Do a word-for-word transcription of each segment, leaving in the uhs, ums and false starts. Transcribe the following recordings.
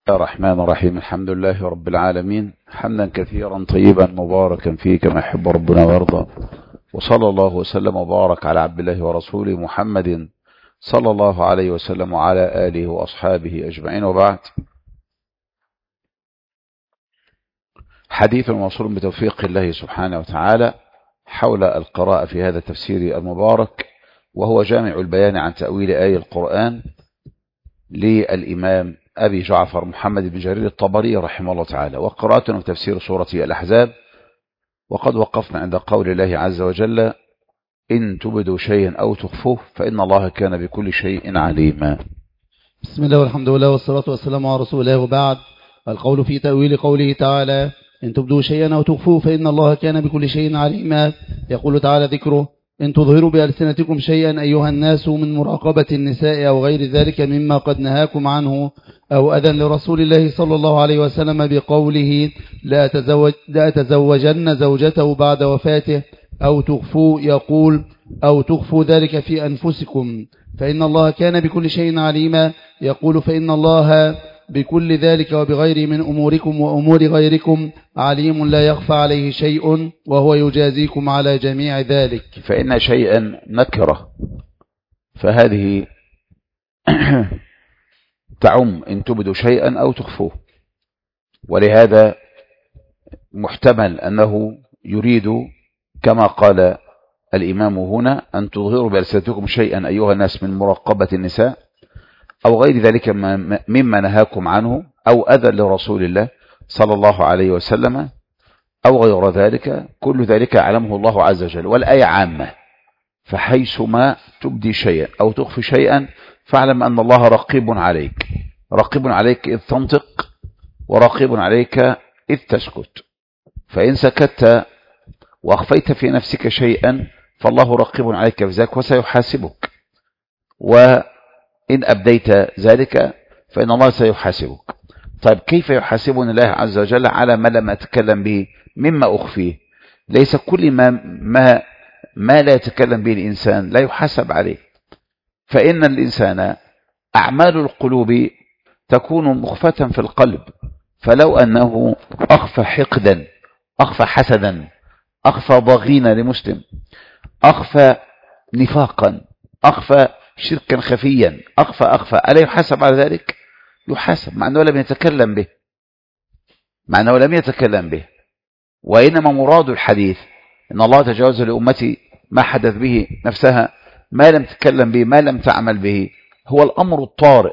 الرحمن الرحيم. الحمد لله رب العالمين، حمدا كثيرا طيبا مباركا فيه كما يحب ربنا ويرضى، وصلى الله وسلم وبارك على عبد الله ورسوله محمد صلى الله عليه وسلم وعلى آله وأصحابه أجمعين، وبعد. حديث موصول بتوفيق الله سبحانه وتعالى حول القراءة في هذا التفسير المبارك، وهو جامع البيان عن تأويل آية القرآن للإمام أبي جعفر محمد بن جرير الطبري رحمه الله تعالى، وقراءتنا في تفسير سورة الأحزاب. وقد وقفنا عند قول الله عز وجل: إن تبدوا شيئا أو تخفوه فإن الله كان بكل شيء عليما. بسم الله والحمد لله والصلاة والسلام على رسول الله، وبعد. القول في تأويل قوله تعالى: إن تبدوا شيئا أو تخفوه فإن الله كان بكل شيء عليما. يقول تعالى ذكره: إن تظهروا بألسنتكم شيئا أيها الناس من مراقبة النساء أو غير ذلك مما قد نهاكم عنه، أو أذن لرسول الله صلى الله عليه وسلم بقوله: لا تزوج لا تزوجن زوجته بعد وفاته، أو تخفوا يقول: أو تخفوا ذلك في أنفسكم فإن الله كان بكل شيء عليما. يقول: فإن الله بكل ذلك وبغير من أموركم وأمور غيركم عليم لا يخفى عليه شيء وهو يجازيكم على جميع ذلك. فإن شيئا نكرة، فهذه تعم إن تبدوا شيئا أو تخفوه، ولهذا محتمل أنه يريد كما قال الإمام هنا: أن تظهروا بألسنتكم شيئا أيها الناس من مراقبة النساء أو غير ذلك مما نهاكم عنه، أو أذى لرسول الله صلى الله عليه وسلم أو غير ذلك. كل ذلك علمه الله عز وجل، والآية عامة، فحيثما تبدي شيئا أو تخفي شيئا فاعلم أن الله رقيب عليك، رقيب عليك إذ تنطق ورقيب عليك إذ تسكت. فإن سكت وأخفيت في نفسك شيئا فالله رقيب عليك بذلك وسيحاسبك، وإن أبديت ذلك فإن الله سيحاسبك. طيب، كيف يحاسبني الله عز وجل على ما لم أتكلم به مما أخفيه؟ ليس كل ما, ما, ما لا يتكلم به الإنسان لا يحاسب عليه، فإن الإنسان أعمال القلوب تكون مخفة في القلب، فلو أنه أخفى حقدا، أخفى حسدا، أخفى ضغينا لمسلم، أخفى نفاقا، أخفى شركا خفيا، أخفى أخفى ألا يحاسب على ذلك؟ يحاسب، مع أنه لم يتكلم به، مع أنه لم يتكلم به. وإنما مراد الحديث إن الله تجاوز لأمتي ما حدث به نفسها، ما لم تتكلم به، ما لم تعمل به، هو الأمر الطارئ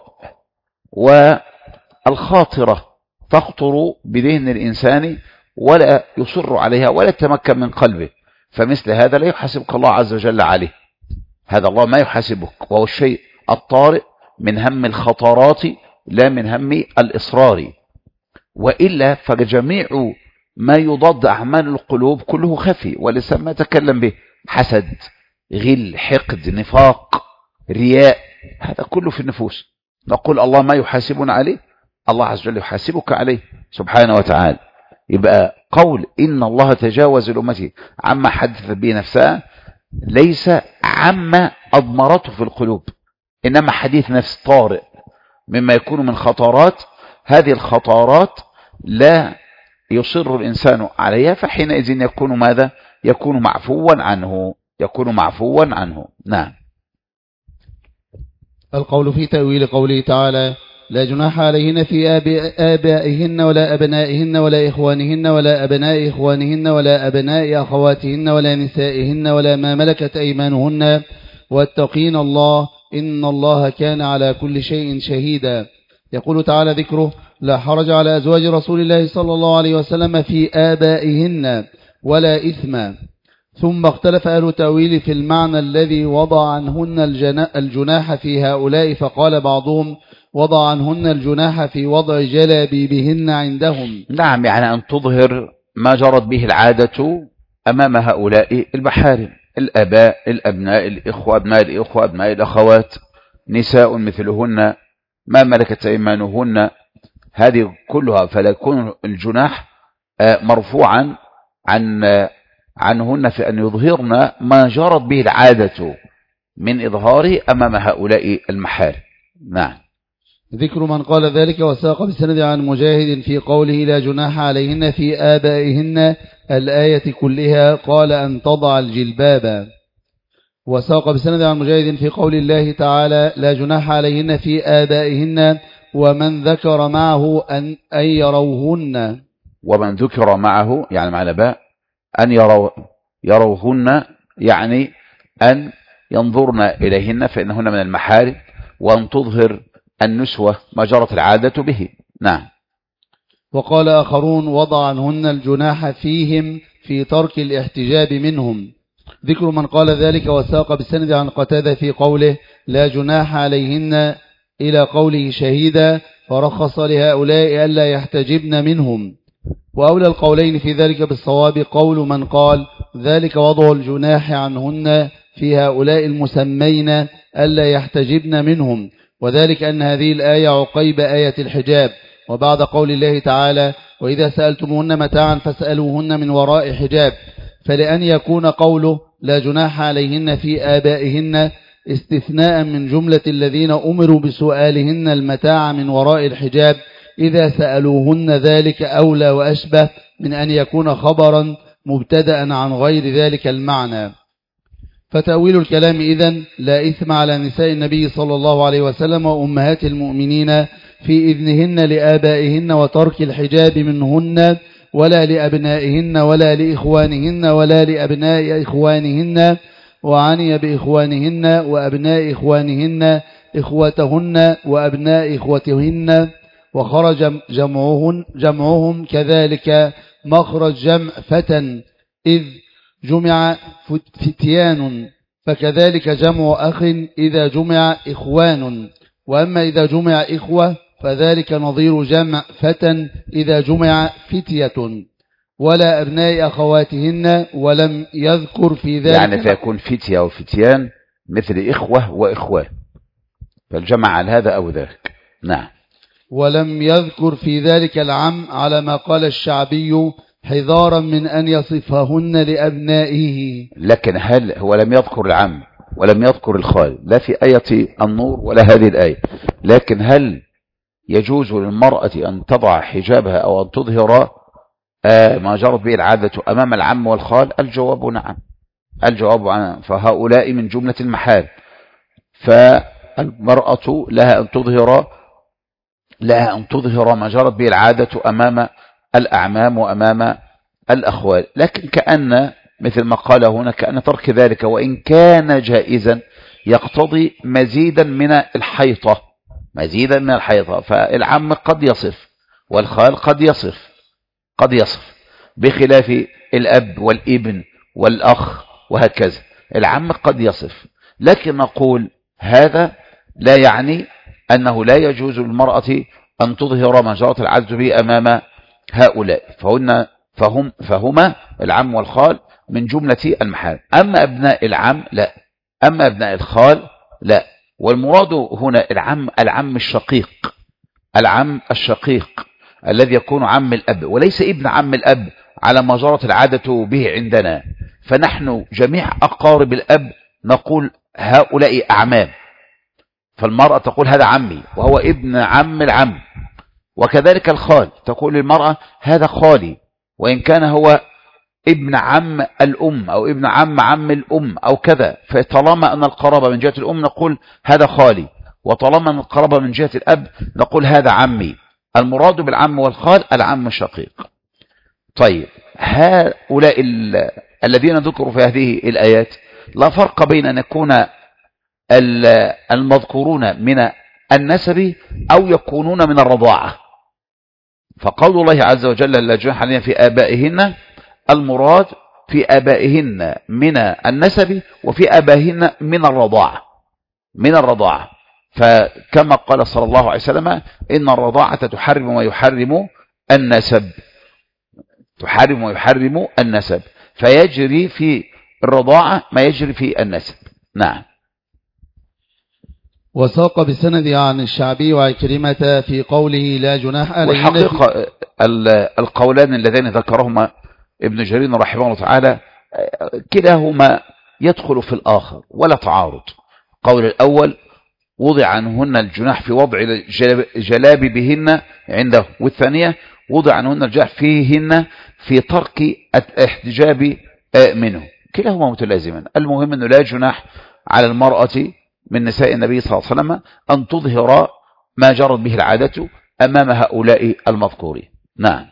والخاطرة تخطر بذهن الإنسان ولا يصر عليها ولا يتمكن من قلبه، فمثل هذا لا يحاسبك الله عز وجل عليه. هذا الله ما يحاسبك، وهو الشيء الطارئ من هم الخطرات لا من هم الإصرار. وإلا فجميع ما يضاد أعمال القلوب كله خفي واللسان ما يتكلم به: حسد، غل، حقد، نفاق، رياء، هذا كله في النفوس. نقول الله ما يحاسبنا عليه؟ الله عز وجل يحاسبك عليه سبحانه وتعالى. يبقى قول إن الله تجاوز لأمتي عما حدث به نفسها ليس عما أضمرته في القلوب، إنما حديث نفس طارئ مما يكون من خطرات. هذه الخطرات لا يصر الإنسان عليها، فحينئذ يكون ماذا؟ يكون معفوا عنه، يكون معفوا عنه. نعم. القول في تأويل قوله تعالى: لا جناح عليهن في آبائهن ولا أبنائهن ولا إخوانهن ولا أبناء إخوانهن ولا أبناء أخواتهن ولا نسائهن ولا ما ملكت أيمانهن واتقين الله إن الله كان على كل شيء شهيدا. يقول تعالى ذكره: لا حرج على أزواج رسول الله صلى الله عليه وسلم في آبائهن ولا إثما. ثم اختلف أهل التأويل في المعنى الذي وضع عنهن الجناح في هؤلاء، فقال بعضهم: وضع عنهن الجناح في وضع جلابيبهن عندهم. نعم، يعني أن تظهر ما جرت به العادة أمام هؤلاء المحارم: الأباء، الأبناء، الإخوة، أبناء الإخوة، أبناء الأخوات، نساء مثلهن، ما ملكت أيمانهن، هذه كلها. فلا يكون الجناح مرفوعا عن عنهن في أن يظهرن ما جرت به العادة من إظهاره أمام هؤلاء المحارم. نعم. ذكر من قال ذلك وساق بسند عن مجاهد في قوله لا جناح عليهن في آبائهن الآية كلها قال أن تضع الجلباب. وساق بسند عن مجاهد في قول الله تعالى لا جناح عليهن في آبائهن ومن ذكر معه أن, أن يروهن. ومن ذكر معه يعني مع الآباء أن يرو يروهن يعني أن ينظرن إليهن فإنهن من المحارم وأن تظهر النسوة ما جرت العادة به. نعم. وقال آخرون وضع عنهن الجناح فيهم في ترك الاحتجاب منهم. ذكر من قال ذلك وساق بالسند عن قتادة في قوله لا جناح عليهن إلى قوله شهيدا فرخص لهؤلاء ألا يحتجبن منهم. وأولى القولين في ذلك بالصواب قول من قال ذلك وضع الجناح عنهن في هؤلاء المسمين ألا يحتجبن منهم، وذلك أن هذه الآية عقيب آية الحجاب وبعد قول الله تعالى وإذا سألتموهن متاعا فاسألوهن من وراء حجاب، فلأن يكون قوله لا جناح عليهن في آبائهن استثناء من جملة الذين أمروا بسؤالهن المتاع من وراء الحجاب إذا سألوهن ذلك أولى وأشبه من أن يكون خبرا مبتدأ عن غير ذلك المعنى. فتأويل الكلام إذن لا إثم على نساء النبي صلى الله عليه وسلم وأمهات المؤمنين في إذنهن لآبائهن وترك الحجاب منهن ولا لأبنائهن ولا لإخوانهن ولا لأبناء إخوانهن، وعني بإخوانهن وأبناء إخوانهن إخوتهن وأبناء إخوتهن، وخرج جمعهن جمعهم كذلك مخرج جمع فتى إذ جمع فتيان، فكذلك جمع أخ إذا جمع إخوان، وأما إذا جمع إخوة فذلك نظير جمع فتى إذا جمع فتية، ولا أبناء أخواتهن ولم يذكر في ذلك يعني فيكون فتية وفتيان مثل إخوة وإخوان فالجمع على هذا أو ذاك. نعم. ولم يذكر في ذلك العم على ما قال الشعبي حذارا من أن يصفهن لأبنائه. لكن هل هو لم يذكر العم ولم يذكر الخال لا في آية النور ولا هذه الآية، لكن هل يجوز للمرأة أن تضع حجابها أو أن تظهر ما جرت به العادة أمام العم والخال؟ الجواب نعم، الجواب نعم، فهؤلاء من جملة المحال، فالمرأة لها أن تظهر لها أن تظهر ما جرت به العادة أمام الأعمام وأمام الأخوال، لكن كأن مثل ما قال هنا كأن ترك ذلك وإن كان جائزا يقتضي مزيدا من الحيطة مزيدا من الحيطة فالعم قد يصف والخال قد يصف قد يصف بخلاف الأب والابن والأخ وهكذا، العم قد يصف، لكن نقول هذا لا يعني أنه لا يجوز للمرأة أن تظهر ما جرت العادة به أمام هؤلاء، فهن فهم فهما العم والخال من جملة المحال. أما أبناء العم لا، أما أبناء الخال لا، والمراد هنا العم العم الشقيق العم الشقيق الذي يكون عم الأب وليس ابن عم الأب على ما جرت العادة به عندنا، فنحن جميع أقارب الأب نقول هؤلاء أعمام، فالمرأة تقول هذا عمي وهو ابن عم العم، وكذلك الخال تقول للمرأة هذا خالي وإن كان هو ابن عم الأم أو ابن عم عم الأم أو كذا، فطالما أن القرابة من جهة الأم نقول هذا خالي، وطالما أن القرابة من جهة الأب نقول هذا عمي. المراد بالعم والخال العم الشقيق. طيب هؤلاء الذين ذكروا في هذه الآيات لا فرق بين أن يكون المذكورون من النسب أو يكونون من الرضاعة، فقول الله عز وجل لا جناح عليهن في آبائهن المراد في آبائهن من النسب وفي آبائهن من الرضاعة من الرضاعة فكما قال صلى الله عليه وسلم إن الرضاعة تحرم ويحرم النسب تحرم ويحرم النسب فيجري في الرضاعة ما يجري في النسب. نعم. وساق بسند عن الشعبي وعكرمة في قوله لا جناح عليهن. والحقيقة القولان اللذين ذكرهما ابن جرير رحمه الله تعالى كلاهما يدخل في الآخر ولا تعارض. قول الأول وضع عنهن الجناح في وضع جلابيبهن عنده، والثانية وضع عنهن الجناح فيهن في ترك الاحتجاب منه، كلاهما متلازما. المهم أنه لا جناح على المرأة من نساء النبي صلى الله عليه وسلم أن تظهر ما جرت به العادة أمام هؤلاء المذكورين. نعم.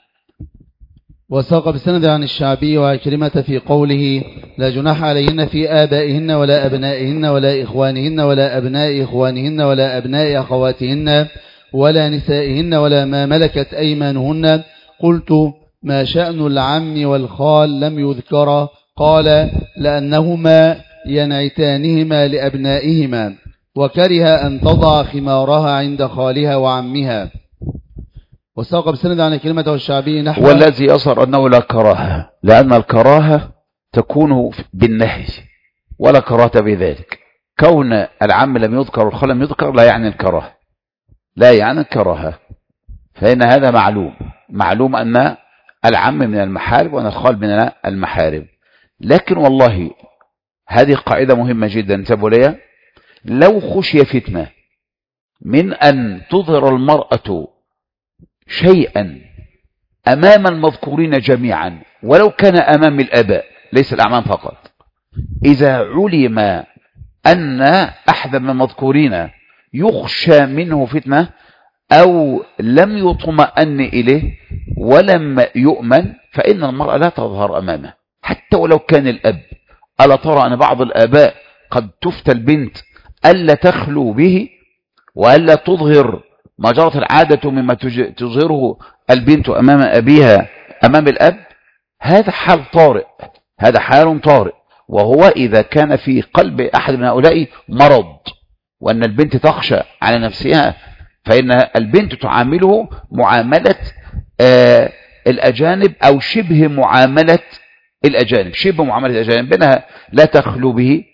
وساق بسند عن الشعبي وعكرمة في قوله لا جناح عليهن في آبائهن ولا أبنائهن ولا إخوانهن ولا أبناء إخوانهن ولا أبناء أخواتهن ولا نسائهن ولا ما ملكت أيمانهن. قلت ما شأن العم والخال لم يذكر؟ قال لأنهما ينعتانهما لأبنائهما، وكره أن تضع خمارها عند خالها وعمها. وساق بسند عن كلمة والشعبي نحو. والذي يظهر أنه لا كراهة، لأن الكراهة تكون بالنهي ولا كراهة بذلك. كون العم لم يذكر والخال لم يذكر لا يعني الكراهة، لا يعني الكراهة، فإن هذا معلوم معلوم أن العم من المحارم وأن الخال من المحارم. لكن والله هذه قاعدة مهمة جدا انتبهوا ليها. لو خشي فتنة من أن تظهر المرأة شيئا أمام المذكورين جميعا ولو كان أمام الآباء ليس الأعمام فقط، إذا علم أن أحد من المذكورين يخشى منه فتنة أو لم يطمئن إليه ولم يؤمن، فإن المرأة لا تظهر أمامه حتى ولو كان الأب. ألا ترى أن بعض الآباء قد تفتى البنت ألا تخلو به وألا تظهر ما جرت العادة مما تظهره البنت أمام أبيها أمام الأب؟ هذا حال طارئ، هذا حال طارئ، وهو إذا كان في قلب أحد من هؤلاء مرض وأن البنت تخشى على نفسها، فإن البنت تعامله معاملة آه الأجانب أو شبه معاملة الأجانب، شبه معاملة الأجانب، بأنها لا تخلو به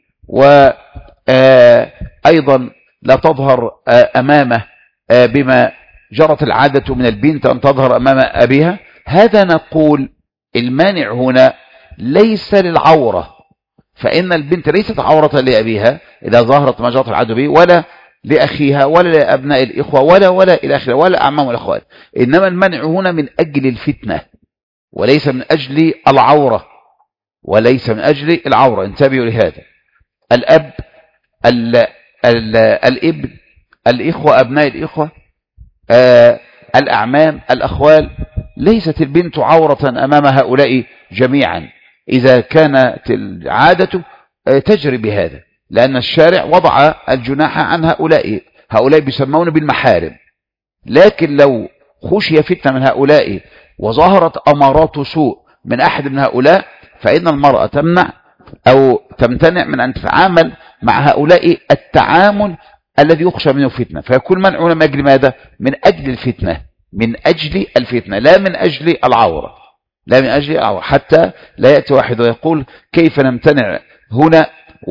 وأيضا لا تظهر آه أمامه آه بما جرت العادة من البنت أن تظهر أمام أبيها. هذا نقول المانع هنا ليس للعورة، فإن البنت ليست عورة لأبيها إذا ظهرت ما جرت العادة به، ولا لأخيها ولا لأبناء الإخوة ولا ولا إلى آخره، ولا أعمام والأخوات. إنما المنع هنا من أجل الفتنة وليس من أجل العورة، وليس من أجل العورة. انتبهوا لهذا. الأب ال ال الابن الإخوة أبناء الإخوة آه الأعمام الأخوال، ليست البنت عورة أمام هؤلاء جميعا إذا كانت العادة آه تجري بهذا، لأن الشارع وضع الجناح عن هؤلاء، هؤلاء بيسمون بالمحارم. لكن لو خشي فتنة من هؤلاء وظهرت أمارات سوء من أحد من هؤلاء، فإن المرأة تمنع أو تمتنع من أن تتعامل مع هؤلاء التعامل الذي يخشى منه فتنة، فيكون منعنا من أجل ماذا؟ من أجل الفتنة، من أجل الفتنة، لا من أجل العورة، لا من أجل العورة، حتى لا يأتي واحد ويقول كيف نمتنع هنا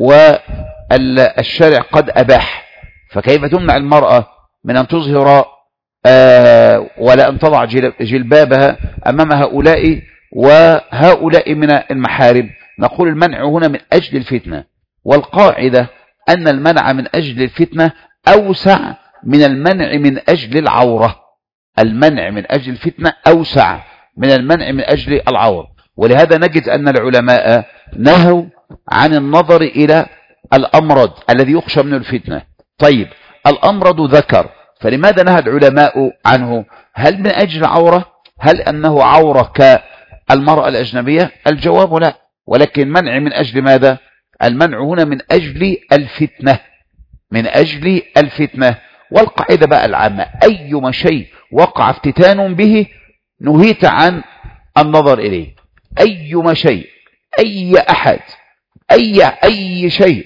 والشارع قد أباح، فكيف تمنع المرأة من أن تظهر آه ولا أن تضع جلبابها أمام هؤلاء وهؤلاء من المحارم؟ نقول المنع هنا من أجل الفتنة، والقاعدة أن المنع من أجل الفتنة أوسع من المنع من أجل العورة. المنع من أجل الفتنة أوسع من المنع من أجل العورة، ولهذا نجد أن العلماء نهوا عن النظر إلى الأمرض الذي يخشى منه الفتنة. طيب الأمرض ذكر، فلماذا نهى العلماء عنه؟ هل من أجل عورة؟ هل أنه عورة كالمرأة الأجنبية؟ الجواب لا، ولكن منع من أجل ماذا؟ المنع هنا من أجل الفتنة، من أجل الفتنة. والقاعدة بقى العامة أيما شيء وقع افتتان به نهيت عن النظر إليه، أيما شيء، أي أحد، أي أي شيء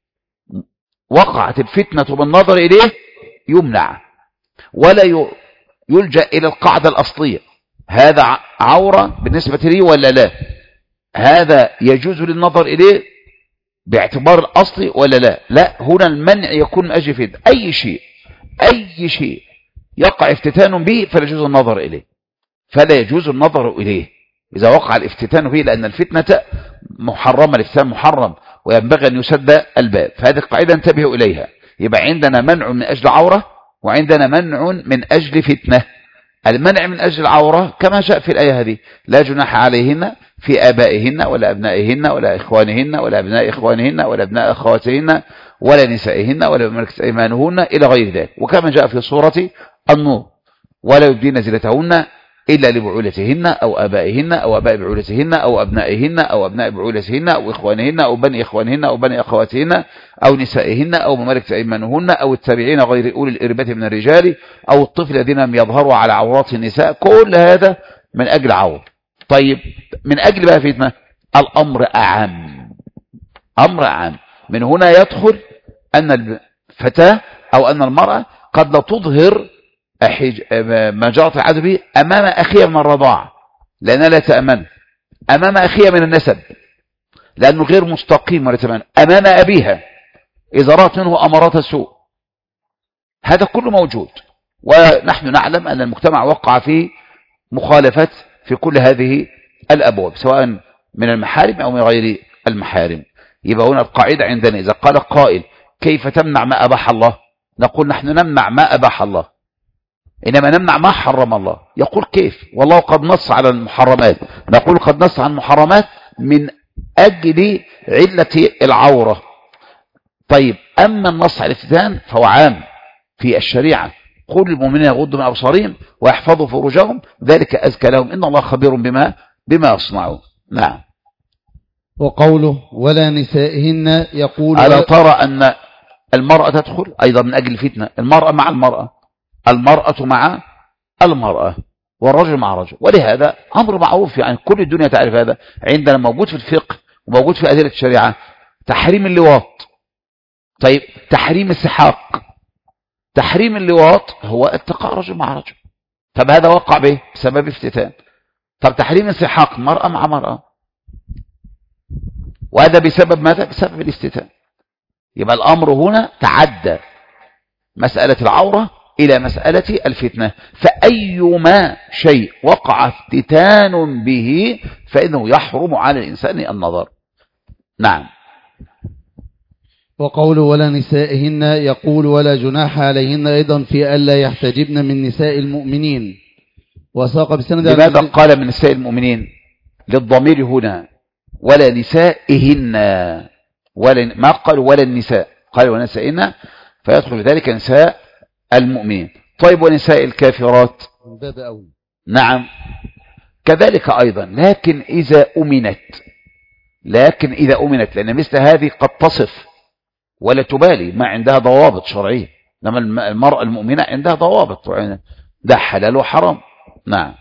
وقعت الفتنة بالنظر إليه يمنع، ولا يلجأ إلى القاعدة الأصلية هذا عورة بالنسبة لي ولا لا، هذا يجوز للنظر إليه باعتبار الأصل ولا لا. لا، هنا المنع يكون من أجل فتنة، أي شيء أي شيء يقع افتتان به فلا يجوز النظر إليه، فلا يجوز النظر إليه إذا وقع الافتتان به، لأن الفتنة محرمة، الافتتان محرم وينبغي أن يسد الباب. فهذه القاعدة انتبهوا إليها، يبقى عندنا منع من أجل عورة وعندنا منع من أجل فتنة. المنع من أجل العورة كما جاء في الآية هذه: لا جناح عليهن في آبائهن ولا أبنائهن ولا إخوانهن ولا أبناء إخوانهن ولا أبناء أخواتهن ولا نسائهن ولا ملكت أيمانهن إلى غير ذلك. وكما جاء في سورة النور: ولا يبدين زينتهن إلا لبعولتهن أو آبائهن أو آباء بعولتهن أو أبنائهن أو أبناء بعولتهن أو إخوانهن أو بني إخوانهن أو بني أخواتهن أو نسائهن أو ملكت أيمانهن أو التابعين غير أولي الإربة من الرجال أو الطفل الذين لم يظهروا على عورات النساء. كل هذا من أجل عور. طيب من أجل بقى فتنة، الأمر أعم، أمر أعم. من هنا يدخل أن الفتاة أو أن المرأة قد لا تظهر ما جرت العادة به أمام أخيها من الرضاعة لأنها لا تأمن، أمام أخيها من النسب لأنه غير مستقيم ولا تأمن، أمام أبيها إذا رأت منه أمارات السوء. هذا كله موجود، ونحن نعلم أن المجتمع وقع في مخالفات في كل هذه الأبواب سواء من المحارم أو من غير المحارم. يبقى هنا القاعدة عندنا: إذا قال قائل كيف تمنع ما أباح الله؟ نقول نحن نمنع ما أباح الله، إنما نمنع ما حرم الله. يقول كيف؟ والله قد نص على المحرمات. نقول قد نص على المحرمات من أجل علة العورة. طيب أما النص على الافتتان فهو عام في الشريعة: قل للمؤمنين يغضوا من أبصارهم ويحفظوا فروجهم ذلك أزكى لهم إن الله خبير بما بما يصنعون. نعم. وقوله ولا نسائهن يقول: ألا ترى أن المرأة تدخل أيضا من أجل الفتنة؟ المرأة مع المرأة، المرأة مع المرأة، والرجل مع الرجل. ولهذا أمر معروف، يعني كل الدنيا تعرف هذا، عندنا موجود في الفقه وموجود في أدلة الشريعة: تحريم اللواط. طيب تحريم السحاق. تحريم اللواط هو اتقاء رجل مع رجل، طب هذا وقع به بسبب افتتان. طب تحريم السحاق مرأة مع مرأة، وهذا بسبب ماذا؟ بسبب الافتتان. يبقى الأمر هنا تعدى مسألة العورة إلى مسألة الفتنة، فأيما شيء وقع افتتان به فإنه يحرم على الإنسان النظر. نعم. وقوله ولا نسائهن يقول: ولا جناح عليهن أيضا في ألا يحتجبن من نساء المؤمنين. وساق بسند. لماذا قال من نساء المؤمنين؟ للضمير هنا ولا نسائهن، ولا ما قال ولا النساء، قال ولا نسائهن، فيدخل في ذلك نساء المؤمنين. طيب ونساء الكافرات؟ نعم كذلك أيضا، لكن إذا أمنت، لكن إذا أمنت، لأن مثل هذه قد تصف ولا تبالي، ما عندها ضوابط شرعية. لما المرأة المؤمنة عندها ضوابط، ده حلال وحرام. نعم.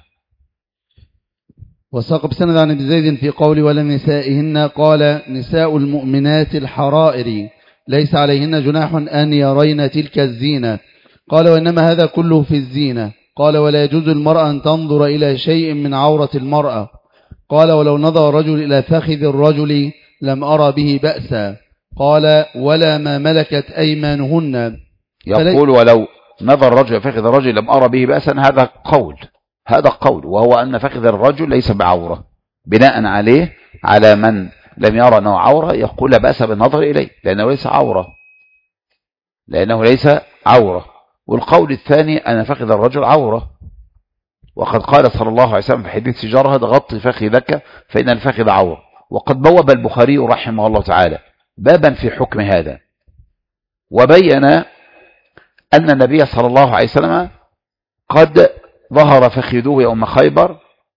وساق بسند عن ابن زيد في قول ولا نسائهن قال: نساء المؤمنات الحرائر ليس عليهن جناح أن يرين تلك الزينة. قال: وإنما هذا كله في الزينة. قال: ولا يجوز المرأة أن تنظر إلى شيء من عورة المرأة. قال: ولو نظر الرجل إلى فخذ الرجل لم أرى به بأسا. قال: ولا ما ملكت أيمانهن. يقول: ولو نظر الرجل إلى فخذ الرجل لم أرى به بأسا. هذا قول، هذا قول، وهو أن فخذ الرجل ليس بعورة. بناء عليه على من لم يرى أنه عورة يقول لا بأس بالنظر إليه لأنه ليس عورة، لأنه ليس عورة. والقول الثاني أن فخذ الرجل عورة، وقد قال صلى الله عليه وسلم في حديث جرهد: غط فخذك فإن الفخذ عورة. وقد بوب البخاري رحمه الله تعالى بابا في حكم هذا، وبين أن النبي صلى الله عليه وسلم قد ظهر فخذوه يوم خيبر،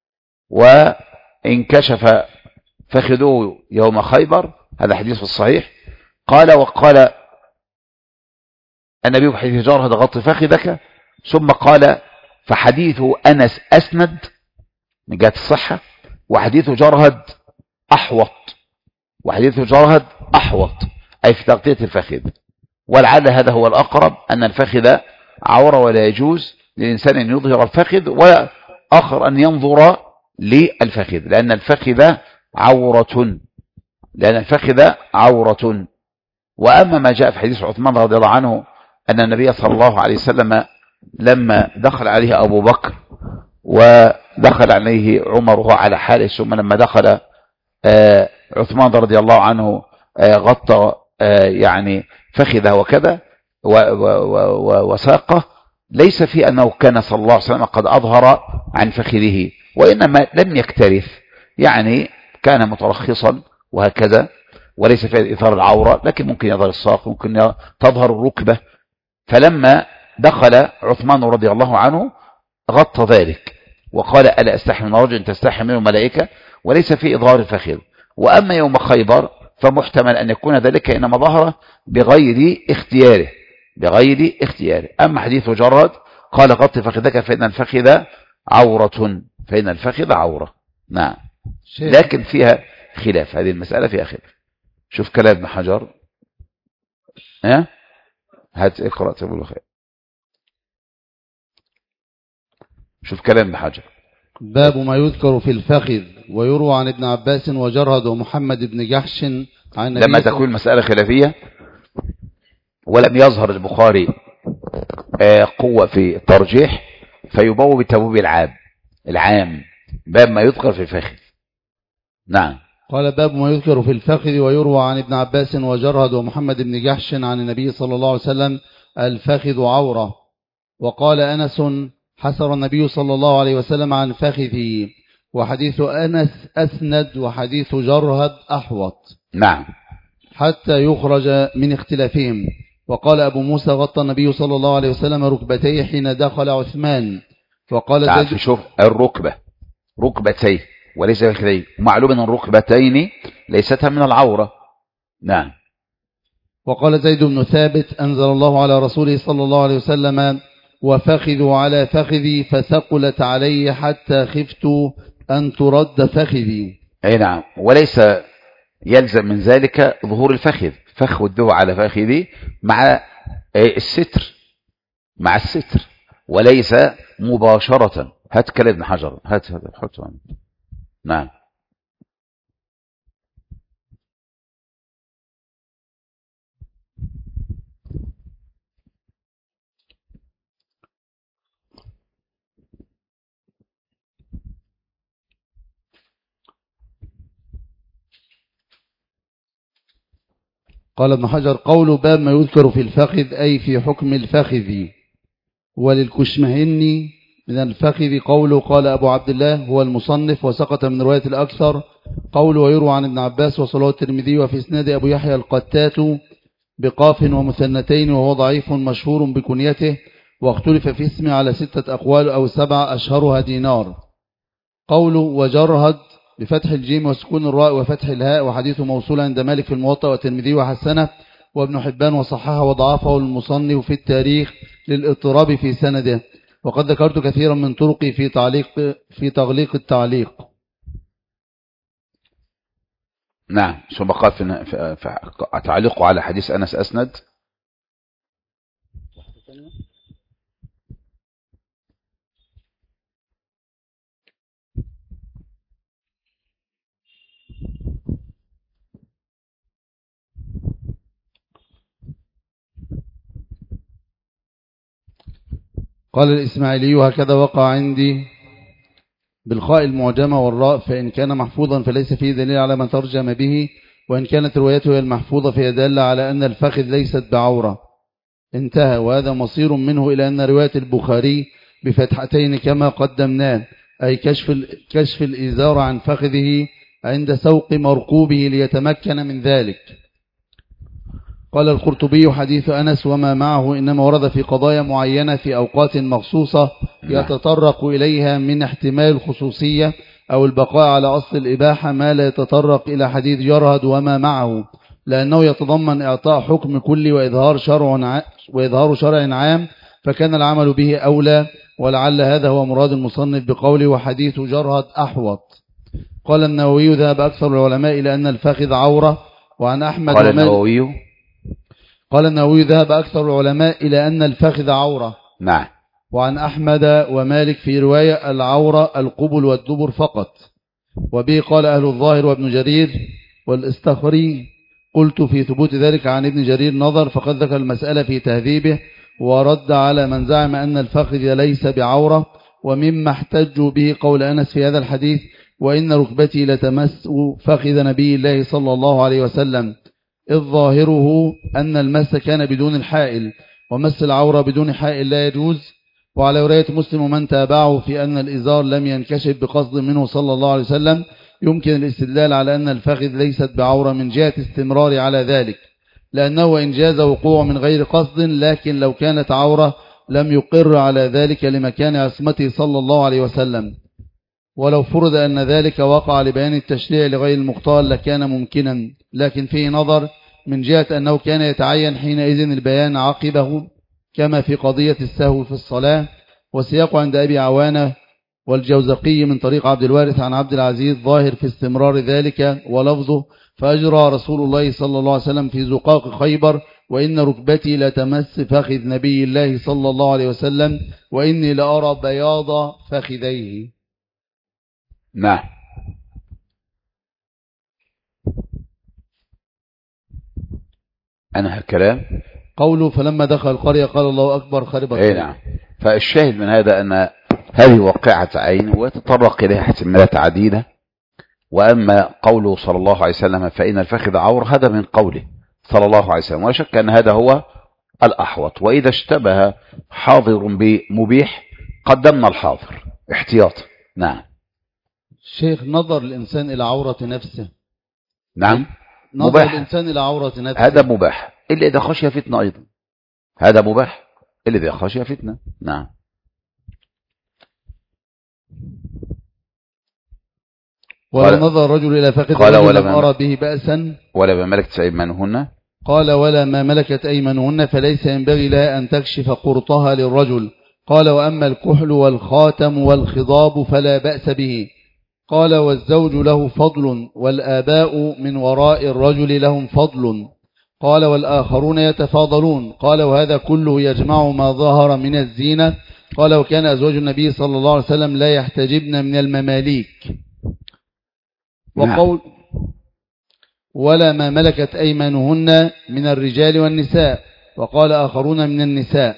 وانكشف فخذوه يوم خيبر، هذا حديث الصحيح. قال: وقال النبي في حديث جرهد: غط فخذك. ثم قال: فحديث أنس أسند من جهة الصحة، وحديث جرهد أحوط، وحديث جرهد أحوط أي في تغطية الفخذ. ولعل هذا هو الأقرب، أن الفخذ عورة ولا يجوز للإنسان أن يظهر الفخذ، وآخر أن ينظر للفخذ، لأن الفخذ عورة، لأن الفخذ عورة. وأما ما جاء في حديث عثمان رضي الله عنه أن النبي صلى الله عليه وسلم لما دخل عليه أبو بكر ودخل عليه عمر وهو على حاله، ثم لما دخل عثمان رضي الله عنه غطى يعني فخذه وكذا، وساقه ليس في أنه كان صلى الله عليه وسلم قد أظهر عن فخذه، وإنما لم يكترث، يعني كان مترخصا وهكذا، وليس في إظهار العورة، لكن ممكن يظهر الساق، ممكن تظهر الركبة. فلما دخل عثمان رضي الله عنه غطى ذلك وقال ألا أستحي من رجل تستحي منه الملائكة، وليس في إظهار الفخذ. وأما يوم خيبر فمحتمل أن يكون ذلك إنما ظهر بغير اختياره بغير اختياره. أما حديث جرد قال غطي فخذك فإن الفخذ عورة فإن الفخذ عورة. نعم، لكن فيها خلاف، هذه المسألة فيها خلاف. شوف كلام ابن حجر، ها هات اقرأ تقول خير. شوف كلام ابن حجر. باب ما يذكر في الفخذ ويروى عن ابن عباس وجرهد ومحمد بن جحش عن النبي. لما تكون مسألة خلافية ولم يظهر البخاري قوة في الترجيح فيبوب بتبويب العام العام باب ما يذكر في الفخذ. نعم. قال باب ما يذكر في الفخذ ويروى عن ابن عباس وجرهد ومحمد بن جحش عن النبي صلى الله عليه وسلم الفخذ عورة. وقال أنس حسر النبي صلى الله عليه وسلم عن فخذه، وحديث أنس أسند وحديث جرهد أحوط. نعم، حتى يخرج من اختلافهم. وقال أبو موسى غطى النبي صلى الله عليه وسلم ركبتيه حين دخل عثمان. وقال زيد شوف الركبة ركبتيه وليس فخذيه، ومعلوم أن الركبتين ليستها من العورة. نعم. وقال زيد بن ثابت أنزل الله على رسوله صلى الله عليه وسلم وفخذوا على فخذي فثقلت علي حتى خفت أن ترد فخذي. أي نعم، وليس يلزم من ذلك ظهور الفخذ، فخذه على فخذي مع الستر مع الستر وليس مباشرة. هات كلام ابن حجر، هات هذا حطه. نعم. قال ابن حجر قول باب ما يذكر في الفخذ أي في حكم الفخذ. وللكشمهني من الفخذ قوله قال أبو عبد الله هو المصنف وسقط من رواية الأكثر قوله ويروى عن ابن عباس وصلاه الترمذي وفي اسناد أبو يحيى القتات بقاف ومثنتين وهو ضعيف مشهور بكنيته واختلف في اسمه على ستة أقوال أو سبعة أشهرها دينار. قوله وجرهد بفتح الجيم وسكون الراء وفتح الهاء وحديث موصول عند مالك في الموطأ والترمذي وحسنه وابن حبان وصححه وضعفه المصنف في التاريخ للاضطراب في سنده. وقد ذكرت كثيرا من طرقي في تعليق في تغليق التعليق. نعم. ثم قال في, في, في تعليقه على حديث أنس أسند. قال الإسماعيلي هكذا وقع عندي بالخاء المعجمة والراء، فإن كان محفوظا فليس فيه دليل على ما ترجم به، وإن كانت روايته المحفوظة فهي دالة على أن الفخذ ليست بعورة. انتهى. وهذا مصير منه إلى أن رواية البخاري بفتحتين كما قدمناه أي كشف, كشف الإزار عن فخذه عند سوق مركوبه ليتمكن من ذلك. قال القرطبي حديث أنس وما معه إنما ورد في قضايا معينة في أوقات مخصوصة يتطرق إليها من احتمال الخصوصية أو البقاء على أصل الإباحة ما لا يتطرق إلى حديث جرهد وما معه، لأنه يتضمن إعطاء حكم كلي وإظهار شرع وإظهار شرع عام، فكان العمل به أولى، ولعل هذا هو مراد المصنف بقوله وحديث جرهد أحوط. قال النووي ذهب أكثر العلماء إلى أن الفخذ عورة، وعن أحمد قال النووي قال النووي ذهب أكثر العلماء إلى أن الفخذ عورة. نعم. وعن أحمد ومالك في رواية العورة القبل والدبر فقط، وبه قال أهل الظاهر وابن جرير والاستخري. قلت في ثبوت ذلك عن ابن جرير نظر، فقد ذكر المسألة في تهذيبه ورد على من زعم أن الفخذ ليس بعورة. ومما احتجوا به قول أنس في هذا الحديث وإن ركبتي لتمس فخذ نبي الله صلى الله عليه وسلم، إذ ظاهره أن المس كان بدون الحائل، ومس العورة بدون حائل لا يجوز. وعلى رواية مسلم ومن تابعه في أن الإزار لم ينكشف بقصد منه صلى الله عليه وسلم، يمكن الاستدلال على أن الفخذ ليست بعورة من جهة استمرار على ذلك، لأنه إن جاز وقوع من غير قصد، لكن لو كانت عورة لم يقر على ذلك لمكان عصمته صلى الله عليه وسلم. ولو فرض أن ذلك وقع لبيان التشريع لغير المختار لكان ممكنا، لكن فيه نظر من جهة أنه كان يتعين حينئذ البيان عقبه كما في قضية السهو في الصلاة. وسياق عند أبي عوانة والجوزقي من طريق عبد الوارث عن عبد العزيز ظاهر في استمرار ذلك، ولفظه فأجرى رسول الله صلى الله عليه وسلم في زقاق خيبر وإن ركبتي لا تمس فخذ نبي الله صلى الله عليه وسلم وإني لأرى بياض فخذيه. نعم. أنهى الكلام قوله فلما دخل القرية قال الله أكبر خرب القرية. نعم. فالشاهد من هذا أن هذه واقعة عين وتطرق إليها احتمالات عديدة. وأما قوله صلى الله عليه وسلم فإن الفخذ عور، هذا من قوله صلى الله عليه وسلم، ولا شك أن هذا هو الأحوط. وإذا اشتبه حاضر بمبيح قدمنا الحاضر احتياطا. نعم. شيخ، نظر الإنسان إلى عورة نفسه. نعم. نظر مباح. الإنسان إلى عورة نفسه هذا مباح إلا إذا خشي فتنة أيضا. هذا مباح إلا إذا خشي فتنة. نعم. ولا نظر الرجل إلى فخذ رجل لم أرى به بأسا ولا ما ملكت أيمانهن. قال ولا ما ملكت أيمانهن فليس ينبغي لها أن تكشف قرطها للرجل. قال وأما الكحل والخاتم والخضاب فلا بأس به. قال والزوج له فضل والآباء من وراء الرجل لهم فضل. قال والآخرون يتفاضلون. قال وهذا كله يجمع ما ظهر من الزينة. قال وكان أزواج النبي صلى الله عليه وسلم لا يحتجبن من المماليك. وقول ولا ما ملكت أيمانهن من الرجال والنساء. وقال آخرون من النساء.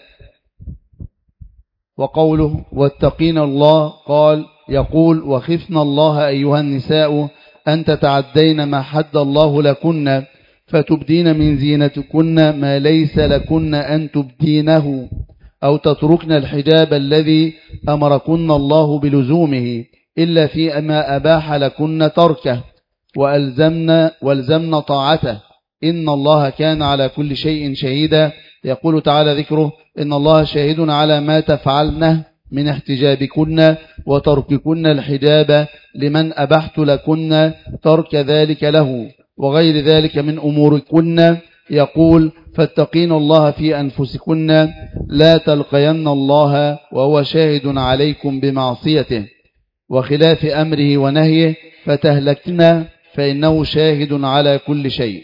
وقوله واتقين الله قال يقول وخفنا الله أيها النساء أن تتعدين ما حد الله لكن فتبدين من زينتكن ما ليس لكن أن تبدينه أو تتركن الحجاب الذي أمركن الله بلزومه إلا في ما أباح لكن تركه وألزمنا والزمنا طاعته إن الله كان على كل شيء شهيدا. يقول تعالى ذكره إن الله شاهد على ما تفعلنه من احتجابكن وترككن الحجاب لمن أبحت لكن ترك ذلك له وغير ذلك من أموركن. يقول فاتقين الله في أنفسكن لا تلقين الله وهو شاهد عليكم بمعصيته وخلاف أمره ونهيه فتهلكن فإنه شاهد على كل شيء.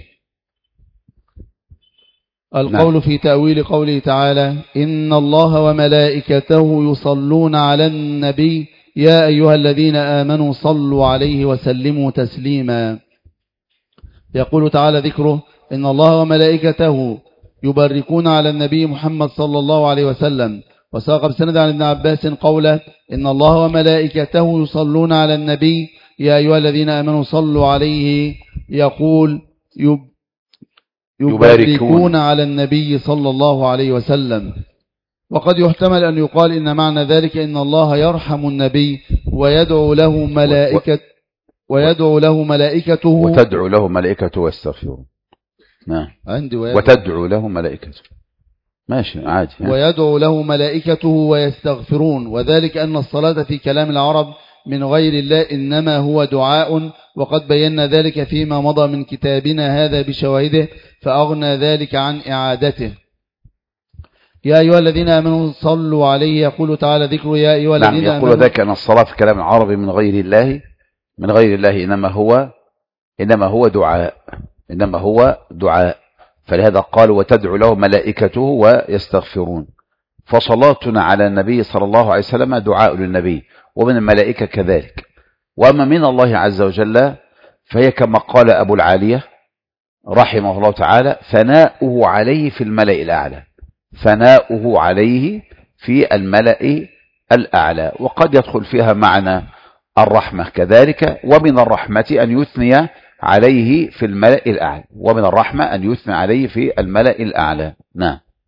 القول في تأويل قوله تعالى إن الله وملائكته يصلون على النبي يا أيها الذين آمنوا صلوا عليه وسلموا تسليما. يقول تعالى ذكره إن الله وملائكته يبركون على النبي محمد صلى الله عليه وسلم. وساق بسند عن ابن عباس قوله إن الله وملائكته يصلون على النبي يا أيها الذين آمنوا صلوا عليه. يقول يب يباركون على النبي صلى الله عليه وسلم. وقد يحتمل أن يقال إن معنى ذلك إن الله يرحم النبي ويدعو له ملائكة ويدعو له ملائكته وتدعو له ملائكته ويستغفرون. نعم. عندي وتدعو له ملائكته ماشي عادي. ويدعو له ملائكته ويستغفرون. وذلك أن الصلاة في كلام العرب من غير الله إنما هو دعاء. وقد بينا ذلك فيما مضى من كتابنا هذا بشواهده فأغنى ذلك عن إعادته. يا أيها الذين آمنوا صلوا عليه. يقول تعالى ذكره يا أيها الذين آمنوا. نعم. يقول ذلك أن الصلاة في كلام العرب من غير الله من غير الله إنما هو إنما هو دعاء إنما هو دعاء. فلهذا قال وتدعو له ملائكته ويستغفرون. فصلاتنا على النبي صلى الله عليه وسلم دعاء للنبي ومن الملائكة كذلك. وأما من الله عز وجل فهي كما قال أبو العالية رحمه الله تعالى ثناؤه عليه في الملأ الأعلى. ثناؤه عليه في الملأ الأعلى. وقد يدخل فيها معنى الرحمة كذلك. ومن الرحمة أن يثني عليه في الملأ الأعلى ومن الرحمة أن يثني عليه في الملأ الأعلى. نعم.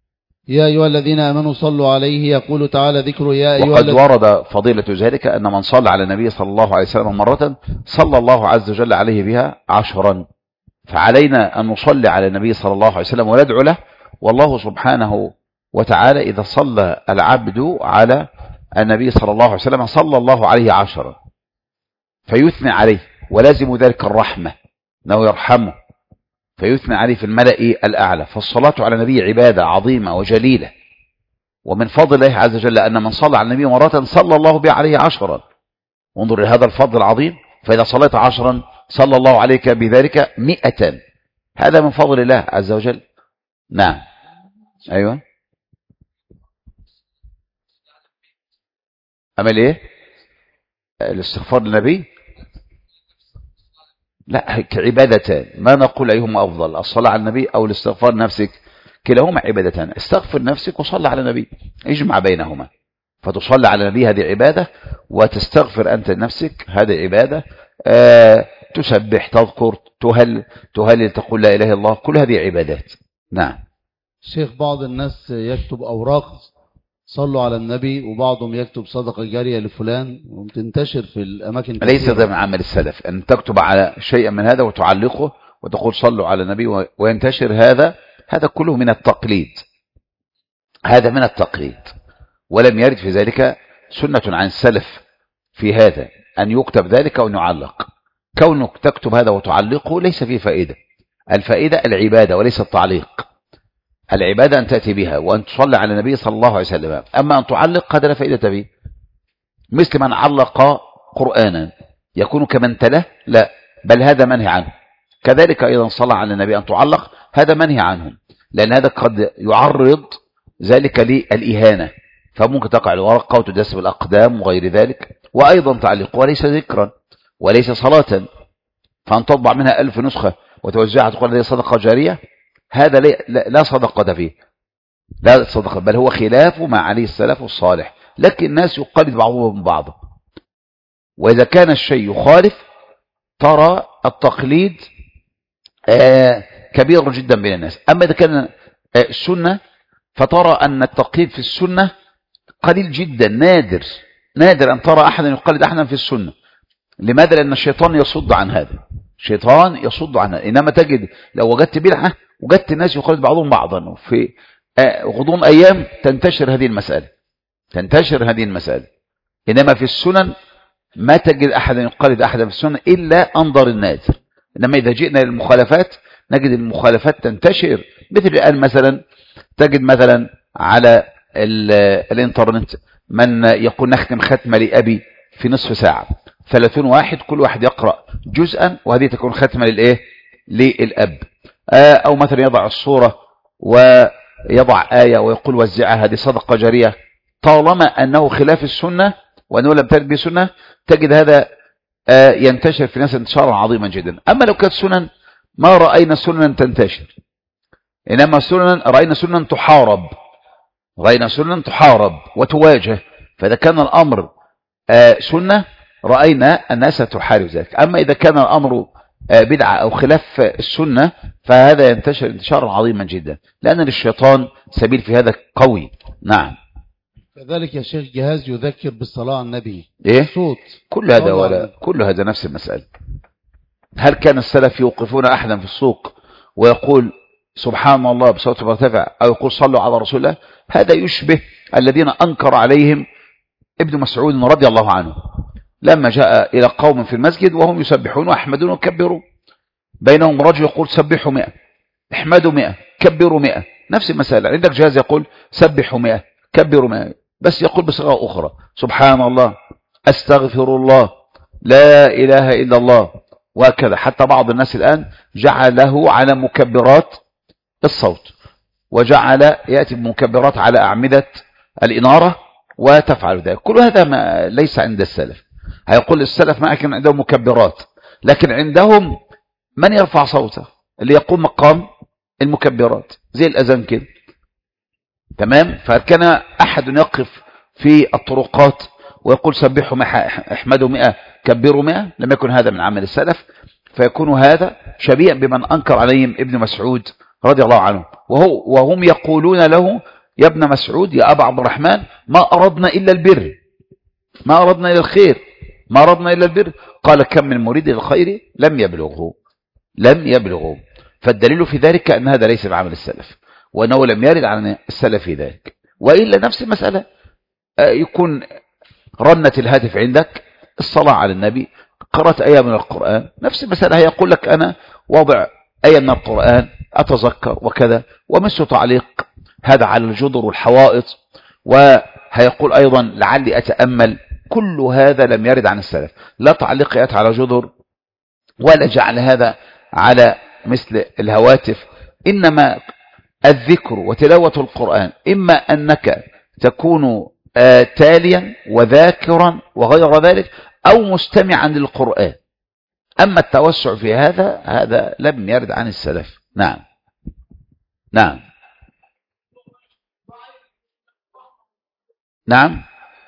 يا أيها الذين آمنوا صلوا عليه، يقول تعالى ذكر يا أيها وقد ورد فضيلة ذلك أن من صلى على النبي صلى الله عليه وسلم مرة صلى الله عز وجل عليه بها عشرا. فعلينا أن نصلي على النبي صلى الله عليه وسلم وندعو له. والله سبحانه وتعالى إذا صلى العبد على النبي صلى الله عليه وسلم صلى الله عليه عشرا، فيثني عليه، ولازم ذلك الرحمة أنه يرحمه، فيثني عليه في الملأ الأعلى. فالصلاة على النبي عبادة عظيمة وجليلة، ومن فضل الله عز وجل أن من صلى على النبي مرة صلى الله به عليه عشرا. انظر لهذا الفضل العظيم. فإذا صليت عشرا صلى الله عليك بذلك مئة. هذا من فضل الله عز وجل. نعم. أيوة. أمل إيه؟ الاستغفار للنبي لا، كعبادتان، ما نقول أيهما أفضل، الصلاة على النبي أو الاستغفار لنفسك، كلاهما عبادتان. استغفر نفسك وصلى على النبي، اجمع بينهما. فتصلي على النبي هذه عبادة، وتستغفر أنت لنفسك هذه عبادة. آه تسبح، تذكر، تهل تهلل، تقول لا إله إلا الله، كل هذه عبادات. نعم. شيخ، بعض الناس يكتب أوراق صلوا على النبي، وبعضهم يكتب صدقة جارية لفلان وتنتشر في الأماكن كثيرة. ليس ده من عمل السلف أن تكتب على شيء من هذا وتعلقه وتقول صلوا على النبي وينتشر. هذا هذا كله من التقليد، هذا من التقليد، ولم يرد في ذلك سنة عن السلف في هذا أن يكتب ذلك أو يعلق. كونك تكتب هذا وتعلقه ليس فيه فائدة. الفائدة العبادة وليس التعليق. العبادة أن تأتي بها وأن تصلي على النبي صلى الله عليه وسلم. أما أن تعلق هذا لا فائدة به. مثل من علق قرآنا يكون كمن تله؟ لا، بل هذا منهي عنه. كذلك أيضا صلى على النبي أن تعلق، هذا منهي عنه، لأن هذا قد يعرض ذلك للإهانة، فممكن تقع الورقة وتدس بالأقدام وغير ذلك. وأيضا تعلق وليس ذكرا وليس صلاة، فأن تطبع منها ألف نسخة وتوزعها تقول هذه صدقة جارية، هذا لا صدقة فيه، لا صدقة، بل هو خلاف ما عليه السلف الصالح. لكن الناس يقلد بعضهم بعضا، وإذا كان الشيء يخالف ترى التقليد آه كبير جدا بين الناس. أما إذا كان آه السنة فترى أن التقليد في السنة قليل جدا، نادر نادر أن ترى أحدا يقلد أحدا في السنة. لماذا؟ لأن الشيطان يصد عن هذا، الشيطان يصد عن هذا. إنما تجد لو وجدت بدعة وجدت الناس يقلد بعضهم بعضا، وفي آه غضون أيام تنتشر هذه المسألة، تنتشر هذه المسألة. إنما في السنن ما تجد أحدا يقلد أحدا في السنة إلا أنظر النادر. إنما إذا جئنا للمخالفات نجد المخالفات تنتشر. مثل الآن مثلا تجد مثلا على الانترنت من يقول نختم ختمة لأبي في نصف ساعة، ثلاثون واحد كل واحد يقرأ جزءا، وهذه تكون ختمة للإيه؟ للأب. أو مثلا يضع الصورة ويضع آية ويقول وزعها، هذه صدقة جارية. طالما أنه خلاف السنة وأنه لم ترد بسنة تجد هذا ينتشر في الناس انتشارا عظيما جدا. أما لو كانت سنن ما رأينا سنن تنتشر، إنما سنن رأينا سنن تحارب، رأينا سنن تحارب وتواجه. فإذا كان الأمر سنة رأينا الناس تحارب ذلك. أما إذا كان الأمر بدعة أو خلاف السنة فهذا ينتشر انتشارا عظيما جدا، لأن للشيطان سبيل في هذا قوي. نعم. كذلك يا شيخ جهاز يذكر بالصلاة على النبي، إيه؟ صوت كل هذا ولا كل هذا نفس المسألة. هل كان السلف يوقفون أحدا في السوق ويقول سبحان الله بصوت مرتفع أو يقول صلوا على رسول الله؟ هذا يشبه الذين أنكر عليهم ابن مسعود رضي الله عنه لما جاء إلى قوم في المسجد وهم يسبحون ويحمدون وكبرون، بينهم رجل يقول سبحوا مئة، احمدوا مئة، كبروا مئة. نفس المسألة. عندك جهاز يقول سبحوا مئة، كبروا مئة، بس يقول بصيغة أخرى سبحان الله، أستغفر الله، لا إله إلا الله، وهكذا. حتى بعض الناس الآن جعله على مكبرات الصوت، وجعل يأتي بمكبرات على أعمدة الإنارة وتفعل ذلك. كل هذا ما ليس عند السلف. هيقول السلف ما كان عندهم مكبرات، لكن عندهم من يرفع صوته اللي يقوم مقام المكبرات زي الأذان كده. تمام. فكان أحد يقف في الطرقات ويقول سبحوا مئة، احمدوا مئة، كبروا مئة، لم يكن هذا من عمل السلف. فيكون هذا شبيها بمن أنكر عليهم ابن مسعود رضي الله عنه، وهو وهم يقولون له يا ابن مسعود يا أبا عبد الرحمن ما أردنا إلا البر، ما أردنا إلا الخير، ما أردنا إلا البر. قال كم من مريد للخير لم يبلغه، لم يبلغه. فالدليل في ذلك أن هذا ليس بعمل السلف، وأنه لم يرد عن السلف في ذلك. وإلا نفس المسألة يكون رنت الهاتف عندك، الصلاة على النبي، قرأت آية من القرآن، نفس المسألة. هيقول لك أنا وضع آية من القرآن أتذكر وكذا، ومس تعليق هذا على الجدر والحوائط، وهيقول أيضا لعلي أتأمل. كل هذا لم يرد عن السلف، لا تعليقات على جدر ولا جعل هذا على مثل الهواتف. إنما الذكر وتلاوة القرآن إما أنك تكون آه تاليا وذاكرا وغير ذلك، أو مستمعا للقرآن. أما التوسع في هذا هذا لم يرد عن السلف. نعم نعم نعم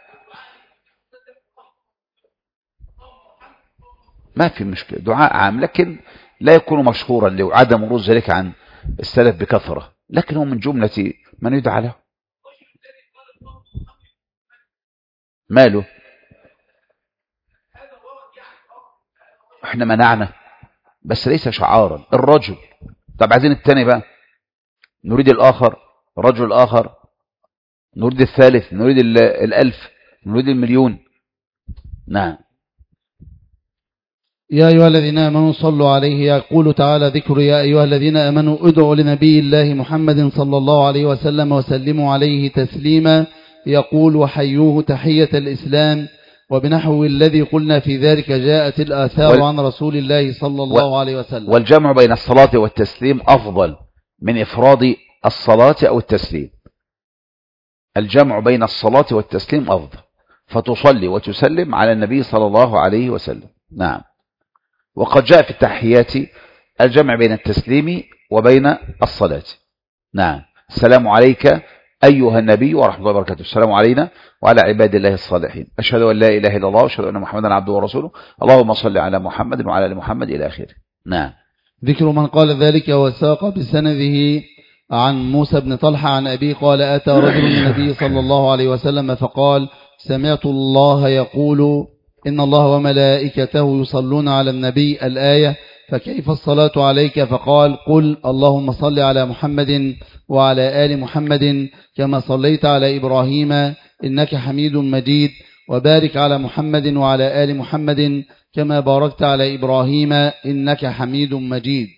ما في مشكلة، دعاء عام، لكن لا يكون مشهورا لعدم ورود ذلك عن السلف بكثرة، لكن هو من جملة من يدعى له. ماله؟ احنا منعنا بس ليس شعارا. الرجل، طب عايزين الثاني بقى، نريد الآخر، الرجل الآخر، نريد الثالث، نريد الألف، نريد المليون. نعم. يا أيها الذين آمنوا صلوا عليه. يقول تعالى ذكر يا أيها الذين آمنوا ادعوا لنبي الله محمد صلى الله عليه وسلم وسلموا عليه تسليما. يقول وحيوه تحية الإسلام. وبنحو الذي قلنا في ذلك جاءت الآثار وال... عن رسول الله صلى الله وال... عليه وسلم. والجمع بين الصلاة والتسليم أفضل من إفراد الصلاة أو التسليم. الجمع بين الصلاة والتسليم أفضل، فتصلي وتسلم على النبي صلى الله عليه وسلم. نعم. وقد جاء في التحيات الجمع بين التسليم وبين الصلاة. نعم. السلام عليك أيها النبي ورحمة الله وبركاته. السلام علينا وعلى عباد الله الصالحين. أشهد أن لا إله إلا الله وأشهد أن محمدا عبده ورسوله. اللهم صل على محمد وعلى آل محمد إلى آخره. نعم. ذكر من قال ذلك وساق بسنده عن موسى بن طلحة عن أبي قال أتى رجل من النبي صلى الله عليه وسلم فقال سمعت الله يقول إن الله وملائكته يصلون على النبي الآية فكيف الصلاة عليك؟ فقال قل اللهم صل على محمد وعلى آل محمد كما صليت على إبراهيم إنك حميد مجيد وبارك على محمد وعلى آل محمد كما باركت على إبراهيم إنك حميد مجيد.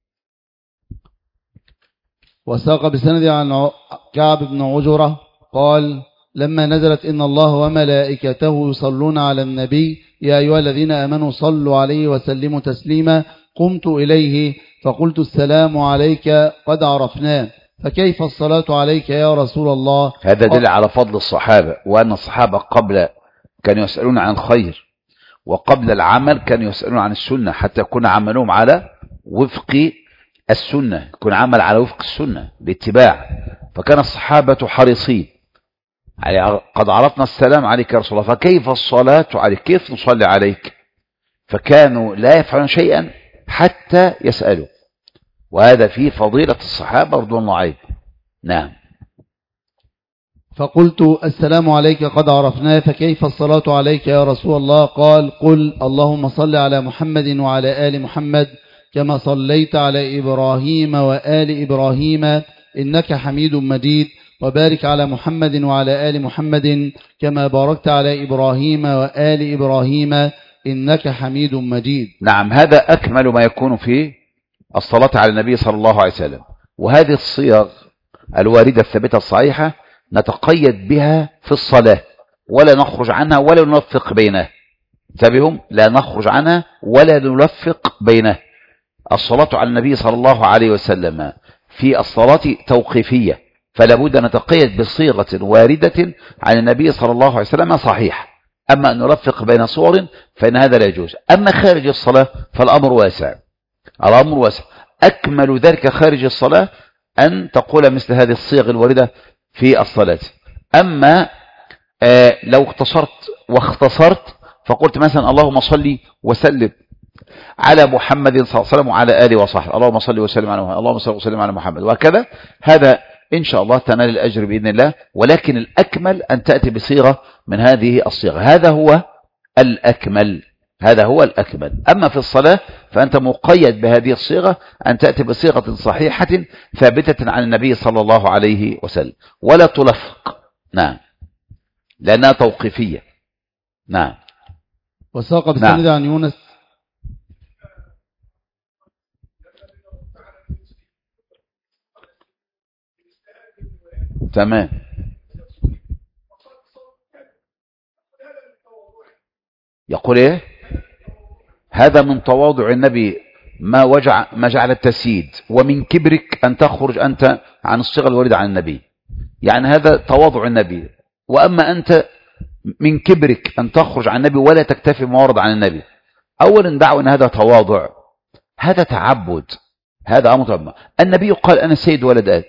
وساق بسند عن كعب بن عجرة قال لما نزلت إن الله وملائكته يصلون على النبي يا أيها الذين آمنوا صلوا عليه وسلموا تسليما قمت إليه فقلت السلام عليك قد عرفناه فكيف الصلاة عليك يا رسول الله؟ هذا دل على فضل الصحابة، وأن الصحابة قبل كانوا يسألون عن خير، وقبل العمل كانوا يسألون عن السنة حتى يكون عملهم على وفق السنة، يكون عمل على وفق السنة باتباع. فكان الصحابة حريصين قد عرفنا السلام عليك يا رسول الله فكيف الصلاة عليك؟ كيف نصلي عليك؟ فكانوا لا يفعلون شيئا حتى يسألوا، وهذا فيه فضيلة الصحابة رضوان الله عليهم. نعم. فقلت السلام عليك قد عرفناه فكيف الصلاة عليك يا رسول الله؟ قال قل اللهم صل على محمد وعلى آل محمد كما صليت على إبراهيم وآل إبراهيم إنك حميد مجيد وبارك على محمد وعلى آل محمد كما باركت على إبراهيم وآل إبراهيم إنك حميد مجيد. نعم. هذا أكمل ما يكون في الصلاة على النبي صلى الله عليه وسلم. وهذه الصيغ الواردة الثابتة الصحيحة نتقيد بها في الصلاة ولا نخرج عنها ولا نلفق بينها. تابعهم، لا نخرج عنها ولا نلفق بينها. الصلاة على النبي صلى الله عليه وسلم في الصلاة توقيفية، فلا بد أن نتقيد بصيغة واردة عن النبي صلى الله عليه وسلم صحيح. أما أن نلفق بين صور فإن هذا لا يجوز. أما خارج الصلاة فالأمر واسع، الأمر واسع. أكمل ذلك خارج الصلاة أن تقول مثل هذه الصيغ الواردة في الصلاة. أما آه لو اختصرت واختصرت فقلت مثلا اللهم صل وسلم على محمد صلى الله عليه وسلم وعلى آله وصحبه، اللهم صل وسلم على محمد، اللهم صل وسلم على محمد، وهكذا، هذا إن شاء الله تنال الأجر بإذن الله، ولكن الأكمل أن تأتي بصيغة من هذه الصيغة، هذا هو الأكمل، هذا هو الأكمل. أما في الصلاة فأنت مقيد بهذه الصيغة أن تأتي بصيغة صحيحة ثابتة عن النبي صلى الله عليه وسلم، ولا تلفق، نعم، لأنها توقيفية. نعم. وساق بسند عن يونس. تمام. يقول ايه؟ هذا من تواضع النبي ما وجع ما جعل التسييد، ومن كبرك أن تخرج أنت عن الصيغة الواردة عن النبي. يعني هذا تواضع النبي، وأما أنت من كبرك أن تخرج عن النبي ولا تكتفي ما ورد عن النبي. أولا دعوا أن هذا تواضع، هذا تعبد، هذا أمر طبعا. النبي قال أنا سيد ولد آدم،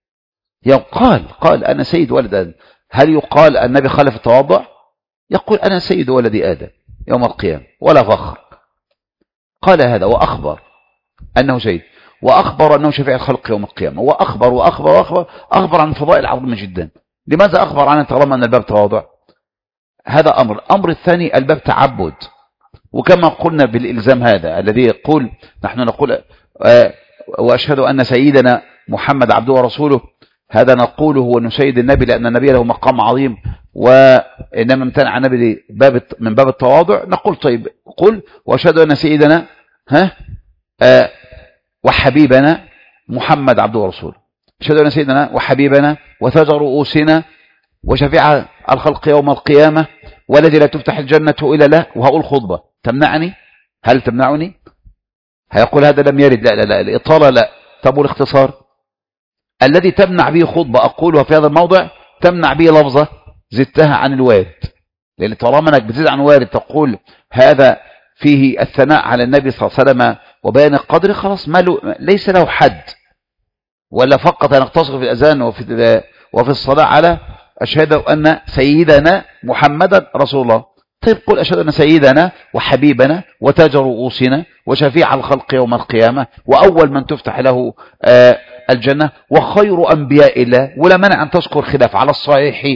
يقال قال أنا سيد ولد آدم. هل يقال النبي خالف التواضع؟ يقول أنا سيد ولد آدم يوم القيامة ولا فخر. قال هذا وأخبر أنه سيد، وأخبر أنه شفيع الخلق يوم القيامة، وأخبر وأخبر وأخبر أخبر عن فضائل عظيمة جدا. لماذا أخبر عنه طالما أن الباب تواضع؟ هذا أمر. الأمر الثاني الباب تعبد، وكما قلنا بالإلزام هذا الذي يقول نحن نقول آه وأشهد أن سيدنا محمد عبده ورسوله، هذا نقوله هو أنه سيد النبي لأن النبي له مقام عظيم، وإنما امتنع النبي من باب التواضع. نقول طيب قل وأشهد أن سيدنا ها آه وحبيبنا محمد عبده ورسوله، أشهد أن سيدنا وحبيبنا وتاج رؤوسنا وشفيع الخلق يوم القيامة والذي لا تفتح الجنة إلا له، وهقول خطبة تمنعني؟ هل تمنعني؟ هيقول هذا لم يرد. لا لا لا الإطالة لا. طب والاختصار الذي تمنع به خطبة أقولها في هذا الموضع تمنع به لفظة زدتها عن الوارد، لأن طالما أنك بتزيد عن وارد تقول هذا فيه الثناء على النبي صلى الله عليه وسلم وبيان القدر، خلاص ما له ليس له حد. ولا فقط نقتصر في الأذان وفي وفي الصلاة على أشهد أن سيدنا محمدا رسول الله. طيب قل أشهد أن سيدنا وحبيبنا وتاج رؤوسنا وشفيع الخلق يوم القيامة وأول من تفتح له آه الجنة وخير أنبياء الله، ولا منع أن تذكر خلاف على الصحيح.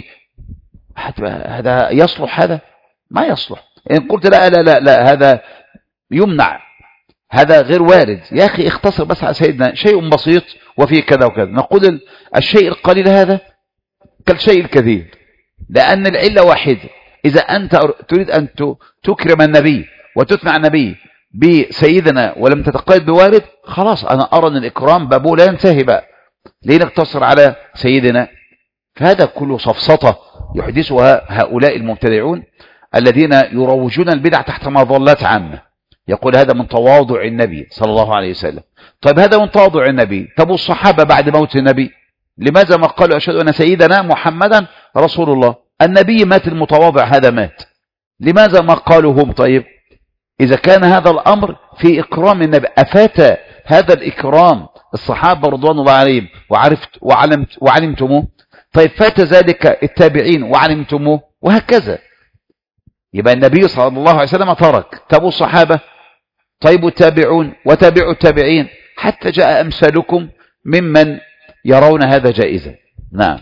هذا يصلح؟ هذا ما يصلح. إن قلت لا لا لا لا هذا يمنع، هذا غير وارد. يا أخي اختصر بس على سيدنا، شيء بسيط وفيه كذا وكذا. نقول الشيء القليل هذا كالشيء الكثير، لأن العلة واحدة. إذا أنت تريد أن تكرم النبي وتثنى النبي بسيدنا ولم تتقيد بوارد، خلاص أنا أرى أن الإكرام بابه لا ينتهي بقى، ليه نقتصر على سيدنا؟ فهذا كله صفصطة يحدثها هؤلاء المبتدعون الذين يروجون البدع تحت مظلات عامة. يقول هذا من تواضع النبي صلى الله عليه وسلم. طيب هذا من تواضع النبي. طب الصحابة بعد موت النبي لماذا ما قالوا أشهد أن سيدنا محمدا رسول الله؟ النبي مات، المتواضع هذا مات، لماذا ما قالوا هم؟ طيب إذا كان هذا الأمر في إكرام النبي، أفات هذا الإكرام الصحابة رضوان الله عليهم وعرفت وعلمت وعلمتموه؟ طيب فات ذلك التابعين وعلمتموه، وهكذا. يبقى النبي صلى الله عليه وسلم ترك، تابوا الصحابة، طيب التابعون وتابعوا التابعين، حتى جاء أمثالكم ممن يرون هذا جائزا. نعم.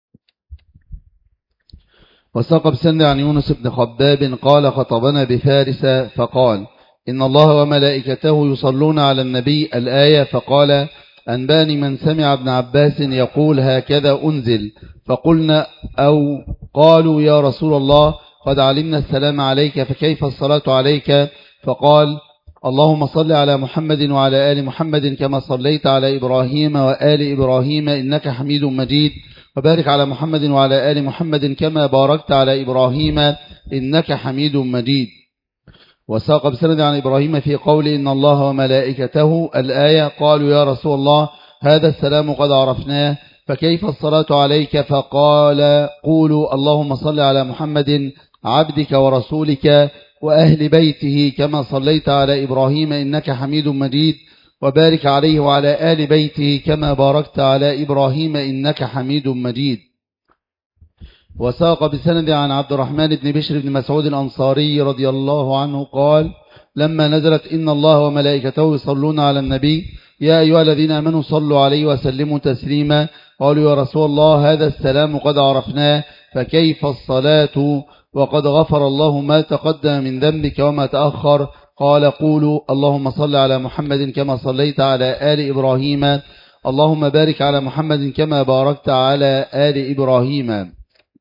وساق بسند عن يونس بن خباب قال خطبنا بفارس فقال إن الله وملائكته يصلون على النبي الآية، فقال أنباني من سمع ابن عباس يقول هكذا أنزل، فقلنا أو قالوا يا رسول الله قد علمنا السلام عليك فكيف الصلاة عليك؟ فقال اللهم صل على محمد وعلى آل محمد كما صليت على إبراهيم وآل إبراهيم إنك حميد مجيد، وبارك على محمد وعلى آل محمد كما باركت على إبراهيم إنك حميد مجيد. وساق بسند عن إبراهيم في قول إن الله وملائكته الآية، قالوا يا رسول الله هذا السلام قد عرفناه فكيف الصلاة عليك؟ فقال قولوا اللهم صل على محمد عبدك ورسولك وأهل بيته كما صليت على إبراهيم إنك حميد مجيد، وبارك عليه وعلى آل بيته كما باركت على إبراهيم إنك حميد مجيد. وساق بسند عن عبد الرحمن بن بشر بن مسعود الأنصاري رضي الله عنه قال لما نزلت إن الله وملائكته يصلون على النبي يا أيها الذين آمنوا صلوا عليه وسلموا تسليما. قالوا يا رسول الله هذا السلام قد عرفناه فكيف الصلاة وقد غفر الله ما تقدم من ذنبك وما تأخر؟ قال قولوا اللهم صل على محمد كما صليت على آل إبراهيم اللهم بارك على محمد كما باركت على آل إبراهيم.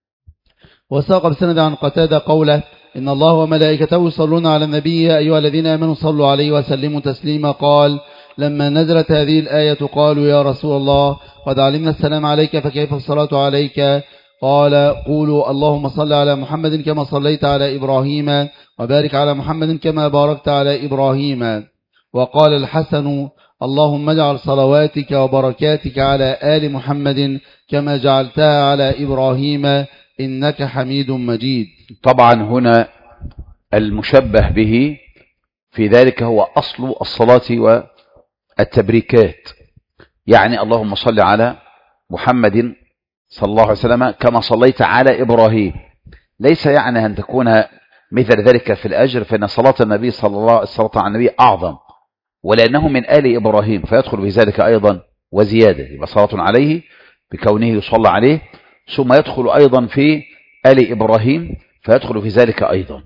وساق بسند عن قتادة قوله إن الله وملائكته يصلون على النبي يا أيها الذين آمنوا صلوا عليه وسلموا تسليما. قال لما نزلت هذه الآية قالوا يا رسول الله قد علمنا السلام عليك فكيف الصلاة عليك؟ قال قولوا اللهم صل على محمد كما صليت على إبراهيم وبارك على محمد كما باركت على إبراهيم. وقال الحسن اللهم اجعل صلواتك وبركاتك على آل محمد كما جعلتها على إبراهيم إنك حميد مجيد. طبعا هنا المشبه به في ذلك هو أصل الصلاة والتبريكات، يعني اللهم صل على محمد صلى الله عليه وسلم كما صليت على إبراهيم، ليس يعني أن تكون مثل ذلك في الأجر، فإن صلاة النبي صلى الله عليه وسلم على النبي أعظم، ولأنه من آل إبراهيم فيدخل في ذلك أيضا وزيادة، يبقى صلاة عليه بكونه يصلى عليه، ثم يدخل أيضا في آل إبراهيم فيدخل في ذلك أيضا.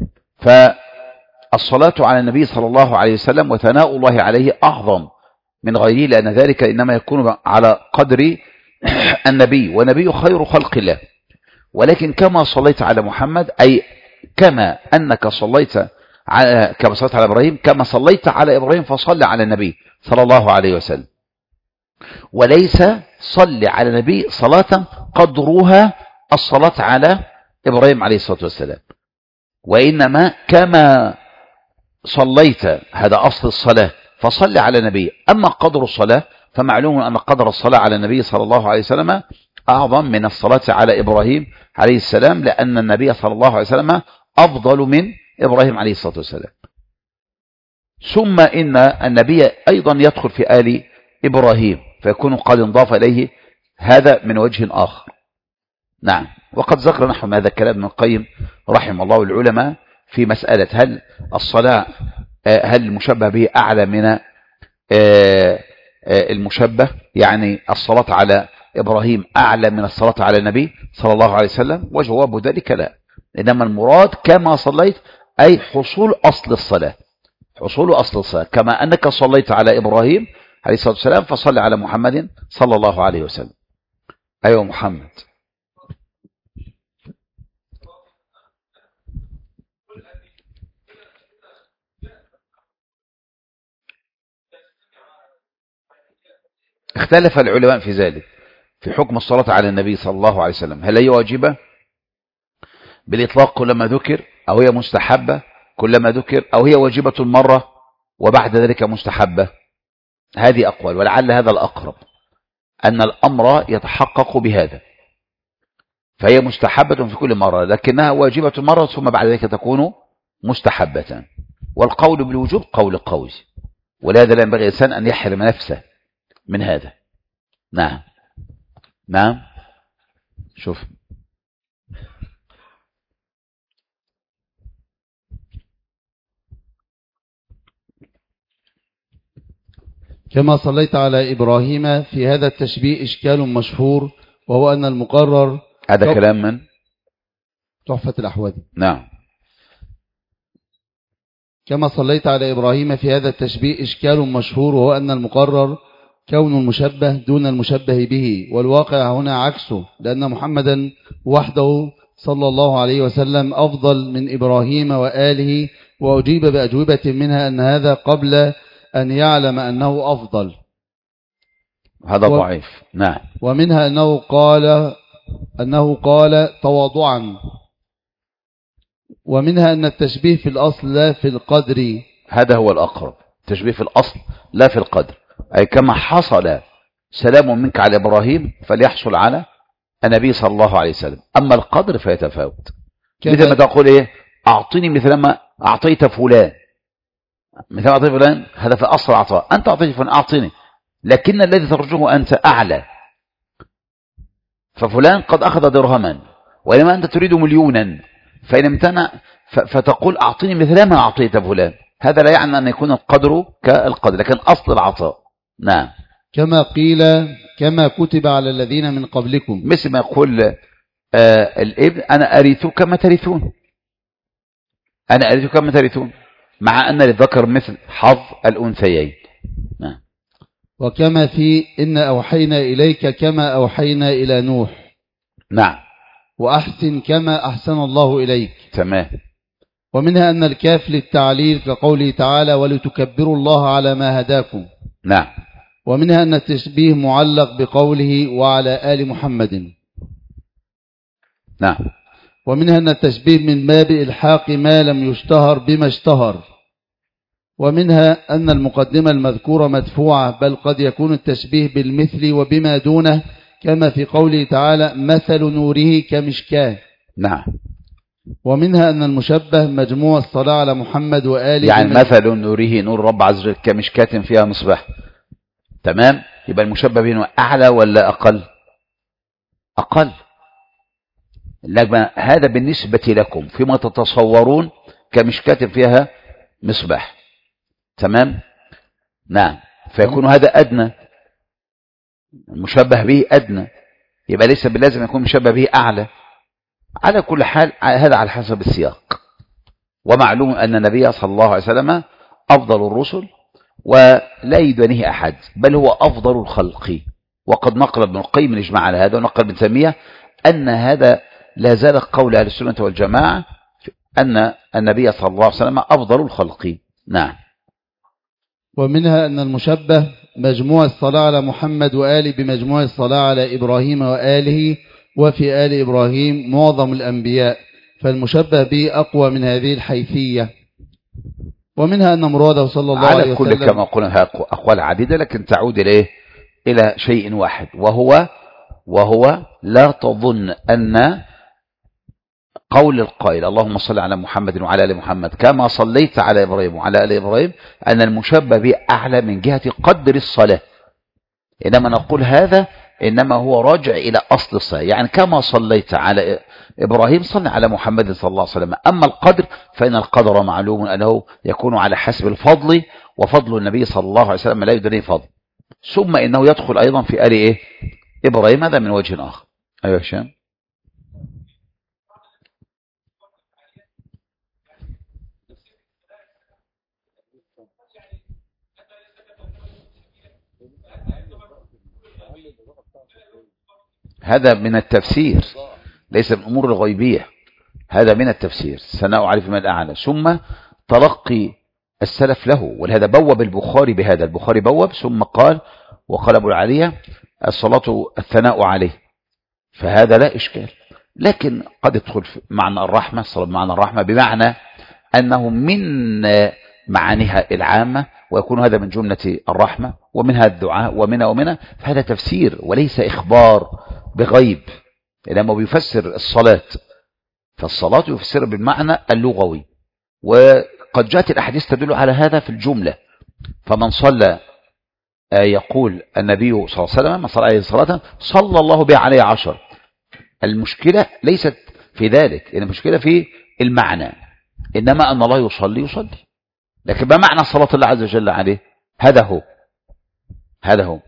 فالصلاة على النبي صلى الله عليه وسلم وثناء الله عليه أعظم من غيره، لأن ذلك إنما يكون على قدر النبي، ونبي خير خلق الله. ولكن كما صليت على محمد أي كما أنك صليت على كما صليت على إبراهيم كما صليت على إبراهيم فصل على النبي صلى الله عليه وسلم، وليس صل على النبي صلاة قدرها الصلاة على إبراهيم عليه الصلاة والسلام، وإنما كما صليت هذا أصل الصلاة فصل على النبي. أما قدر الصلاة فمعلوم أن قدر الصلاة على النبي صلى الله عليه وسلم أعظم من الصلاة على إبراهيم عليه السلام، لأن النبي صلى الله عليه وسلم أفضل من إبراهيم عليه الصلاة والسلام. ثم إن النبي أيضا يدخل في آل إبراهيم فيكون قد انضاف إليه هذا من وجه آخر. نعم، وقد ذكر نحو هذا الكلام ابن القيم رحمه الله العلماء في مسألة هل الصلاة هل المشبه به أعلى من المشبه، يعني الصلاة على إبراهيم أعلى من الصلاة على النبي صلى الله عليه وسلم؟ وجواب ذلك لا، إنما المراد كما صليت أي حصول أصل الصلاة، حصول أصل الصلاة كما أنك صليت على إبراهيم عليه الصلاة والسلام فصل على محمد صلى الله عليه وسلم. أيوة محمد. اختلف العلماء في ذلك في حكم الصلاة على النبي صلى الله عليه وسلم، هل هي واجبة بالإطلاق كلما ذكر، أو هي مستحبة كلما ذكر، أو هي واجبة مرة وبعد ذلك مستحبة؟ هذه أقوال، ولعل هذا الأقرب أن الأمر يتحقق بهذا، فهي مستحبة في كل مرة لكنها واجبة مرة ثم بعد ذلك تكون مستحبة. والقول بالوجوب قول قوي، ولهذا لا ينبغي الإنسان أن يحرم نفسه من هذا. نعم نعم. شوف كما صليت على إبراهيم في هذا التشبيه إشكال مشهور، وهو أن المقرر هذا كلام من تحفة الأحوذي. نعم. كما صليت على إبراهيم في هذا التشبيه إشكال مشهور، وهو أن المقرر كون المشبه دون المشبه به، والواقع هنا عكسه، لأن محمدا وحده صلى الله عليه وسلم أفضل من إبراهيم وآله، وأجيب بأجوبة منها أن هذا قبل أن يعلم أنه أفضل، هذا و... ضعيف. نعم. ومنها أنه قال أنه قال تواضعا، ومنها أن التشبيه في الأصل لا في القدر. هذا هو الأقرب، التشبيه في الأصل لا في القدر، أي كما حصل سلام منك على إبراهيم فليحصل على النبي صلى الله عليه وسلم، أما القدر فيتفاوت. مثل ما تقول إيه أعطيني مثل ما أعطيت فلان، مثل ما أعطيت فلان هذا في أصل العطاء، أنت أعطيت فلان أعطيني، لكن الذي ترجوه أنت أعلى، ففلان قد أخذ درهما وإنما أنت تريد مليونا، فإن امتنع فتقول أعطيني مثل ما أعطيت فلان، هذا لا يعني أن يكون القدر كالقدر، لكن أصل العطاء. نعم. كما قيل كما كتب على الذين من قبلكم، مثل ما يقول آه الابن أنا أرث كما ترثون، أنا أرث كما ترثون، مع أن للذكر مثل حظ الأنثيين. نعم. وكما في إن أوحينا إليك كما أوحينا إلى نوح. نعم. وأحسن كما أحسن الله إليك. تمام. ومنها أن الكاف للتعليل كقوله تعالى ولتكبروا الله على ما هداكم. نعم. ومنها أن التشبيه معلق بقوله وعلى آل محمد. نعم. ومنها أن التشبيه من باب إلحاق ما لم يشتهر بما اشتهر. ومنها أن المقدمة المذكورة مدفوعة، بل قد يكون التشبيه بالمثل وبما دونه، كما في قوله تعالى مثل نوره كمشكاه. نعم. ومنها أن المشبه مجموع الصلاة على محمد وآله، يعني مثل نوره نور رب عز وجل كمشكاة فيها مصباح. تمام. يبقى المشبه بينه أعلى ولا أقل؟ أقل. هذا بالنسبة لكم فيما تتصورون كمشكاة فيها مصباح. تمام. نعم. فيكون هذا أدنى، المشبه به أدنى، يبقى ليس باللازم يكون مشبه به أعلى. على كل حال هذا على حسب السياق. ومعلوم أن النبي صلى الله عليه وسلم أفضل الرسل ولا يدانيه أحد، بل هو أفضل الخلق. وقد نقل ابن القيم الإجماع على هذا، ونقل ابن تيمية أن هذا لا زال قول أهل السنة والجماعة أن النبي صلى الله عليه وسلم أفضل الخلق. نعم. ومنها أن المشبه مجموع الصلاة على محمد وآله بمجموع الصلاة على إبراهيم وآله، وفي آل إبراهيم معظم الأنبياء، فالمشبه به أقوى من هذه الحيثية. ومنها أن مراده صلى الله عليه وسلم على كل كما قلنا أقوال عديدة، لكن تعود إليه إلى شيء واحد، وهو وهو لا تظن أن قول القائل اللهم صل على محمد وعلى آل محمد كما صليت على إبراهيم وعلى آل إبراهيم أن المشبه به أعلى من جهة قدر الصلاة، إنما نقول هذا إنما هو راجع إلى أصل الصلاة. يعني كما صليت على إبراهيم صلى على محمد صلى الله عليه وسلم. أما القدر فإن القدر معلوم أنه يكون على حسب الفضل، وفضل النبي صلى الله عليه وسلم لا يدري فضل، ثم إنه يدخل أيضا في آل إيه؟ إبراهيم. هذا من وجه آخر. أيها هشام. هذا من التفسير ليس من أمور الغيبية، هذا من التفسير. ثناء عليه فيما الأعلى، ثم تلقي السلف له. ولهذا بوب البخاري بهذا، البخاري بوب ثم قال وقال أبو العالية الصلاة الثناء عليه، فهذا لا إشكال. لكن قد يدخل معنى الرحمة، الصلاة بمعنى الرحمة بمعنى أنه من معانيها العامة، ويكون هذا من جملة الرحمة، ومنها الدعاء ومنها ومنها، فهذا تفسير وليس إخبار بغيب. لما بيفسر الصلاة فالصلاة يفسر بالمعنى اللغوي، وقد جاءت الأحاديث تدل على هذا في الجملة. فمن صلى يقول النبي صلى الله عليه وسلم من صلى عليه صلاة صلى الله بها عليه عشر. المشكلة ليست في ذلك، المشكلة في المعنى، إنما أن الله يصلي يصلي، لكن ما معنى صلاة الله عز وجل عليه؟ هذا هو هذا هو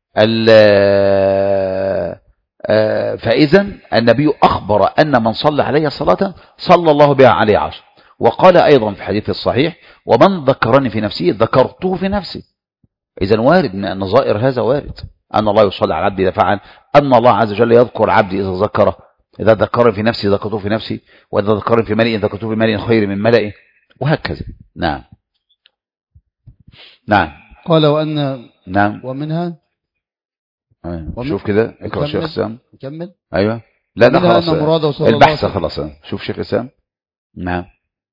فإذا النبي أخبر أن من صلى عليه صلاة صلى الله بها عليه عشر. وقال أيضا في الحديث الصحيح ومن ذكرني في نفسي ذكرته في نفسي. إذن وارد من النظائر، هذا وارد أن الله يصلي على العبد إذا فعل، أن الله عز وجل يذكر عبدي إذا ذكره، إذا ذكرني في نفسي ذكرته في نفسي، وإذا ذكرني في ملئ ذكرته في ملئ خير من ملئه، وهكذا. نعم نعم. قال وأن نعم ومنها ومن... شوف كده اقرأ شيخ اسام. نكمل. أيوة لا ده خلاص البحث خلاص. شوف شيخ اسام. نعم.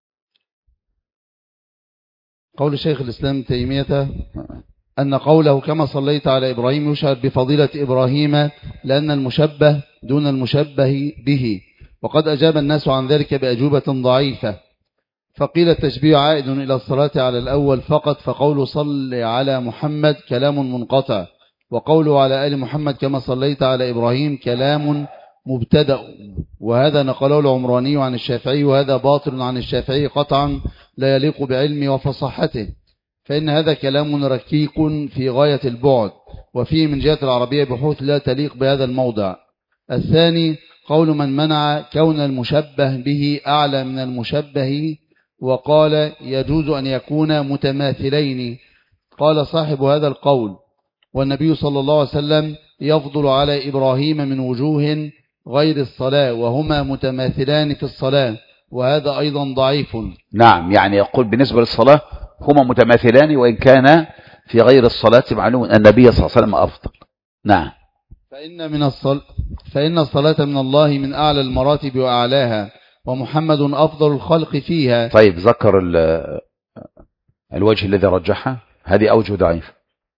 قول شيخ الإسلام تيمية أن قوله كما صليت على إبراهيم يشعر بفضيلة إبراهيم، لأن المشبه دون المشبه به، وقد أجاب الناس عن ذلك بأجوبة ضعيفة. فقيل التشبيه عائد إلى الصلاة على الأول فقط، فقول صل على محمد كلام منقطع، وقوله على آل محمد كما صليت على إبراهيم كلام مبتدأ. وهذا نقله العمراني عن الشافعي، وهذا باطل عن الشافعي قطعا لا يليق بعلمه وفصاحته. فإن هذا كلام ركيك في غاية البعد، وفيه من جهة العربية بحوث لا تليق بهذا الموضع. الثاني قول من منع كون المشبه به أعلى من المشبه وقال يجوز أن يكون متماثلين. قال صاحب هذا القول: والنبي صلى الله عليه وسلم يفضل على إبراهيم من وجوه غير الصلاة وهما متماثلان في الصلاة، وهذا أيضا ضعيف. نعم، يعني يقول بالنسبة للصلاة هما متماثلان، وإن كان في غير الصلاة معلوم أن النبي صلى الله عليه وسلم أفضل. نعم. فإن, من الصل... فإن الصلاة من الله من أعلى المراتب وأعلاها، ومحمد أفضل الخلق فيها. طيب، ذكر ال... الوجه الذي رجحها، هذه أوجه ضعيف.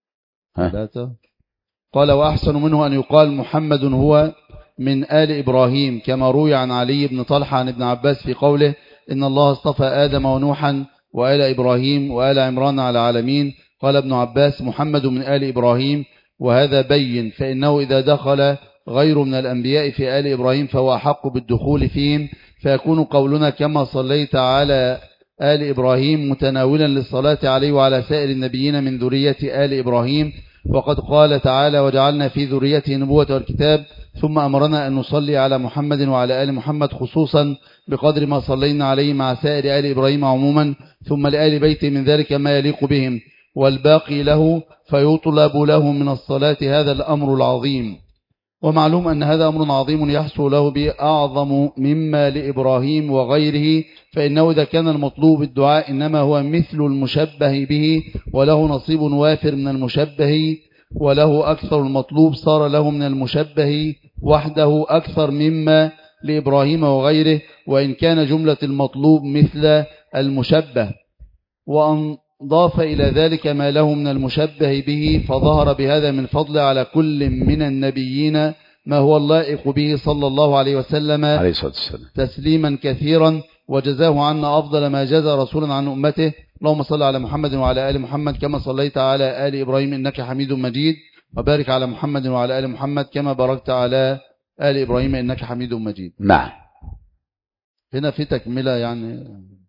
قال: وأحسن منه أن يقال محمد هو من آل إبراهيم، كما روي عن علي بن طلحة عن ابن عباس في قوله: إن الله اصطفى آدم ونوحا وآل إبراهيم وآل عمران على العالمين. قال ابن عباس: محمد من آل إبراهيم، وهذا بين، فإنه إذا دخل غير من الأنبياء في آل إبراهيم فهو أحق بالدخول فيهم، فيكون قولنا كما صليت على آل إبراهيم متناولا للصلاة عليه وعلى سائر النبيين من ذرية آل إبراهيم. وقد قال تعالى: وجعلنا في ذريته النبوة والكتاب، ثم أمرنا أن نصلي على محمد وعلى آل محمد خصوصا بقدر ما صلينا عليه مع سائر آل إبراهيم عموما، ثم لآل بيته من ذلك ما يليق بهم، والباقي له فيطلب له من الصلاة. هذا الأمر العظيم، ومعلوم أن هذا أمر عظيم يحصل له به أعظم مما لإبراهيم وغيره، فإنه إذا كان المطلوب الدعاء إنما هو مثل المشبه به، وله نصيب وافر من المشبه، وله أكثر المطلوب، صار له من المشبه وحده أكثر مما لإبراهيم وغيره، وإن كان جملة المطلوب مثل المشبه. وأن ضاف إلى ذلك ما له من المشبه به، فظهر بهذا من فضل على كل من النبيين ما هو اللائق به صلى الله عليه وسلم عليه الصلاة والسلام تسليما كثيرا، وجزاه عنا أفضل ما جزى رسولا عن أمته. اللهم صل على محمد وعلى آل محمد كما صليت على آل إبراهيم إنك حميد مجيد، وبارك على محمد وعلى آل محمد كما باركت على آل إبراهيم إنك حميد مجيد. نعم. هنا في تكملة يعني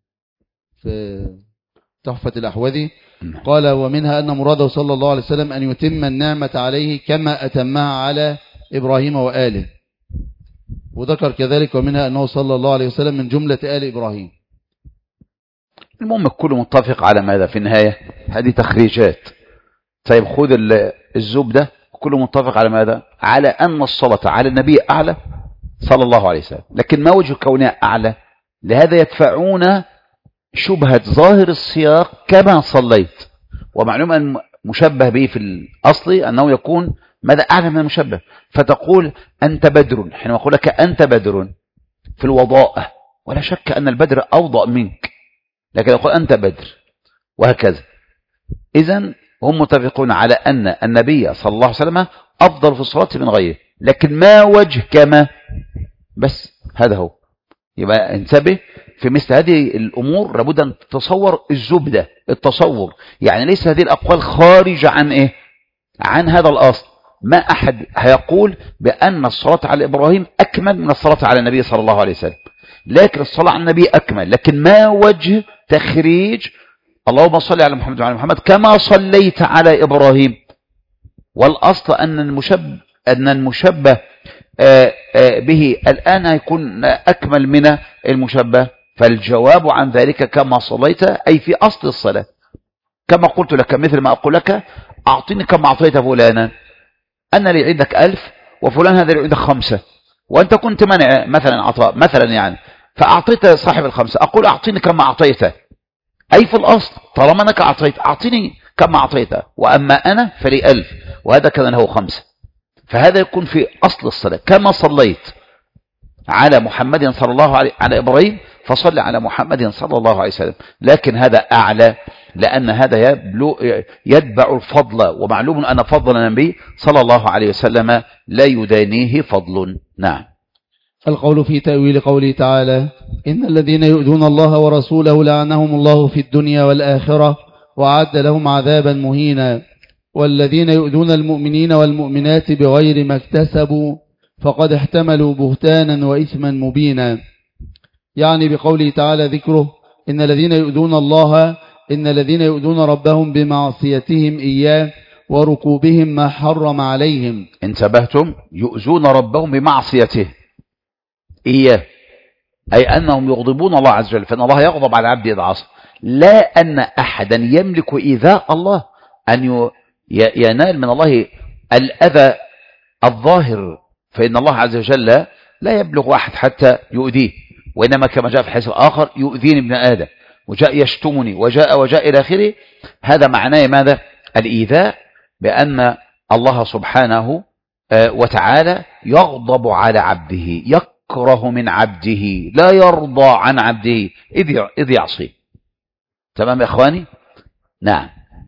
في تحفة الأحوذي. قال: ومنها أن مراده صلى الله عليه وسلم أن يتم النعمة عليه كما أتمها على إبراهيم وآله. وذكر كذلك: ومنها أنه صلى الله عليه وسلم من جملة آل إبراهيم. المهم الكل متفق على ماذا في النهاية؟ هذه تخريجات. طيب، خذ الزبدة، كل متفق على ماذا؟ على أن الصلاة على النبي أعلى صلى الله عليه وسلم. لكن ما وجه كونها أعلى؟ لهذا يدفعون شبهة ظاهر السياق كما صليت، ومعلوم أن مشبه به في الأصل أنه يكون ماذا؟ أعلى من المشبه. فتقول أنت بدر، حينما أقول لك أنت بدر في الوضاء، ولا شك أن البدر أوضأ منك، لكن أقول أنت بدر، وهكذا. إذن هم متفقون على أن النبي صلى الله عليه وسلم أفضل في الصلاة من غيره، لكن ما وجه كما، بس هذا هو. يبقى انتبه في مثل هذه الأمور، لابد أن تتصور الزبدة، التصور، يعني ليس هذه الأقوال خارجة عن إيه؟ عن هذا الأصل. ما أحد هيقول بأن الصلاة على إبراهيم أكمل من الصلاة على النبي صلى الله عليه وسلم، لكن الصلاة على النبي أكمل. لكن ما وجه تخريج اللهم صل على محمد وعلى محمد كما صليت على إبراهيم؟ والأصل أن المشبه, أن المشبه به الآن هيكون أكمل من المشبه، فالجواب عن ذلك كما صليت أي في أصل الصلاة. كما قلت لك، مثل ما أقول لك أعطيني كما أعطيت فلانا، أنا لي عندك ألف وفلان هذا لي عندك خمسة، وأنت كنت منع مثلا عطاء مثلا يعني، فأعطيت صاحب الخمسة، أقول أعطيني كما أعطيته، أي في الأصل طالما أنك أعطيت أعطيني كما أعطيته، وأما أنا فلي ألف وهذا كذا له خمسة. فهذا يكون في أصل الصلاة كما صليت على محمد صلى الله عليه على إبراهيم فصل على محمد صلى الله عليه وسلم، لكن هذا أعلى لأن هذا يتبع الفضل، ومعلوم أن فضل النبي صلى الله عليه وسلم لا يدانيه فضل. نعم. القول في تأويل قوله تعالى: إن الذين يؤذون الله ورسوله لعنهم الله في الدنيا والآخرة وأعد لهم عذابا مهينا، والذين يؤذون المؤمنين والمؤمنات بغير ما اكتسبوا فقد احتملوا بهتانا وإثما مبينا. يعني بقوله تعالى ذكره: إن الذين يؤذون الله إن الذين يؤذون ربهم بمعصيتهم إياه وركوبهم ما حرم عليهم. انتبهتم؟ يؤذون ربهم بمعصيته إياه، أي أنهم يغضبون الله عز وجل، فإن الله يغضب على عبده إذا عصى. لا أن أحدا يملك إيذاء الله، أن ينال من الله الأذى الظاهر، فإن الله عز وجل لا يبلغ أحد حتى يؤذيه، وإنما كما جاء في الحديث الآخر يؤذيني ابن آدم، وجاء يشتمني، وجاء وجاء إلى آخره. هذا معناه ماذا؟ الإيذاء، بأن الله سبحانه وتعالى يغضب على عبده، يكره من عبده، لا يرضى عن عبده إذ يعصيه. تمام يا إخواني؟ نعم.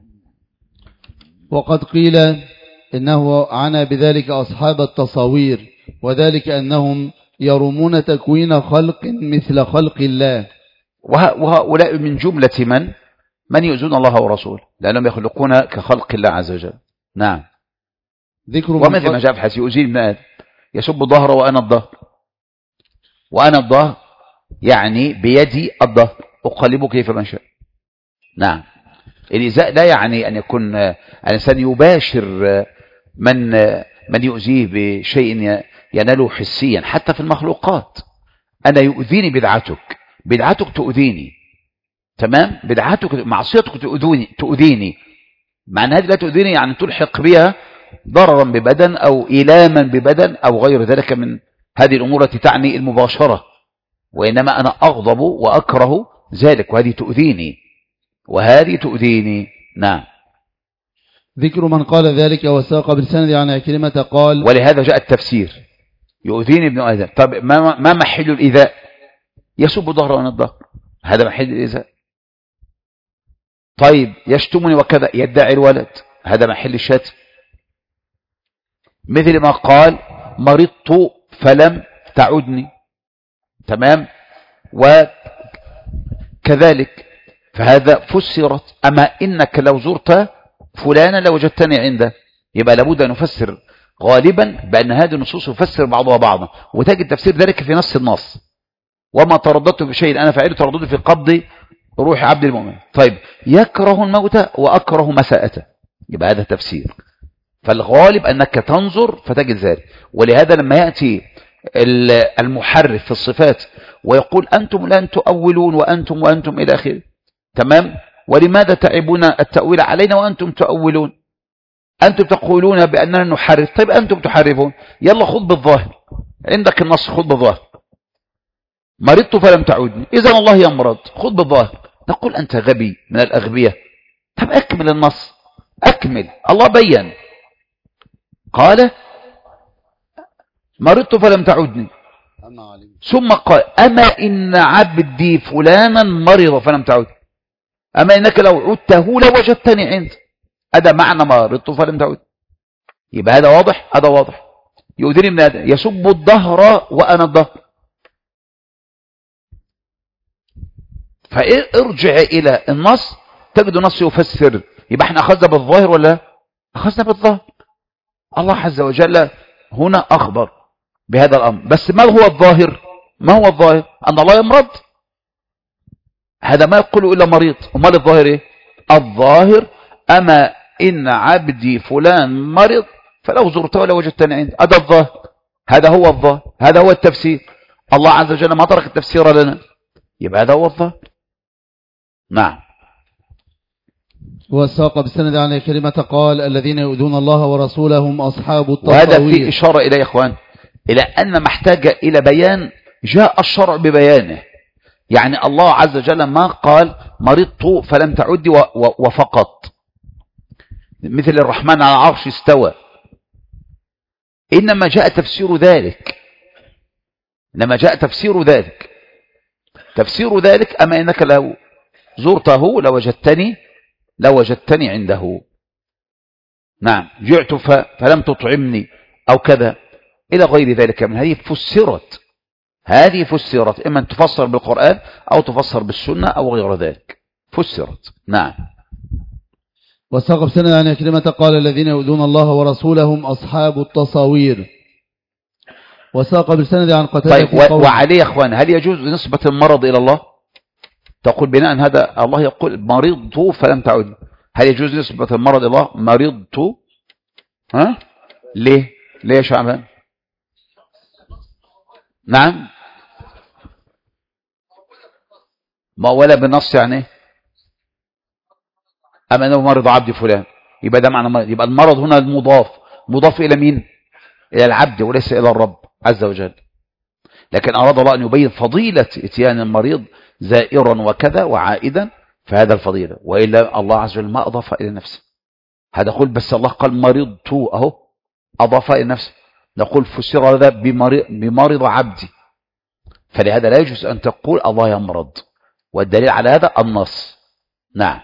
وقد قيل إنه عنى بذلك أصحاب التصاوير، وذلك أنهم يرمون تكوين خلق مثل خلق الله. وهؤلاء من جملة من من يؤذون الله ورسوله، لأنهم يخلقون كخلق الله عز وجل. نعم. ذكر ومثل ما جاء في الحديث يؤذيني ابن آدم يسب الظهر وأنا الظهر، وأنا الظهر يعني بيدي الظهر أقلبه كيف ما شاء. نعم. الإيذاء لا يعني أن يكون الإنسان يباشر من من يؤذيه بشيء يناله حسيا، حتى في المخلوقات. أنا يؤذيني بدعتك، بدعتك تؤذيني، تمام؟ بدعتك معصيتك تؤذيني تؤذيني معنى هذه لا تؤذيني يعني تلحق بها ضررا ببدن أو إيلاما ببدن أو غير ذلك من هذه الأمور التي تعني المباشرة، وإنما أنا أغضب وأكره ذلك، وهذه تؤذيني وهذه تؤذيني. نعم. ذكر من قال ذلك وساق بالسند عن عكرمة قال. ولهذا جاء التفسير يؤذيني ابن آدم. طب ما ما محل الإيذاء؟ يسب ظهره وأنا الظهر، هذا محل الإيذاء. طيب يشتمني وكذا، يدعي الولد، هذا محل الشتم. مثل ما قال مرضت فلم تعدني، تمام؟ وكذلك فهذا فسرت. أما إنك لو زرت فلانا لوجدتني عنده، يبقى لابد أن نفسر غالبا بأن هذه النصوص يفسر بعضها بعضا، وتجد تفسير ذلك في نص النص. وما ترددت بشيء أنا فعلت ترددت في قبض روح عبد المؤمن. طيب يكره الموت وأكره مساءته، يبقى هذا تفسير. فالغالب أنك تنظر فتجد ذلك. ولهذا لما يأتي المحرف في الصفات ويقول أنتم لن تؤولون وأنتم وأنتم إلى آخره، تمام؟ ولماذا تعبون التأويل علينا وأنتم تؤولون؟ أنتم تقولون بأننا نحرف، طيب أنتم تحرفون، يلا خذ بالظاهر، عندك النص خذ بالظاهر. مرضت فلم تعودني، إذن الله يمرض، خذ بالظاهر. نقول أنت غبي من الأغبية. طب أكمل النص، أكمل. الله بيّن قال مرضت فلم تعودني، ثم قال أما إن عبدي فلانا مرض فلم تعود، أما إنك لو عدته لوجدتني عند. هذا معنى مرضت فلم تعود. يبقى هذا واضح، هذا واضح. يؤذيني من هذا، يسب الظهر وأنا الظهر. فارجع إلى النص تجد النص يفسر. يبقى احنا أخذنا بالظاهر ولا أخذنا بالظاهر؟ الله عز وجل هنا أخبر بهذا الأمر. بس ما هو الظاهر؟ ما هو الظاهر؟ أن الله يمرض، هذا ما يقول إلا مريض. وما الظاهر إيه؟ الظاهر أما إن عبدي فلان مرض فلو زرته لوجدتني عنده، هذا الظاهر، هذا هو الظاهر، هذا هو التفسير. الله عز وجل ما ترك التفسير لنا، يبقى هذا هو الظاهر. نعم. والساق بالسند عن كلمة قال الذين يؤذون الله ورسوله هم أصحاب التصاوير. وهذا في إشارة إلى يا إخوان إلى أن محتاج إلى بيان، جاء الشرع ببيانه. يعني الله عز وجل ما قال مرضت فلم تعدي وفقط، مثل الرحمن على العرش استوى، إنما جاء تفسير ذلك. إنما جاء تفسير ذلك تفسير ذلك أما إنك لو زرته لوجدتني لوجدتني عنده. نعم. جعت فلم تطعمني أو كذا إلى غير ذلك من هذه فسرت هذه فسرت إما أن تفسر بالقرآن أو تفسر بالسنة أو غير ذلك، فسرت. نعم. وساق بسند عن كلمة قال الذين يؤذون الله ورسوله هم أصحاب التصاوير. وساق بالسند عن قتادة. طيب وعليه يا أخوان، هل يجوز نسبة المرض إلى الله؟ تقول بناء هذا الله يقول مرضت فلم تعد، هل يجوز نسبة المرض الله مرضت؟ ها ليه ليه يا شعبان؟ نعم ما ولا بالنص يعني أما أنه مرض عبد فلان يبقى ده معنى مرض. يبقى المرض هنا المضاف مضاف إلى مين؟ إلى العبد وليس إلى الرب عز وجل. لكن أراد الله أن يبين فضيلة إتيان المريض زائرا وكذا وعائدا، فهذا الفضيلة، وإلا الله عز وجل ما أضاف إلى نفسه. هذا قول بس الله قال مرضت أهو أضاف إلى نفسه، نقول فسر هذا بمرض عبدي، فلهذا لا يجوز أن تقول الله يمرض، والدليل على هذا النص. نعم.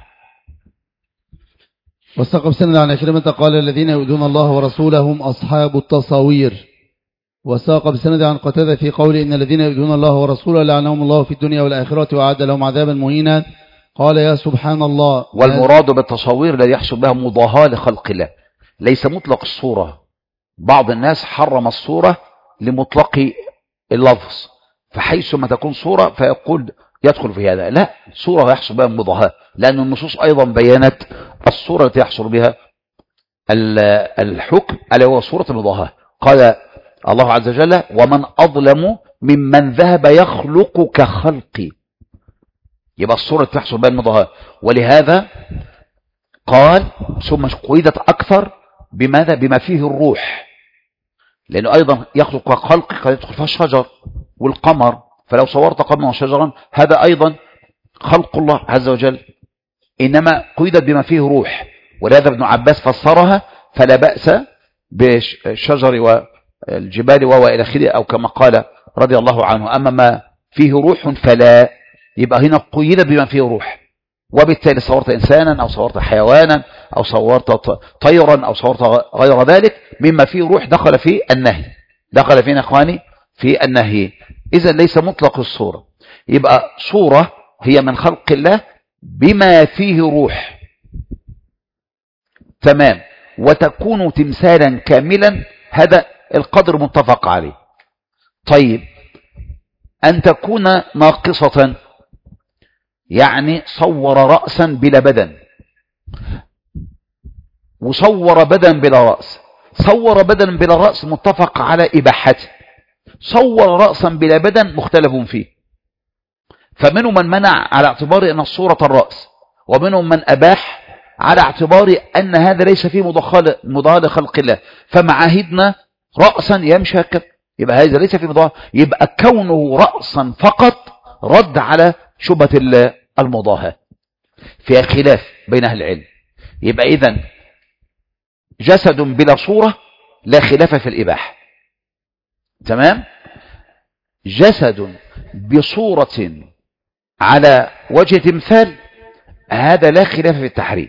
وساق بسند عن عكرمة قال الذين يؤذون الله ورسوله هم أصحاب التصاوير. وساق بسند عن قتادة في قول إن الذين يؤذون الله ورسوله لعنهم الله في الدنيا والآخرة وأعد لهم عذابا مهينا. قال يا سبحان الله. والمراد بالتصاوير الذي يحصل بها مضاهاة لخلق الله، ليس مطلق الصورة. بعض الناس حرم الصورة لمطلق اللفظ، فحيث ما تكون صورة فيقول يدخل في هذا، لا، صورة يحصل بها مضاهاة، لأن النصوص أيضا بيانت الصورة التي يحصل بها الحكم ألا هو صورة المضاهاة. قال الله عز وجل ومن أظلم ممن ذهب يخلق كخلقي، يبقى الصورة التي يحصل بها المضاهاة. ولهذا قال ثم قيدت أكثر بماذا؟ بما فيه الروح، لأنه أيضا يخلق كخلقي قد يدخل فيها الشجر والقمر، فلو صورت قمرا وشجرا هذا أيضا خلق الله عز وجل، إنما قيدت بما فيه روح. ولهذا ابن عباس فسرها فلا بأس بالشجر والجبال وإلى آخره، أو كما قال رضي الله عنه أما ما فيه روح فلا، يبقى هنا قيدت بما فيه روح، وبالتالي صورت إنسانا أو صورت حيوانا أو صورت طيرا أو صورت غير ذلك مما فيه روح دخل في النهي، دخل فينا إخواني في النهي. إذا ليس مطلق الصورة، يبقى صورة هي من خلق الله بما فيه روح، تمام، وتكون تمثالا كاملا، هذا القدر متفق عليه. طيب أن تكون ناقصة، يعني صور رأسا بلا بدن وصور بدن بلا رأس. صور بدن بلا رأس متفق على إباحته، صور رأسا بلا بدن مختلف فيه، فمنهم من منع على اعتبار أن الصورة الرأس، ومنهم من أباح على اعتبار أن هذا ليس فيه مضاهاة لخلق الله، فمعاهدنا رأسا يمشي هكذا، يبقى هذا ليس فيه مضاهاة، يبقى كونه رأسا فقط رد على شبهة المضاهاة، فيها خلاف بين أهل العلم. يبقى إذن جسد بلا صورة لا خلاف في الإباحة، تمام. جسد بصورة على وجه تمثال هذا لا خلاف في التحريم.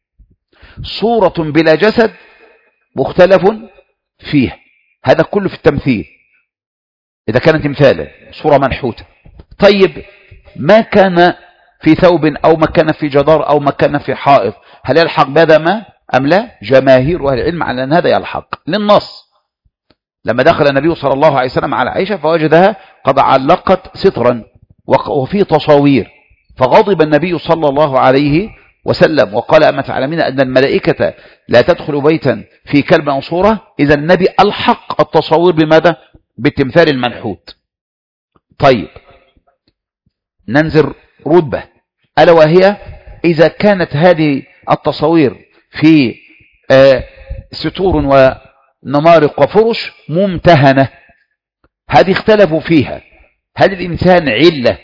صورة بلا جسد مختلف فيها، هذا كله في التمثيل إذا كان تمثالا، صورة منحوتة. طيب ما كان في ثوب أو ما كان في جدار أو ما كان في حائط، هل يلحق بهذا ما أم لا؟ جماهير أهل العلم على أن هذا يلحق للنص. لما دخل النبي صلى الله عليه وسلم على عائشة فوجدها قد علقت سترا وفيه تصاوير، فغضب النبي صلى الله عليه وسلم وقال أما تعلمين أن الملائكة لا تدخل بيتا في كلب أو صورة؟ إذا النبي ألحق التصاوير بماذا؟ بالتمثال المنحوت. طيب ننزل رتبة، ألا وهي إذا كانت هذه التصاوير في ستور ونمارق وفرش ممتهنة، هذه اختلفوا فيها، هل الإنسان علة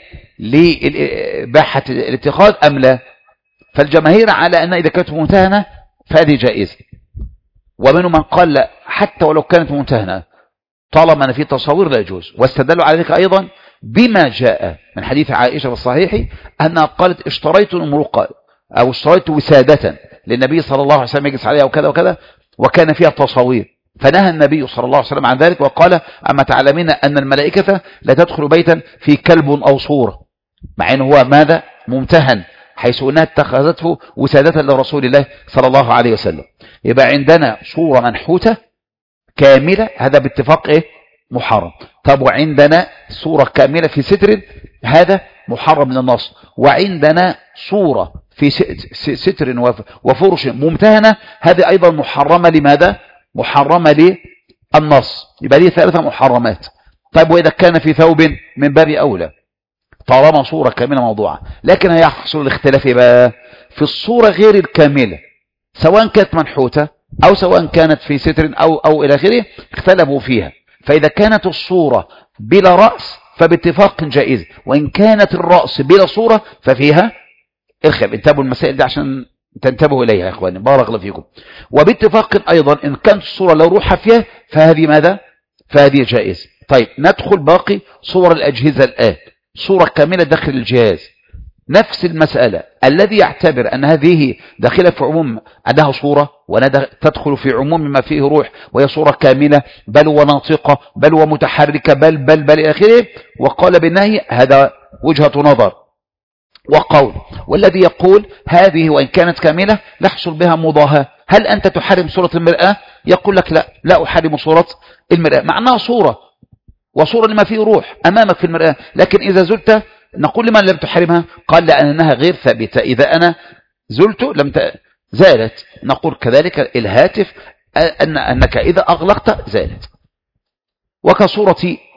لإباحة الاتخاذ أم لا؟ فالجماهير على أن إذا كانت ممتهنة فهذه جائزة، ومنهم من قال لا، حتى ولو كانت ممتهنة طالما أن في تصاوير لا يجوز. واستدلوا على ذلك أيضا بما جاء من حديث عائشة في الصحيح أنها قالت اشتريت امرقة أو اشتريت وسادة للنبي صلى الله عليه وسلم يجلس عليها وكذا وكذا، وكان فيها تصاوير، فنهى النبي صلى الله عليه وسلم عن ذلك وقال أما تعلمين أن الملائكة لا تدخل بيتا في كلب أو صورة، مع أنه هو ماذا؟ ممتهن، حيث أنها اتخذته وسادة لرسول الله صلى الله عليه وسلم. يبقى عندنا صورة منحوتة كاملة، هذا باتفاق إيه؟ محرم. طب وعندنا صورة كاملة في ستر، هذا محرم من النص، وعندنا صورة في ستر وفرش ممتهنة، هذه أيضا محرمة. لماذا؟ محرمة للنص. يبقى ليه ثلاثة محرمات. طيب وإذا كان في ثوب من باب أولى طالما صورة كاملة موضوعة. لكن هيحصل الاختلاف بقى في الصورة غير الكاملة، سواء كانت منحوتة أو سواء كانت في ستر أو, أو إلى آخره، اختلفوا فيها. فإذا كانت الصورة بلا رأس فباتفاق جائز، وإن كانت الرأس بلا صورة ففيها الخلاف. انتبهوا المسائل دي عشان تنتبهوا إليها يا إخواني، بارك الله فيكم. وباتفاق أيضا إن كانت الصورة لو روح فيها فهذه ماذا؟ فهذه جائز. طيب ندخل باقي صور الأجهزة الآن. صورة كاملة داخل الجهاز، نفس المسألة. الذي يعتبر أن هذه داخلة في عموم أنها صورة وتدخل في عموم ما فيه روح، وهي صورة كاملة بل وناطقة بل ومتحركة بل بل بل إلى آخره، وقال بالنهي، هذا وجهة نظر وقول. والذي يقول هذه وإن كانت كاملة يحصل بها مضاهاة، هل أنت تحرم صورة المرآة؟ يقول لك لا، لا أحرم صورة المرآة، معناها صورة وصورة لما فيه روح أمامك في المرآة. لكن إذا زلت نقول لمن لم تحرمها؟ قال لأنها غير ثابتة، إذا أنا زلت لم ت... زالت. نقول كذلك الهاتف، أن أنك إذا أغلقت زالت. وكصورة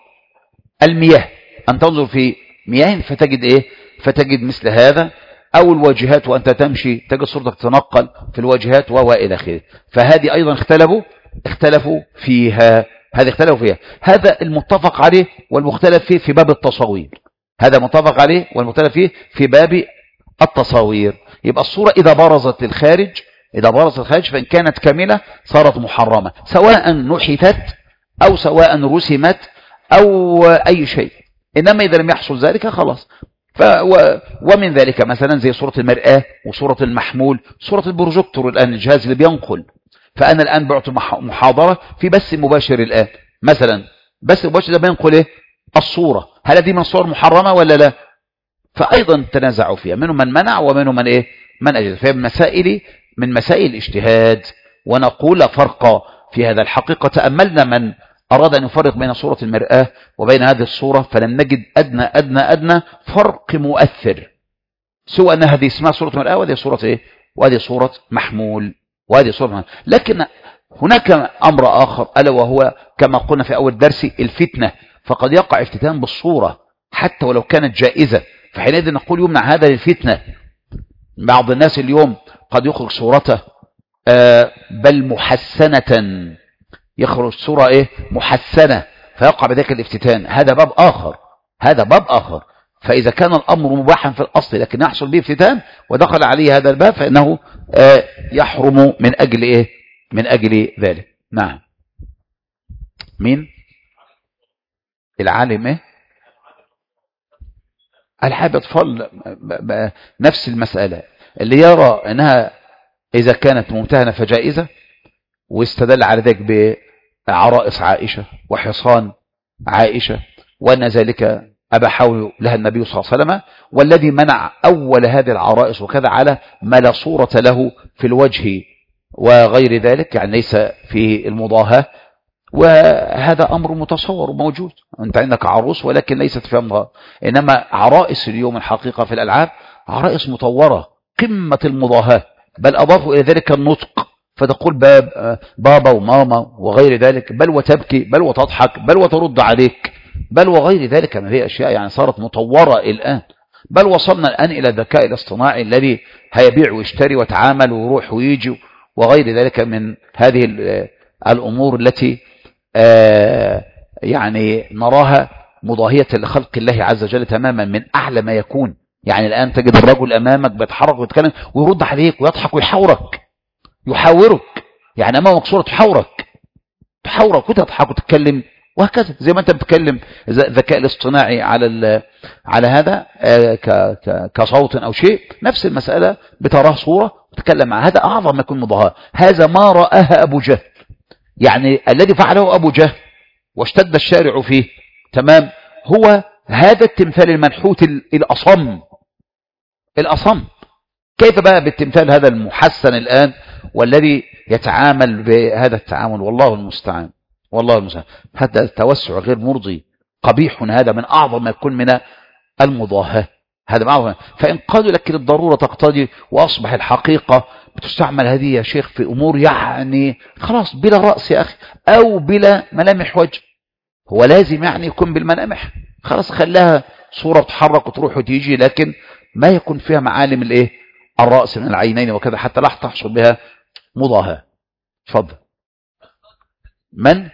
المياه، أن تنظر في مياه فتجد إيه؟ فتجد مثل هذا، أو الواجهات وأنت تمشي تجد صورتك تنقل في الواجهات وإلى آخره. فهذه أيضا اختلفوا اختلفوا فيها، هذه اختلفوا فيها. هذا المتفق عليه والمختلف فيه في باب التصاوير. هذا متفق عليه والمختلف فيه في باب التصاوير. يبقى الصورة إذا برزت للخارج، إذا برزت الخارج فإن كانت كاملة صارت محرمة، سواء نحتت أو سواء رسمت أو أي شيء. إنما إذا لم يحصل ذلك خلاص. ف و... ومن ذلك مثلا زي صورة المرآة وصورة المحمول، صورة البروجيكتور الآن، الجهاز اللي بينقل. فأنا الآن بعت محاضرة في بث مباشر الآن مثلا، بث مباشر ده بينقل إيه؟ الصورة. هل هذه من الصور محرمة ولا لا؟ فأيضا تنازعوا فيها، منهم من منع ومنهم من إيه؟ من أجل. فهي من مسائل من مسائل الاجتهاد، ونقول فرق في هذا. الحقيقة تأملنا من أراد أن يفرق بين صورة المرآة وبين هذه الصورة فلم نجد أدنى أدنى أدنى فرق مؤثر، سوى أن هذه اسمها صورة مرآة وهذه صورة إيه؟ وهذه صورة محمول وهذه صورة محمول. لكن هناك أمر آخر، ألا وهو كما قلنا في أول درس الفتنة. فقد يقع افتتان بالصورة حتى ولو كانت جائزة، فحينئذ نقول يمنع هذا للفتنة. بعض الناس اليوم قد يخرج صورته بل محسنة، يخرج صورة إيه؟ محسنة، فيقع بذلك الافتتان. هذا باب آخر، هذا باب آخر. فإذا كان الأمر مباحا في الأصل لكن يحصل به افتتان ودخل عليه هذا الباب فإنه يحرم من أجل إيه؟ من أجل ذلك. نعم. مين؟ العالم إيه؟ الحاب أطفال نفس المسألة، اللي يرى أنها إذا كانت ممتهنة فجائزة، واستدل على ذلك بعرائس عائشة وحصان عائشة، وأن ذلك أباحه لها النبي صلى الله عليه وسلم. والذي منع أول هذه العرائس وكذا على ما لا صورة له في الوجه وغير ذلك، يعني ليس في المضاهاة. وهذا أمر متصور وموجود، أنت عندك عروس ولكن ليست في أمرها. إنما عرائس اليوم الحقيقة في الألعاب عرائس مطورة قمة المضاهاة، بل أضافوا إلى ذلك النطق، فتقول باب بابا وماما وغير ذلك، بل وتبكي بل وتضحك بل وترد عليك بل وغير ذلك من هذه أشياء يعني صارت مطورة الآن. بل وصلنا الآن إلى الذكاء الاصطناعي الذي هيبيع ويشتري ويتعامل ويروح ويجي وغير ذلك من هذه الأمور التي آه يعني نراها مضاهية لخلق الله عز وجل تماما من أعلى ما يكون. يعني الآن تجد الرجل أمامك بيتحرك ويتكلم ويرد عليك ويضحك ويحاورك، يحاورك يعني أمامك صورة تحاورك تحاورك وتضحك وتتكلم وهكذا، زي ما أنت بتتكلم الذكاء الاصطناعي على على هذا آه ك ك كصوت أو شيء، نفس المسألة بتراه صورة وتتكلم مع هذا. أعظم ما يكون مضاهاة. هذا ما رآها أبو جهل، يعني الذي فعله أبو جهل واشتد الشارع فيه تمام، هو هذا التمثال المنحوت الأصم الأصم. كيف بقى بالتمثال هذا المحسن الآن والذي يتعامل بهذا التعامل؟ والله المستعان، والله المستعان. هذا توسع غير مرضي قبيح، هذا من أعظم ما يكون من المضاهاة. هذا معه. فإن قالوا لك الضرورة تقتضي وأصبح الحقيقة بتستعمل هذه يا شيخ في أمور يعني خلاص بلا رأس يا أخي أو بلا ملامح وجه، هو لازم يعني يكون بالملامح، خلاص خلاها صورة تحرك وتروح وتيجي، لكن ما يكون فيها معالم الايه الرأس من العينين وكذا حتى لا تحصل بها مضاهاة. اتفضل. من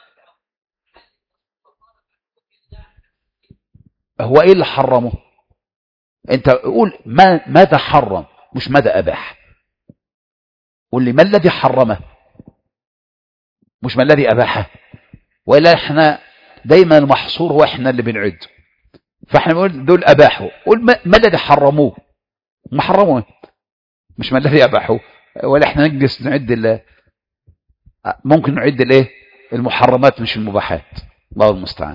هو ايه اللي حرمه؟ انت قول ما ماذا حرم مش ماذا اباح. قول لي ما الذي حرمه مش ما الذي اباحه، والا احنا دايما المحصور هو احنا اللي بنعد، فاحنا بنقول دول اباحوا، قول ما الذي حرموه، ما حرموه مش ما الذي اباحوه، ولا احنا نجلس نعد ال ممكن نعد الايه المحرمات مش المباحات. الله المستعان.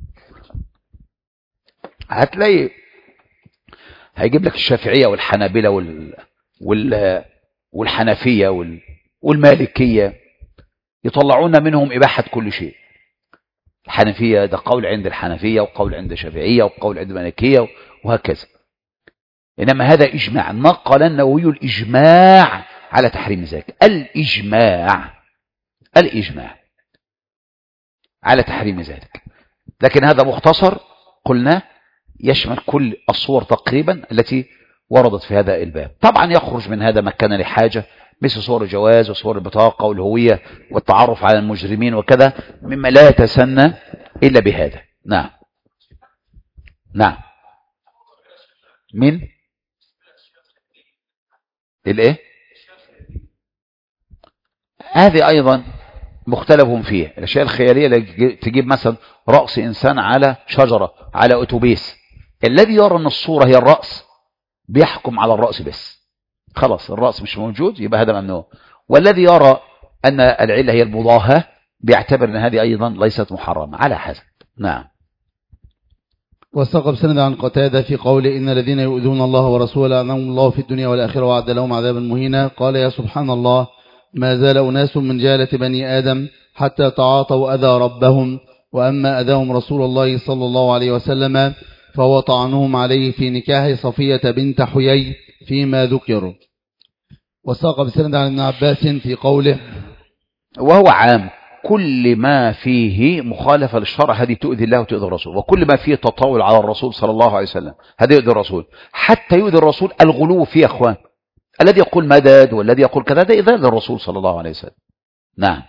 هتلاقي هيجيب لك الشافعية والحنابلة وال... وال... والحنفية وال... والمالكية يطلعون منهم إباحة كل شيء. الحنفية ده قول عند الحنفية وقول عند الشافعية وقول عند المالكية وهكذا. إنما هذا إجماع، نقل النووي الإجماع على تحريم ذلك، الإجماع الإجماع على تحريم ذلك. لكن هذا مختصر قلنا يشمل كل الصور تقريبا التي وردت في هذا الباب. طبعا يخرج من هذا ما كان لحاجة مثل صور الجواز وصور البطاقة والهوية والتعرف على المجرمين وكذا مما لا يتسنى إلا بهذا. نعم نعم. من الايه هذه ايضا مختلف فيه. الاشياء الخياليه اللي تجيب مثلا راس انسان على شجره على اتوبيس، الذي يرى ان الصوره هي الراس بيحكم على الراس بس، خلاص الراس مش موجود يبقى هذا ممنوع، والذي يرى ان العله هي المضاهاه بيعتبر ان هذه ايضا ليست محرمه على حسب. نعم. واستقب سند عن قتادة في قول إن الذين يؤذون الله ورسوله لعنهم الله في الدنيا والآخرة وعد لهم عذابا مهينا. قال يا سبحان الله، ما زال أناس من جالة بني آدم حتى تعاطوا أذى ربهم، وأما أذاهم رسول الله صلى الله عليه وسلم فهو طعنهم عليه في نكاح صفية بنت حيي فيما ذكر. واستقب سند عن ابن عباس في قوله وهو عام كل ما فيه مخالفة للشرع هذه تؤذي الله وتؤذي الرسول، وكل ما فيه تطاول على الرسول صلى الله عليه وسلم هذا يؤذي الرسول، حتى يؤذي الرسول الغلو فيه يا اخوان، الذي يقول مدد والذي يقول كذا ده إذا للرسول صلى الله عليه وسلم. نعم.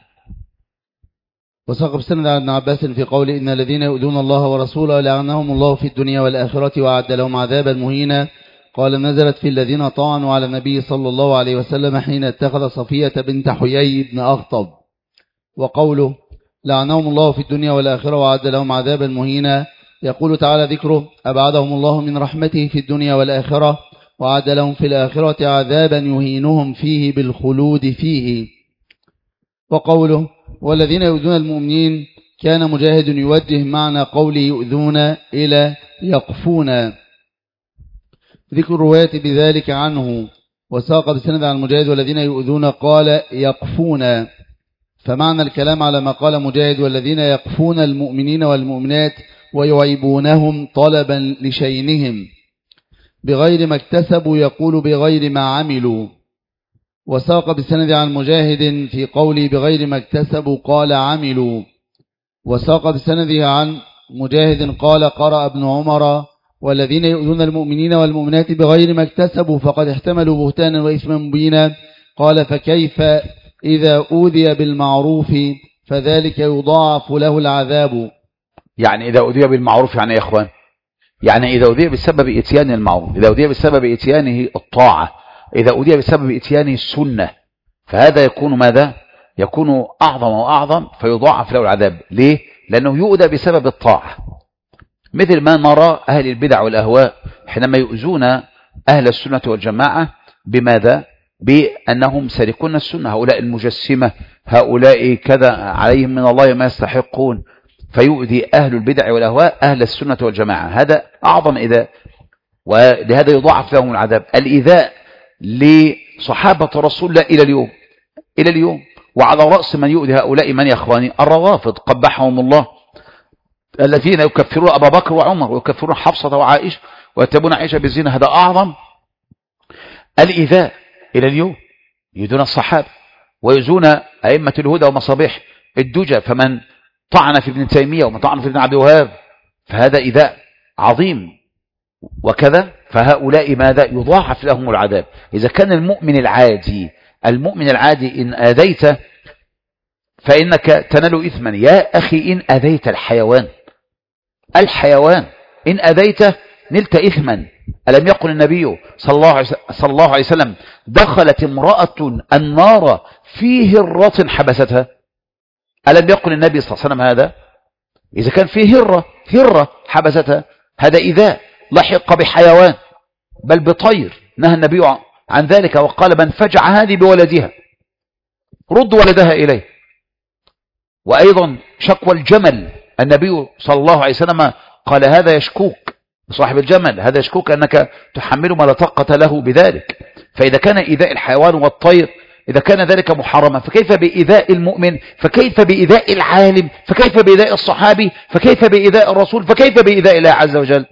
وساق بسند عن ابن عباس في قول إن الذين يؤذون الله ورسوله لعنهم الله في الدنيا والآخرة وأعد لهم عذابا مهينا. قال نزلت في الذين طعنوا على النبي صلى الله عليه وسلم حين اتخذ صفية بنت حيي بن أخطب. وقوله لعنهم الله في الدنيا والآخرة وأعد لهم عذابا مهينا يقول تعالى ذكره أبعدهم الله من رحمته في الدنيا والآخرة وأعد لهم في الآخرة عذابا يهينهم فيه بالخلود فيه. وقوله والذين يؤذون المؤمنين كان مجاهد يوجه معنى قول يؤذون إلى يقفون، ذكر الرواية بذلك عنه. وساق بسند عن مجاهد والذين يؤذون قال يقفون، فمعنى الكلام على ما قال مجاهد والذين يقفون المؤمنين والمؤمنات ويعيبونهم طلبا لشينهم بغير ما اكتسبوا يقول بغير ما عملوا. وساق بسند عن مجاهد في قولي بغير ما اكتسبوا قال عملوا. وساق بسنده عن مجاهد قال قرأ ابن عمر والذين يؤذون المؤمنين والمؤمنات بغير ما اكتسبوا فقد احتملوا بهتانا وإثما مبينا. قال فكيف إذا أوذي بالمعروف فذلك يضاعف له العذاب. يعني إذا أوذي بالمعروف يعني يا إخوان، يعني إذا أوذي بسبب إتيان المعروف، إذا أوذي بسبب إتيانه الطاعة، إذا أوذي بسبب إتيانه السنة، فهذا يكون ماذا؟ يكون أعظم وأعظم فيضاعف له العذاب. ليه؟ لأنه يؤذى بسبب الطاعة، مثل ما نرى أهل البدع والأهواء حينما يؤذون أهل السنة والجماعة بماذا؟ بأنهم سارقون السنة، هؤلاء المجسمة، هؤلاء كذا عليهم من الله ما يستحقون، فيؤذي أهل البدع والأهواء أهل السنة والجماعة، هذا أعظم إذاء، ولهذا يضاعف لهم العذاب. الإيذاء لصحابة رسول الله إلى اليوم إلى اليوم وعلى رأس من يؤذي هؤلاء من يا أخواني؟ الروافض قبحهم الله، الذين يكفرون أبا بكر وعمر ويكفرون حفصة وعائشة ويتبون عائشة بالزنا، هذا أعظم الإيذاء إلى اليوم. يؤذون الصحابة ويؤذون أئمة الهدى ومصابيح الدجى، فمن طعن في ابن تيمية ومن طعن في ابن عبد الوهاب فهذا إيذاء عظيم. وكذا فهؤلاء ماذا؟ يضاعف لهم العذاب. إذا كان المؤمن العادي المؤمن العادي إن آذيته فإنك تنال إثما، يا أخي إن أذيت الحيوان الحيوان إن أذيته نلت إثما. ألم يقل النبي صلى الله عليه وسلم دخلت امرأة النار في هرة حبستها؟ ألم يقل النبي صلى الله عليه وسلم هذا؟ إذا كان فيه هرة هرة حبستها هذا إذا لحق بحيوان بل بطير، نهى النبي عن ذلك وقال من فجع هذه بولدها رد ولدها إليه. وأيضا شكوى الجمل، النبي صلى الله عليه وسلم قال هذا يشكوك صاحب الجمل، هذا يشكوك أنك تحمل ما لا طاقة له بذلك. فإذا كان إيذاء الحيوان والطير إذا كان ذلك محرما، فكيف بإيذاء المؤمن؟ فكيف بإيذاء العالم؟ فكيف بإيذاء الصحابي؟ فكيف بإيذاء الرسول؟ فكيف بإيذاء الله عز وجل؟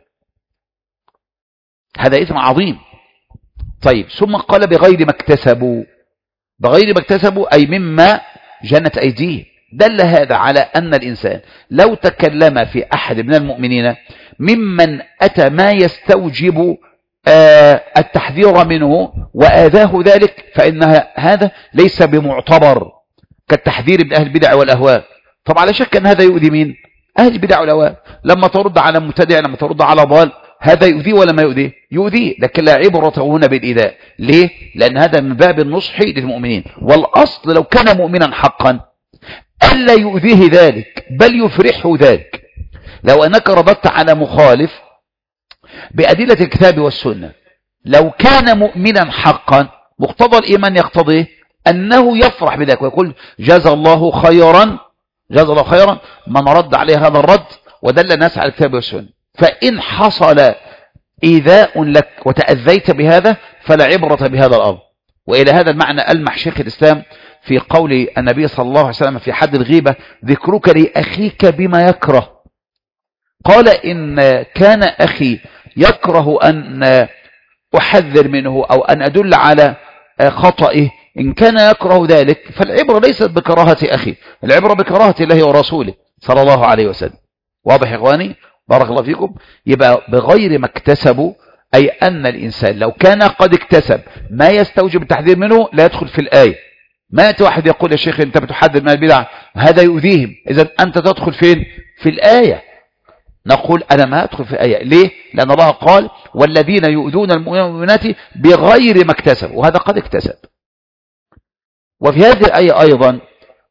هذا إثم عظيم. طيب ثم قال بغير ما اكتسبوا، بغير ما اكتسبوا أي مما جنت أيديهم. دل هذا على أن الإنسان لو تكلم في أحد من المؤمنين ممن أتى ما يستوجب آه التحذير منه وآذاه ذلك، فإن هذا ليس بمعتبر كالتحذير من أهل البدع والأهواء. طبعا لا شك أن هذا يؤذي مين؟ أهل البدع والأهواء. لما ترد على مبتدع، لما ترد على ضال، هذا يؤذي ولا ما يؤذي؟ يؤذي، لكن لا عبرة هنا بالإيذاء. ليه؟ لأن هذا من باب النصح للمؤمنين، والأصل لو كان مؤمنا حقا ألا يؤذيه ذلك بل يفرحه ذلك. لو أنك رددت على مخالف بأدلة الكتاب والسنة، لو كان مؤمنا حقا مقتضى الإيمان يقتضيه أنه يفرح بذلك ويقول جزا الله خيرا جزا الله خيرا من رد عليه هذا الرد ودل الناس على الكتاب والسنة. فإن حصل إيذاء لك وتأذيت بهذا فلا عبرة بهذا الأمر. وإلى هذا المعنى ألمح شيخ الإسلام في قول النبي صلى الله عليه وسلم في حد الغيبة ذكرك لأخيك بما يكره. قال إن كان أخي يكره أن أحذر منه أو أن أدل على خطئه، إن كان يكره ذلك فالعبرة ليست بكراهة أخي، العبرة بكراهة الله ورسوله صلى الله عليه وسلم. واضح يا إخواني؟ بارك الله فيكم. يبقى بغير ما اكتسبوا أي أن الإنسان لو كان قد اكتسب ما يستوجب التحذير منه لا يدخل في الآية. ما يأتي واحد يقول يا شيخ أنت بتحذر من البدع هذا يؤذيهم، إذا أنت تدخل فين؟ في الآية. نقول أنا ما أدخل في الآية. ليه؟ لأن الله قال والذين يؤذون المؤمنات بغير ما اكتسبوا، وهذا قد اكتسب. وفي هذه الآية أيضا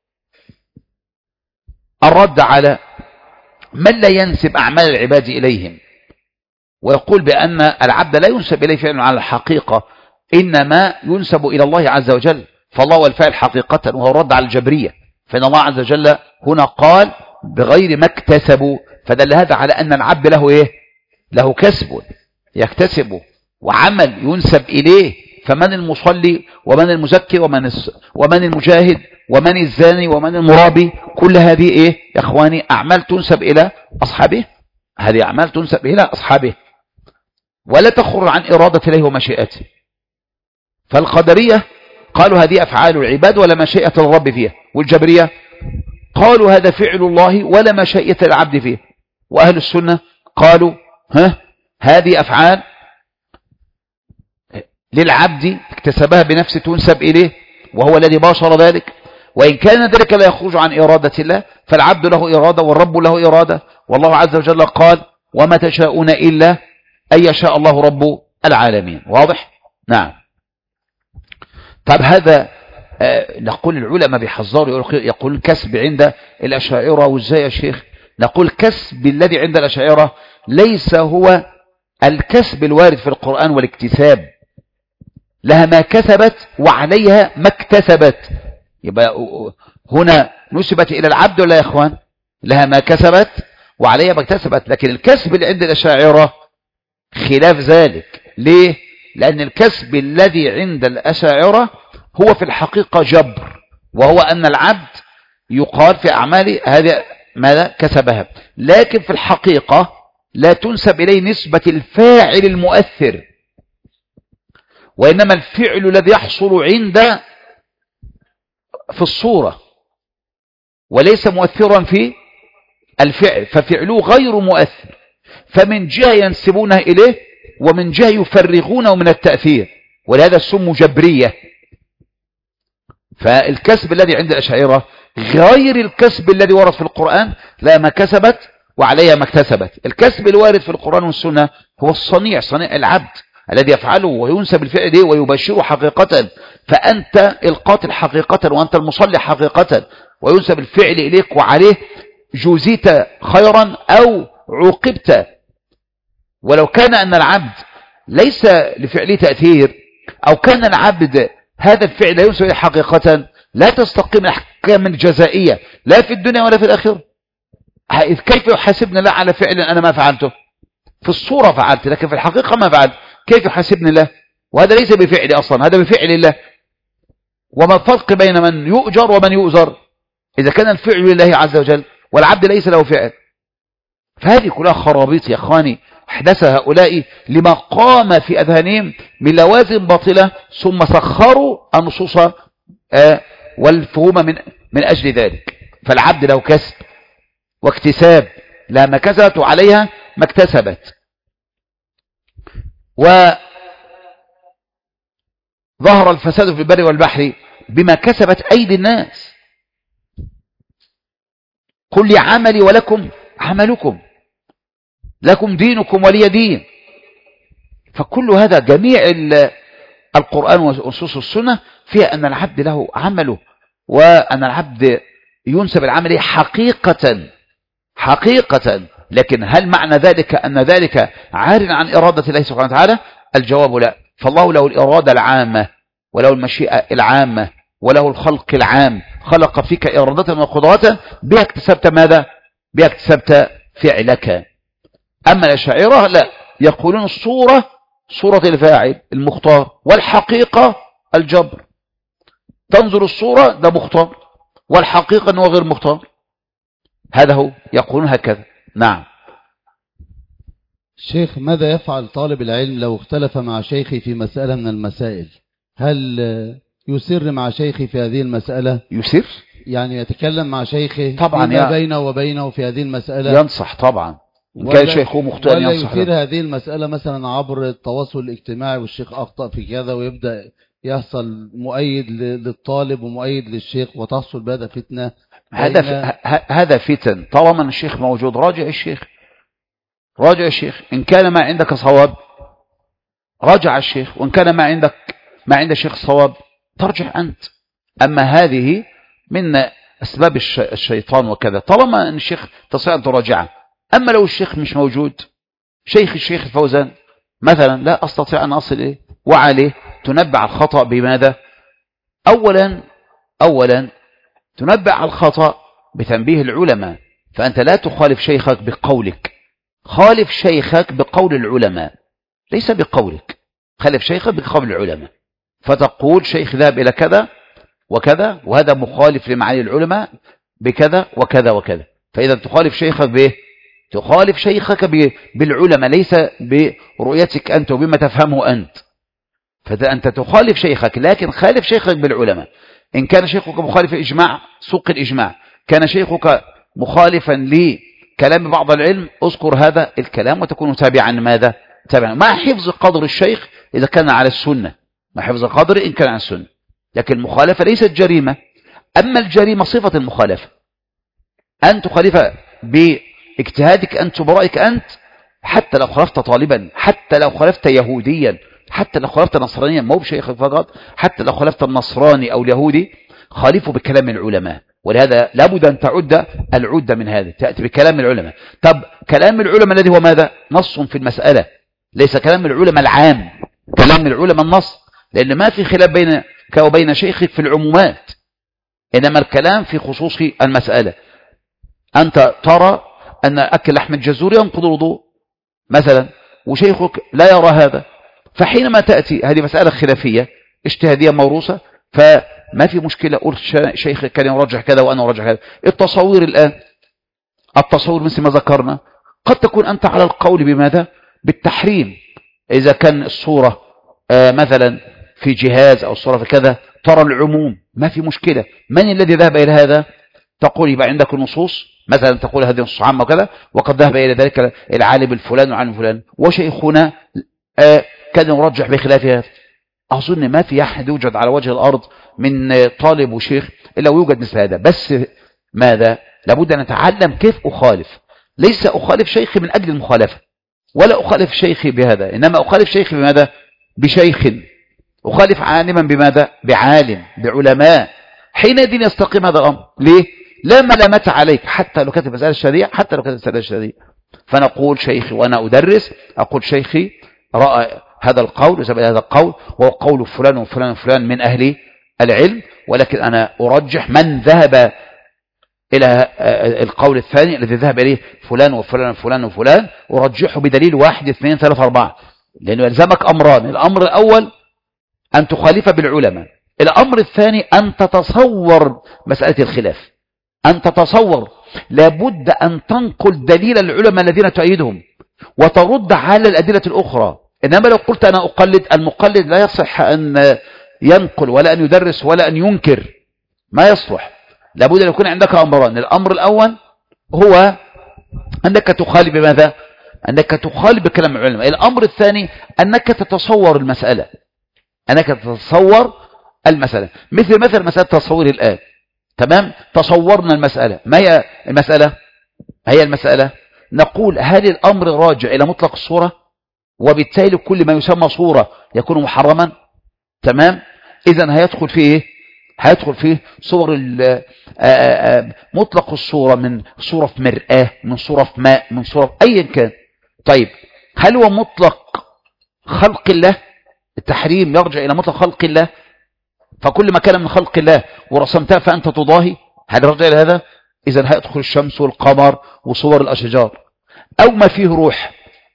الرد على من لا ينسب أعمال العباد إليهم ويقول بأن العبد لا ينسب إليه فعلا على الحقيقة، إنما ينسب إلى الله عز وجل، فالله هو الفاعل حقيقة، وهو الرد على الجبرية. فإن الله عز وجل هنا قال بغير ما اكتسبوا، فدل هذا على أن العبد له إيه؟ له كسب يكتسبه وعمل ينسب إليه. فمن المصلي ومن المزكي ومن ومن المجاهد ومن الزاني ومن المرابي، كل هذه إيه يا إخواني؟ أعمال تنسب إلى أصحابه، هذه أعمال تنسب إلى أصحابه ولا تخرج عن إرادة الله ومشيئته. فالقدرية قالوا هذه أفعال العباد ولا مشيئة الرب فيها، والجبرية قالوا هذا فعل الله ولا مشيئة العبد فيه، وأهل السنة قالوا ها هذه أفعال للعبد اكتسبها بنفسه تنسب إليه وهو الذي باشر ذلك، وإن كان ذلك لا يخرج عن إرادة الله فالعبد له إرادة والرب له إرادة، والله عز وجل قال وما تشاءون إلا أن يشاء الله رب العالمين. واضح؟ نعم. طب هذا آه نقول العلماء بيحذروا يقول الكسب عند الأشاعرة، وازاي يا شيخ؟ نقول الكسب الذي عند الأشاعرة ليس هو الكسب الوارد في القرآن والاكتساب، لها ما كسبت وعليها ما اكتسبت. يبقى هنا نسبت إلى العبد ولا يا إخوان؟ لها ما كسبت وعليها ما اكتسبت. لكن الكسب اللي عند الأشاعرة خلاف ذلك. ليه؟ لأن الكسب الذي عند الأشاعرة هو في الحقيقة جبر، وهو أن العبد يقال في أعماله هذا ماذا كسبها، لكن في الحقيقة لا تنسب إليه نسبة الفاعل المؤثر، وإنما الفعل الذي يحصل عند في الصورة وليس مؤثرا في الفعل، ففعله غير مؤثر، فمن جهة ينسبونه إليه ومن جهة يفرغونه من التأثير، ولهذا السم جبرية. فالكسب الذي عند الأشاعرة غير الكسب الذي ورد في القرآن، لا ما كسبت وعليها ما اكتسبت. الكسب الوارد في القرآن والسنة هو الصنيع، صنيع العبد الذي يفعله وينسب الفعل ده ويبشره حقيقة، فأنت القاتل حقيقة وأنت المصلي حقيقة، وينسب الفعل إليك وعليه جوزيت خيرا أو عوقبت. ولو كان أن العبد ليس لفعله تأثير، أو كان العبد هذا الفعل لا ينسب إليه حقيقة، لا تستقيم الأحكام الجزائية لا في الدنيا ولا في الآخرة. كيف يحاسبني الله على فعل أنا ما فعلته؟ في الصورة فعلت لكن في الحقيقة ما فعلت، كيف يحاسبني الله؟ وهذا ليس بفعلي أصلا، هذا بفعل الله. وما الفرق بين من يؤجر ومن يؤزر إذا كان الفعل لله عز وجل والعبد ليس له فعل؟ فهذه كلها خرابيط يا أخواني أحدثها هؤلاء لما قام في أذهانهم من لوازم باطلة، ثم سخروا النصوص والفهوم من من أجل ذلك. فالعبد له كسب واكتساب، لا ما كسبت عليها ما اكتسبت. وظهر الفساد في البر والبحر بما كسبت أيدي الناس. قل لي عملي ولكم عملكم، لكم دينكم ولي دين. فكل هذا جميع القرآن ونصوص السنة فيها أن العبد له عمله، وأن العبد ينسب العمل حقيقة حقيقة. لكن هل معنى ذلك أن ذلك عار عن إرادة الله سبحانه وتعالى؟ الجواب لا. فالله له الإرادة العامة وله المشيئة العامة وله الخلق العام، خلق فيك إرادة وقدرة بها اكتسبت ماذا؟ بها اكتسبت فعلك. أما الأشاعرة لا، يقولون الصورة صورة الفاعل المختار، والحقيقة الجبر. تنظر الصورة ده مختار، والحقيقة أنه غير مختار. هذا هو، يقولون هكذا. نعم. شيخ، ماذا يفعل طالب العلم لو اختلف مع شيخي في مسألة من المسائل؟ هل يسر مع شيخي في هذه المسألة؟ يسر؟ يعني يتكلم مع شيخه طبعا ما بينه وبينه في هذه المسألة؟ ينصح طبعا، إن كان شيخه مخطئ ولا ينصح. يثير هذه المسألة مثلا عبر التواصل الاجتماعي والشيخ أخطأ في كذا، ويبدأ يحصل مؤيد للطالب ومؤيد للشيخ، وتحصل بهذا فتنة؟ هذا هذا فتن. طالما الشيخ موجود راجع الشيخ، راجع الشيخ. إن كان ما عندك صواب راجع الشيخ، وإن كان ما عندك ما عند الشيخ صواب ترجع أنت. أما هذه من أسباب الشيطان وكذا، طالما أن الشيخ تستطيع أن تراجعه. أما لو الشيخ مش موجود، شيخ الشيخ الفوزان مثلا لا أستطيع أن أصل إليه، وعليه تنبع الخطأ بماذا؟ أولا أولا تنبع على الخطأ بتنبيه العلماء. فأنت لا تخالف شيخك بقولك، خالف شيخك بقول العلماء ليس بقولك. خالف شيخك بقول العلماء، فتقول شيخ ذهب إلى كذا وكذا، وهذا مخالف لمعاني العلماء بكذا وكذا وكذا. فإذا تخالف شيخك به، تخالف شيخك بالعلماء ليس برؤيتك أنت وبما تفهمه أنت. فأنت تخالف شيخك، لكن خالف شيخك بالعلماء. إن كان شيخك مخالف الإجماع سوق الإجماع، كان شيخك مخالفا لكلام بعض العلم اذكر هذا الكلام وتكون تابعا ماذا؟ تابعا مع حفظ قدر الشيخ إذا كان على السنة، مع حفظ قدر إن كان على السنة. لكن المخالفة ليست جريمة. أما الجريمة صفة المخالفة، أن تخالف باجتهادك أنت برأيك أنت، حتى لو خالفت طالبا، حتى لو خالفت يهوديا، حتى لو خالفت نصرانيا، مو بشيخك فقط، حتى لو خالفت النصراني أو اليهودي خالفوا بكلام العلماء. ولهذا لابد أن تعد العدة من هذا، تأتي بكلام العلماء. طب كلام العلماء الذي هو ماذا؟ نص في المسألة، ليس كلام العلماء العام، كلام العلماء النص. لأن ما في خلاف بينك وبين شيخك في العمومات، إنما الكلام في خصوص المسألة. أنت ترى أن أكل لحم الجزور ينقض الوضوء مثلا، وشيخك لا يرى هذا، فحينما تأتي هذه مسألة خلافية اجتهادية موروثة، فما في مشكلة أقول شيخك كان يرجح كذا وأنا أرجح كذا. التصوير الآن، التصوير مثل ما ذكرنا قد تكون أنت على القول بماذا؟ بالتحريم. إذا كان الصورة آه مثلا في جهاز أو الصورة في كذا ترى العموم ما في مشكلة. من الذي ذهب إلى هذا؟ تقول يبقى عندك النصوص مثلا، تقول هذه النصوص عامة وكذا، وقد ذهب إلى ذلك العالم الفلان وعالم فلان، وشيخنا آه كان يرجح بخلافها. أظن ما في أحد يوجد على وجه الأرض من طالب وشيخ إلا ويوجد مثل هذا. بس ماذا؟ لابد أن نتعلم كيف أخالف. ليس أخالف شيخي من أجل المخالفة، ولا أخالف شيخي بهذا، إنما أخالف شيخي بماذا؟ بشيخ. أخالف عالما بماذا؟ بعالم، بعلماء. حينئذ يستقيم هذا الأمر. ليه؟ لا ملامة عليك حتى لو كانت مسألة الشريعة، حتى لو كانت مسألة الشريعة. فنقول شيخي وأنا أدرس، أقول شيخي رأى هذا القول وسبب هذا القول، وهو قول فلان وفلان وفلان من أهل العلم، ولكن أنا أرجح من ذهب إلى القول الثاني الذي ذهب إليه فلان وفلان وفلان وفلان، أرجحه بدليل واحد اثنين ثلاثة أربعة. لأنه يلزمك أمران: الأمر الأول أن تخالف بالعلماء، الأمر الثاني أن تتصور مسألة الخلاف، أن تتصور لابد أن تنقل دليل العلماء الذين تؤيدهم وترد على الأدلة الأخرى. إنما لو قلت أنا أقلد، المقلد لا يصح أن ينقل ولا أن يدرس ولا أن ينكر، ما يصلح. لابد أن يكون عندك أمران: الأمر الأول هو أنك تخالف بماذا؟ أنك تخالف بكلام العلماء. الأمر الثاني أنك تتصور المسألة، أنك تتصور المسألة. مثل مثل مسألة تصوير الآن، تمام؟ تصورنا المسألة. ما هي المسألة؟ هي المسألة نقول هل الأمر راجع إلى مطلق الصورة، وبالتالي كل ما يسمى صورة يكون محرما، تمام؟ إذن هيدخل فيه إيه؟ هيدخل فيه صور مطلق الصورة، من صورة في مرآة، من صورة في ماء، من صورة في أي كان. طيب هل هو مطلق خلق الله؟ التحريم يرجع إلى مطلق خلق الله، فكل ما كان من خلق الله ورسمتها فأنت تضاهي، هل يرجع إلى هذا؟ إذن هيدخل الشمس والقمر وصور الأشجار. أو ما فيه روح.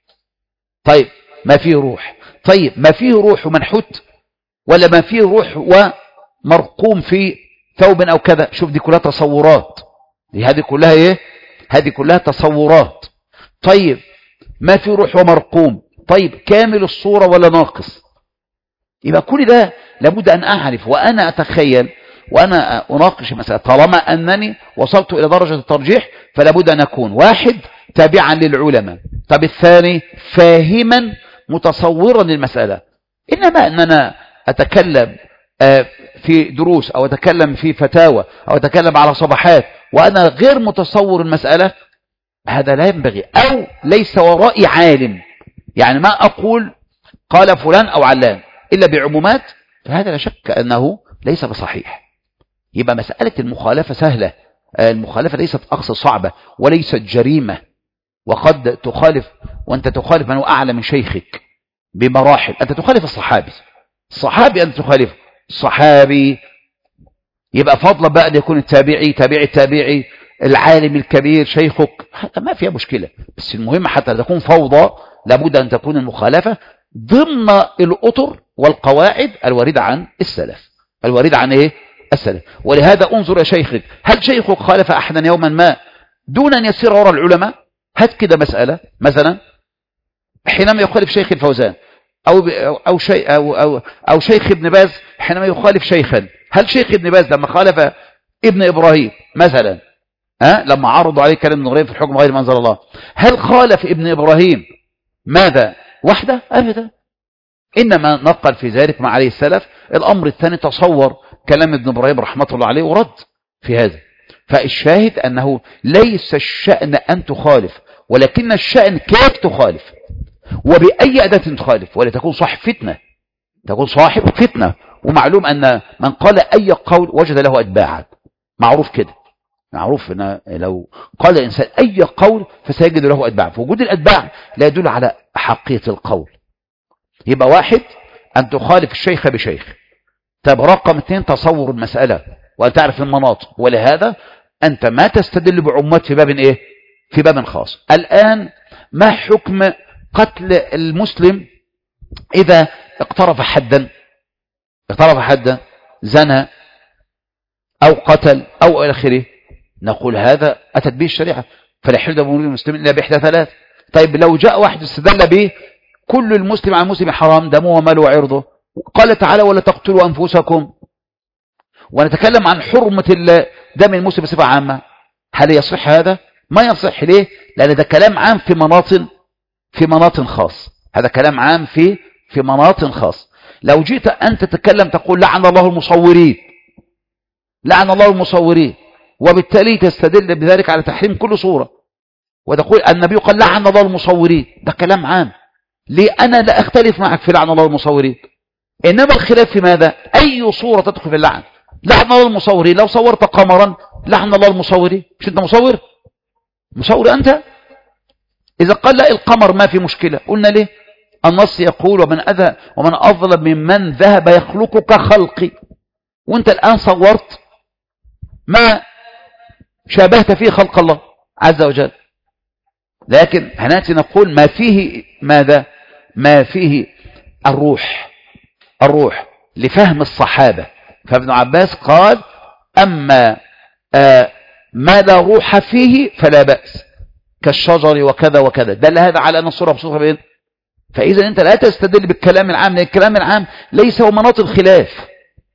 طيب ما فيه روح، طيب ما فيه روح ومنحوت، ولا ما فيه روح ومرقوم في ثوب أو كذا؟ شوف دي كلها تصورات، دي هذه كلها إيه؟ هذه كلها تصورات. طيب ما فيه روح ومرقوم، طيب كامل الصورة ولا ناقص؟ يبقى كل ده لابد أن أعرف وأنا أتخيل وأنا أناقش مسألة. طالما أنني وصلت إلى درجة الترجيح فلابد أن أكون واحد تابعا للعلماء، طب الثاني فاهما متصورا للمسألة. إنما أننا أتكلم في دروس أو أتكلم في فتاوى أو أتكلم على صباحات وأنا غير متصور المسألة، هذا لا ينبغي. أو ليس ورائي عالم، يعني ما أقول قال فلان أو علان إلا بعمومات، فهذا لا شك أنه ليس بصحيح. يبقى مسألة المخالفة سهلة، المخالفة ليست أقصى صعبة وليست جريمة. وقد تخالف وأنت تخالف من هو أعلى من شيخك بمراحل. أنت تخالف الصحابي، الصحابي أنت تخالف الصحابي، يبقى فضلا بقى أن يكون التابعي تابعي التابعي العالم الكبير شيخك، هذا ما فيها مشكلة. بس المهم حتى تكون فوضى لابد أن تكون المخالفة ضمن الأطر والقواعد الواردة عن السلف، الواردة عن إيه؟ السلف. ولهذا انظر يا شيخك، هل شيخك خالف أحدا يوما ما دون أن يسير وراء العلماء؟ هات كده مسألة مثلا حينما يخالف شيخ الفوزان أو أو شيء أو أو أو شيخ ابن باز حينما يخالف شيخا، هل شيخ ابن باز لما خالف ابن إبراهيم مثلا، ها لما عرضوا عليه كلام ابن إبراهيم في الحكم غير ما أنزل الله، هل خالف ابن إبراهيم ماذا؟ وحده؟ أبدا. إنما نقل في ذلك مع عليه السلف. الأمر الثاني تصور كلام ابن إبراهيم رحمة الله عليه ورد في هذا. فالشاهد أنه ليس الشأن أن تخالف، ولكن الشأن كيف تخالف وبأي أداة تخالف، ولا تكون صاحب فتنة، تكون صاحب فتنة. ومعلوم أن من قال أي قول وجد له أتباعا، معروف كده، معروف أن لو قال إنسان أي قول فسيجد له أتباع، فوجود الأتباع لا يدل على حقيقة القول. يبقى واحد أن تخالف الشيخ بشيخ. طب رقم اثنين تصور المسألة وأن تعرف المناطق، ولهذا أنت ما تستدل بعمات في باب إيه؟ في باب خاص. الآن ما حكم قتل المسلم إذا اقترف حدا، اقترف حدا زنى أو قتل أو إلى آخره؟ نقول هذا أتت به الشريعة. فلا يحل دم المسلمين إلا بإحدى ثلاث. طيب لو جاء واحد استدل به كل المسلم على المسلم حرام دمه وماله وعرضه، قال تعالى ولا تقتلوا أنفسكم، ونتكلم عن حرمة دم المسلم بصفة عامة، هل يصح هذا؟ ما يصح. ليه؟ لأن ده كلام عام في مناطن في مناطن خاص، هذا كلام عام في في مناطن خاص. لو جئت أن تتكلم تقول لعن الله المصورين، لعن الله المصورين، وبالتالي تستدل بذلك على تحريم كل صورة، وتقول النبي قال لعن الله المصورين، ده كلام عام. ليه؟ أنا لا أختلف معك في لعن الله المصورين، إنما الخلاف في ماذا؟ أي صورة تدخل في اللعن. لعن الله المصورين، لو صورت قمرا لعن الله المصورين، مش أنت مصور؟ مصور أنت؟ إذا قال لا القمر ما في مشكلة، قلنا ليه؟ النص يقول ومن أذى ومن أظلم ممن ذهب يخلق كخلقي، وانت الآن صورت ما شابهت فيه خلق الله عز وجل. لكن هناتي نقول ما فيه ماذا؟ ما فيه الروح، الروح لفهم الصحابة. فابن عباس قال أما آه ما لا روح فيه فلا بأس كالشجر وكذا وكذا، دل هذا على أن الصورة بصورة بين. فإذا أنت لا تستدل بالكلام العام، لأن الكلام العام ليس هو مناط الخلاف،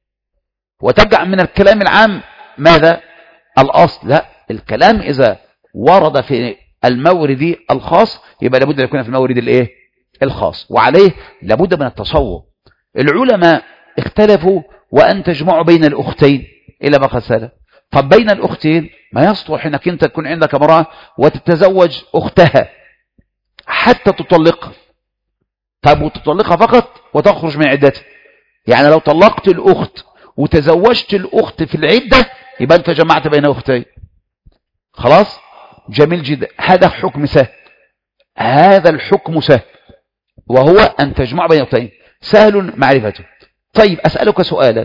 وترجع من الكلام العام ماذا؟ الأصل. لا، الكلام إذا ورد في المورد الخاص يبقى لابد أن يكون في المورد الإيه؟ الخاص، وعليه لابد من التصور. العلماء اختلفوا وأن تجمعوا بين الأختين إلى ما قد سلف. طب بين الأختين ما يصلح أنك أنت تكون عندك امرأة وتتزوج أختها حتى تطلقها. طب وتطلقها فقط وتخرج من عدتها، يعني لو طلقت الأخت وتزوجت الأخت في العدة يبقى أنت جمعت بين أختين. خلاص؟ جميل جدا، هذا حكم سهل، هذا الحكم سهل، وهو أن تجمع بين أختين، سهل معرفته. طيب أسألك سؤالا،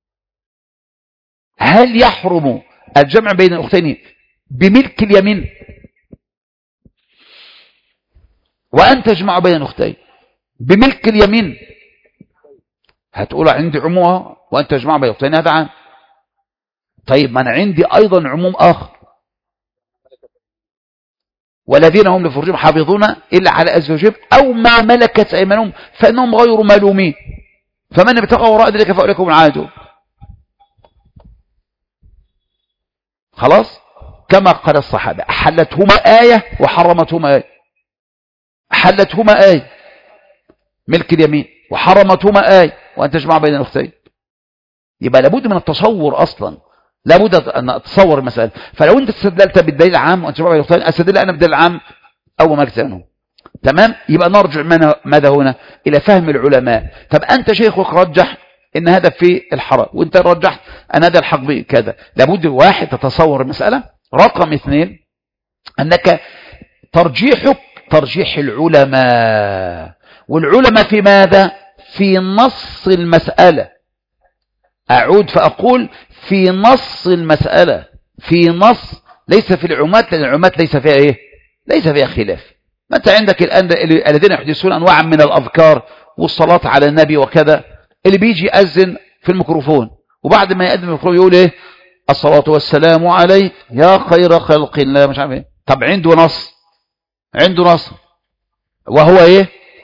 هل يحرم الجمع بين الأختين بملك اليمين وأن تجمع بين الأختين بملك اليمين؟ هتقول عندي عموها وأن تجمع بين الأختين، هذا عام. طيب ما أنا عندي أيضا عموم آخر، والذين هم لفروجهم حافظون إلا على أزواجهم أو ما ملكت أيمانهم فإنهم غير ملومين فمن ابتغى وراء ذلك فأولئك هم العادون. خلاص؟ كما قال الصحابة أحلتهما آية وحرمتهما آية، أحلتهما آية ملك اليمين وحرمتهما آية وأن تجمع بين الأختين. يبقى لابد من التصور أصلا، لابد أن أتصور المسألة. فلو أنت استدللت بالدليل العام وأن تجمع بين الأختين، أستدل أنا بالدليل العام أو ما كتانه. تمام؟ يبقى نرجع ماذا هنا إلى فهم العلماء. طب أنت شيخك رجح إن هذا في الحرام وأنت رجحت أن هذا الحق به كذا، لابد واحد تتصور المسألة. رقم اثنين أنك ترجيحك ترجيح العلماء، والعلماء في ماذا؟ في نص المسألة. أعود فأقول في نص المسألة، في نص، ليس في العمات، لأن العمات ليس فيها إيه؟ ليس فيها خلاف. ما أنت عندك الآن الذين يحدثون أنواعا من الأذكار والصلاة على النبي وكذا، اللي بيجي يأذن في الميكروفون وبعد ما يأذن الميكروفون يقول إيه؟ الصلاة والسلام عليك يا خير خلق الله، مش عارف إيه. طب عنده نص، عنده نص وهو إيه؟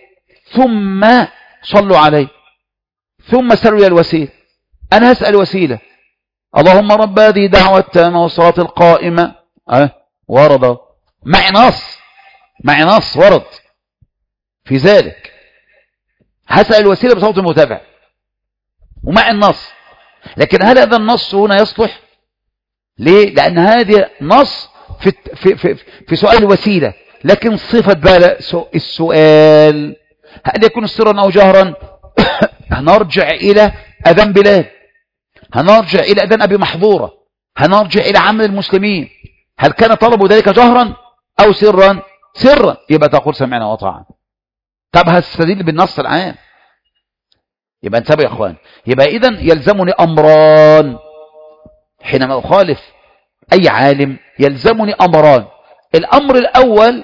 ثم صلوا عليه ثم سألوا لي الوسيلة. أنا هسأل وسيلة، اللهم رب هذه دعوة التامة والصلاة القائمة، أه ورد معي نص، معي نص ورد في ذلك. هسأل الوسيلة بصوت المتابع ومع النص، لكن هل هذا النص هنا يصلح؟ ليه؟ لأن هذا نص في, في, في, في سؤال الوسيلة، لكن صفة بقى السؤال هل يكون سرا أو جهرا؟ هنرجع إلى أذان بلال، هنرجع إلى أذان أبي محظورة، هنرجع إلى عمل المسلمين، هل كان طلبوا ذلك جهرا أو سرا؟ سرا، يبقى تقول سمعنا وطاعنا. طب هستدل بالنص العام، يبقى انتبه يا اخوان. يبقى اذا يلزمني امران حينما اخالف اي عالم، يلزمني امران. الامر الاول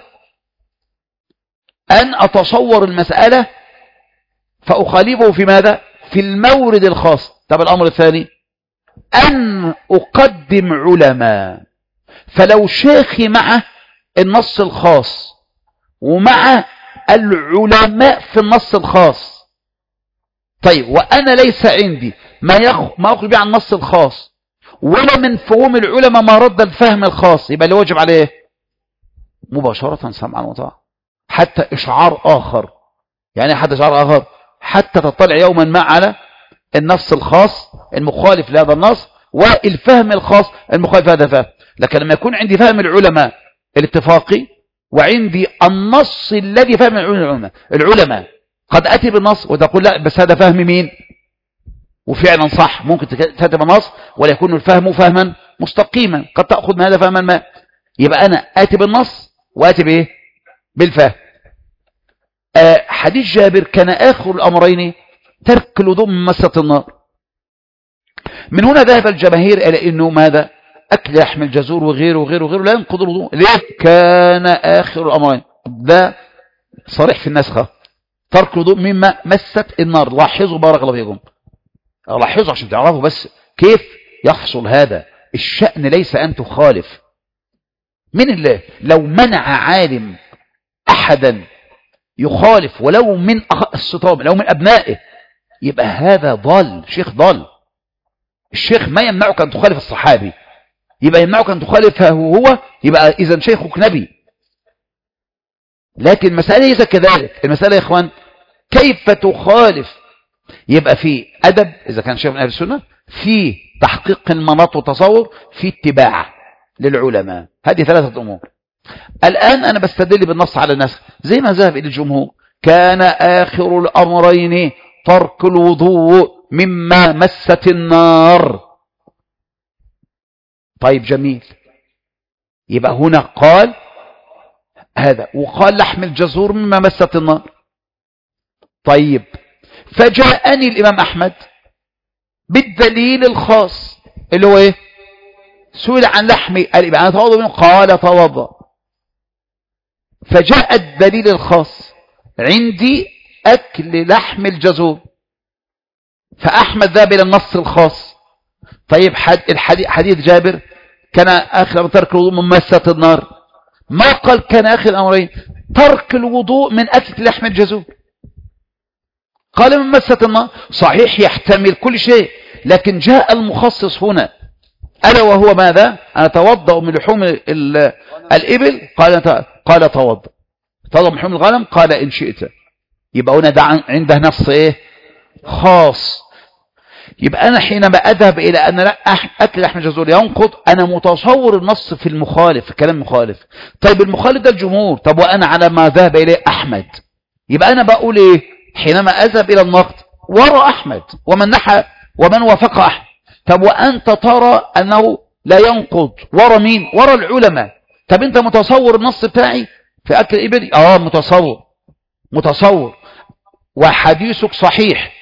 ان اتصور المسألة فاخالفه في ماذا؟ في المورد الخاص. طب الامر الثاني ان اقدم علماء، فلو شيخي معه النص الخاص ومع العلماء في النص الخاص. طيب وأنا ليس عندي ما يخ... ما أخرج به عن النص الخاص ولا من فهوم العلماء ما رد الفهم الخاص، يبقى اللي واجب عليه مباشرة سمعا وطاعة. حتى إشعار آخر، يعني حتى إشعار آخر حتى تطلع يوما ما على النص الخاص المخالف لهذا النص والفهم الخاص المخالف لهذا الفهم. لكن لما يكون عندي فهم العلماء الاتفاقي وعندي النص الذي فهم العلماء العلماء قد أتي بالنص وتقول لا بس هذا فهم مين، وفعلا صح ممكن تأتي بالنص ولا يكون الفهم فهما مستقيما، قد تأخذ من هذا فهما ما، يبقى أنا آتي بالنص وآتي بإيه بالفهم. آه حديث جابر كان آخر الأمرين ترك الوضوء من مسة النار. من هنا ذهب الجماهير إلى أنه ماذا أكل لحم الجزور وغيره وغيره وغيره لا ينقض الوضوء. ليه؟ كان آخر الأمرين، ده صريح في النسخة، ترك الوضوء مما مست النار. لاحظوا بارك الله فيكم، لاحظوا عشان تعرفوا بس كيف يحصل هذا الشأن. ليس أن تخالف من الله، لو منع عالم أحدا يخالف ولو من الصطام لو من أبنائه يبقى هذا ضال، شيخ ضال. الشيخ ما يمنعك أن تخالف الصحابي، يبقى يمنعك أن تخالفه هو، يبقى إذا شيخك نبي. لكن المسألة ليس كذلك، المسألة يا إخوان كيف تخالف. يبقى في أدب إذا كان شيخ من أهل السنة، في تحقيق المناط وتصور، في اتباع للعلماء. هذه ثلاثة أمور. الآن أنا بستدل بالنص على النسخ زي ما ذهب إلى الجمهور، كان آخر الأمرين ترك الوضوء مما مست النار. طيب جميل، يبقى هنا قال هذا وقال لحم الجزور مما مست النار. طيب فجاءني الإمام أحمد بالدليل الخاص اللي هو إيه؟ سئل عن لحم الإبل أنا توضأ منه، قال توضأ. فجاء الدليل الخاص عندي أكل لحم الجزور، فأحمد ذهب إلى النص الخاص. طيب حديث جابر كان آخر ترك الوضوء من مسة النار، ما قال كان آخر الأمرين ترك الوضوء من أكل لحم الجزور، قال من مسة النار. صحيح يحتمل كل شيء، لكن جاء المخصص هنا ألا وهو ماذا؟ أنا توضأ من لحوم الإبل، قال قال توضأ. توضأ من لحوم الغنم، قال إن شئت. يبقى هنا ده عنده نص إيه خاص. يبقى أنا حينما أذهب إلى أن لا أكل لحم الجزور ينقض، أنا متصور النص في المخالف، في كلام مخالف. طيب المخالف ده الجمهور، طب وأنا على ما ذهب إليه أحمد، يبقى أنا بقول إيه حينما أذهب إلى النقد وراء أحمد ومن نحى ومن وافق أحمد. طب وأنت ترى أنه لا ينقض ورا مين؟ ورا العلماء. طب أنت متصور النص بتاعي في أكل الإبل؟ آه متصور متصور وحديثك صحيح،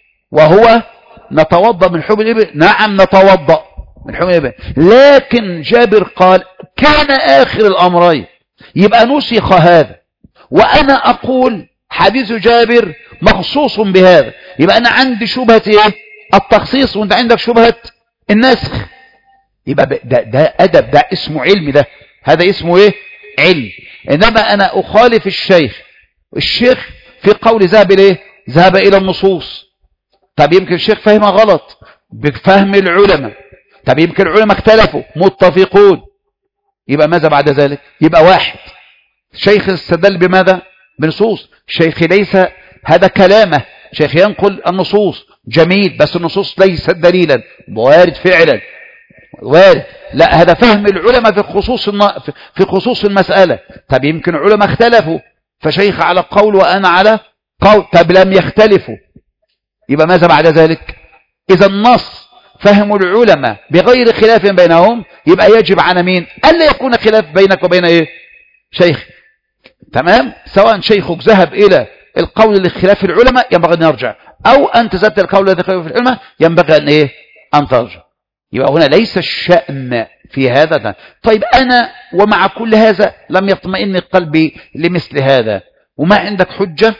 وهو نتوضأ من حب الإبل. نعم نتوضأ من حب الإبل، لكن جابر قال كان آخر الأمرين، يبقى نسخ هذا. وأنا أقول حديث جابر مخصوص بهذا، يبقى أنا عندي شبهة إيه؟ التخصيص، وانت عندك شبهة النسخ. يبقى ده, ده أدب، ده اسمه علم، ده هذا اسمه إيه؟ علم. إنما أنا أخالف الشيخ، الشيخ في قول ذهب إليه ذهب إلى النصوص. طب يمكن الشيخ فهمها غلط بفهم العلماء، طب يمكن العلماء اختلفوا متفقون، يبقى ماذا بعد ذلك؟ يبقى واحد شيخ استدل بماذا؟ بنصوص. شيخ ليس هذا كلامه، شيخ ينقل النصوص جميل، بس النصوص ليست دليلا، وارد فعلا وارد، لا هذا فهم العلماء في خصوص في خصوص المسألة. طب يمكن العلماء اختلفوا، فشيخ على قول وأنا على قول، طب لم يختلفوا، يبقى ماذا بعد ذلك؟ إذا النص فهم العلماء بغير خلاف بينهم، يبقى يجب على مين؟ ألا يكون خلاف بينك وبين إيه؟ شيخ. تمام؟ سواء شيخك ذهب إلى القول لخلاف العلماء ينبغي أن يرجع، أو أنت ذهبت القول لخلاف العلماء ينبغي أن إيه؟ أن ترجع. يبقى هنا ليس الشأن في هذا. طيب أنا ومع كل هذا لم يطمئن قلبي لمثل هذا، وما عندك حجة؟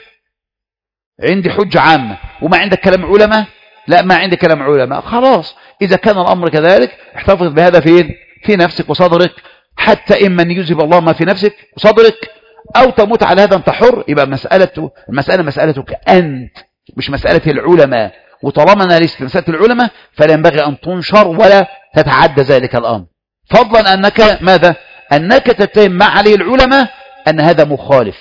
عندي حجة عامة. وما عندك كلام علماء؟ لا ما عندي كلام علماء. خلاص إذا كان الأمر كذلك احتفظ بهذا فين؟ في نفسك وصدرك، حتى إما أن يذهب الله ما في نفسك وصدرك أو تموت على هذا، أنت حر. يبقى مسألة المسألة مسألتك أنت، مش مسألة العلماء. وطالما أنا لست مسألة العلماء فلا ينبغي أن تنشر ولا تتعدى ذلك الأمر، فضلا أنك ماذا؟ أنك تتهم مع عليه العلماء أن هذا مخالف.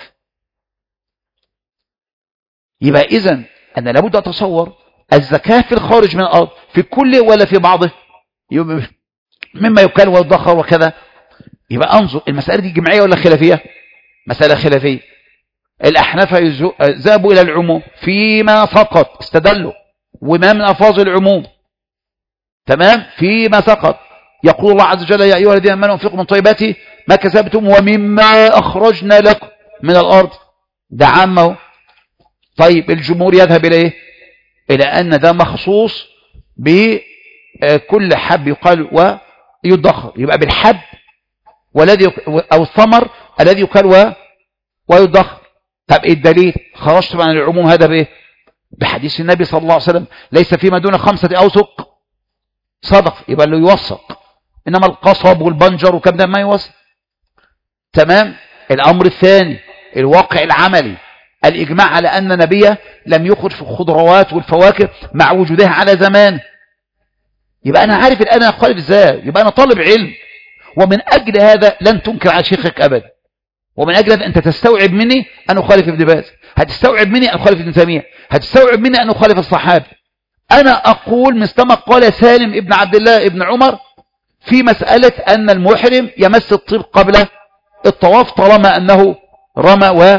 يبقى إذن أنا لابد أتصور الزكاة في الخارج من الأرض في كله ولا في بعضه مما يكال ويدخر وكذا. يبقى أنظر المسألة دي جمعية ولا خلافية؟ مسألة خلافية. الأحناف ذهبوا إلى العموم فيما سقط، استدلوا وما من ألفاظ العموم تمام فيما سقط. يقول الله عز وجل يا أيها الذين آمنوا انفقوا من طيبات ما كسبتم ومما أخرجنا لكم من الأرض، ده عامه. طيب الجمهور يذهب إلى إيه؟ إلى أن ده مخصوص بكل حب يقال ويدخر، يبقى بالحب والذي أو الثمر الذي يقال ويدخر. طب إيه الدليل؟ خرجت عن العموم هذا بإيه؟ بحديث النبي صلى الله عليه وسلم ليس فيما دون خمسة أوسق صدق، يبقى اللي يوثق، إنما القصب والبنجر وكم ده ما يوثق. تمام. الأمر الثاني الواقع العملي، الإجماع على أن نبيه لم يخرج في الخضروات والفواكه مع وجودها على زمان. يبقى أنا عارف الآن أنا أخالف إزاي، يبقى أنا طالب علم، ومن أجل هذا لن تنكر على شيخك أبدا، ومن أجل هذا أنت تستوعب مني أن أخالف ابن باز، هتستوعب مني أن أخالف ابن تيمية، هتستوعب مني أن أخالف الصحابة. أنا أقول مثلما قال سالم ابن عبد الله ابن عمر في مسألة أن المحرم يمس الطيب قبل الطواف طالما أنه رمى و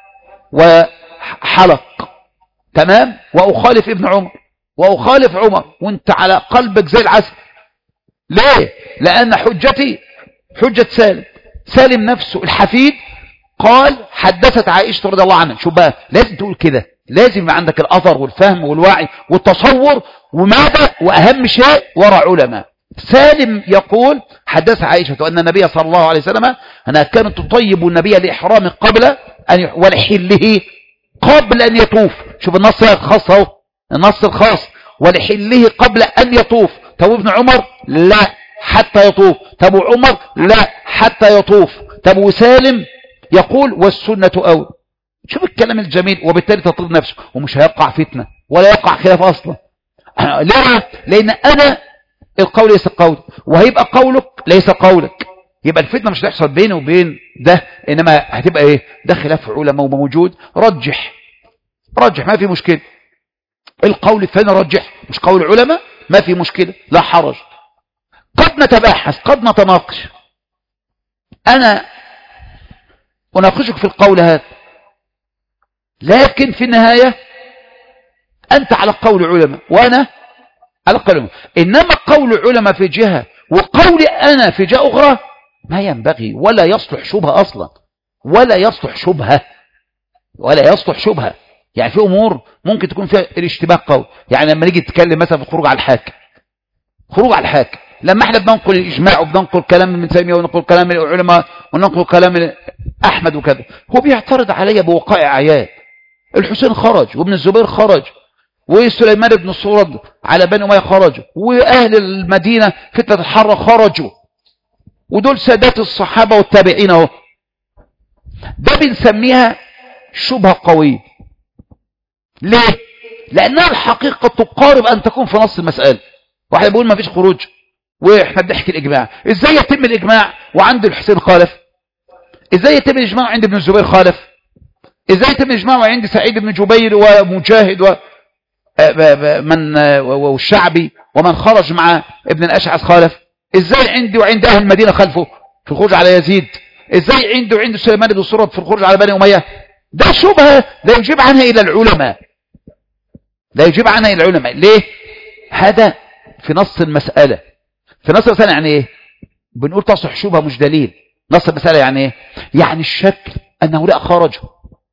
وحلق. تمام. وأخالف ابن عمر وأخالف عمر وانت على قلبك زي العسل. ليه؟ لأن حجتي حجة سالم. سالم نفسه الحفيد قال حدثت عائشة رضي الله عنها. شو بقى لازم تقول كده، لازم يبقى عندك الأثر والفهم والوعي والتصور، وماذا وأهم شيء وراء علماء. سالم يقول حدث عائشة أن النبي صلى الله عليه وسلم أنها كانت تطيب النبي لإحرامه قبل أن ولحله قبل أن يطوف. شوف النص الخاص اهو، النص الخاص ولحله قبل أن يطوف. طب ابن عمر لا حتى يطوف، طب عمر لا حتى يطوف، طب سالم يقول والسنة أول. شوف الكلام الجميل. وبالتالي تطلب نفسه ومش هيقع فتنة ولا يقع خلاف أصلا. ليه؟ لأن أنا القول ليس قول وهيبقى قولك ليس قولك، يبقى الفتنة مش هتحصل بينه وبين ده، إنما هتبقى إيه؟ ده خلاف علماء وموجود. رجح رجح ما في مشكلة. القول الثاني رجح مش قول علماء ما في مشكلة، لا حرج. قد نتباحث قد نتناقش، أنا أناقشك في القول هذا، لكن في النهاية أنت على قول علماء وأنا على قول علماء. إنما قول علماء في جهة وقولي أنا في جهة أخرى ما ينبغي ولا يصلح شبهة أصلا، ولا يصلح شبهة ولا يصلح شبهة. يعني في أمور ممكن تكون فيها الاشتباه قوي. يعني لما نيجي نتكلم مثلا في الخروج على الحاكم، خروج على الحاكم لما احنا بننقل الإجماع وبننقل كلام ابن تيمية وننقل كلام العلماء وننقل كلام أحمد وكذا، هو بيعترض علي بوقائع عيان. الحسين خرج وابن الزبير خرج وسليمان بن الصورد على بني أمية خرجوا، وأهل المدينة فتنة الحرة خرجوا، ودول سادات الصحابة والتابعين اهو. ده بنسميها شبهة قوية. ليه؟ لأنها الحقيقة تقارب أن تكون في نص المسألة. واحد بيقول ما فيش خروج واحنا بنحكي الإجماع. ازاي يتم الإجماع وعند الحسين خالف؟ ازاي يتم الإجماع وعند ابن الزبير خالف؟ ازاي يتم الإجماع وعند سعيد بن جبير ومجاهد و من والشعبي ومن خرج مع ابن الأشعث خالف؟ ازاي عندي وعند أهل المدينة خلفه في الخروج على يزيد؟ ازاي عندي وعند سليمان بن الصورد في الخروج على بني أمية؟ ده شبهة لا يجيب عنها إلى العلماء، لا يجيب عنها إلى العلماء. ليه؟ هذا في نص المسألة. في نص المسألة يعني ايه؟ بنقول تصح شبهة مش دليل. نص المسألة يعني ايه؟ يعني الشك أن هؤلاء خرجوا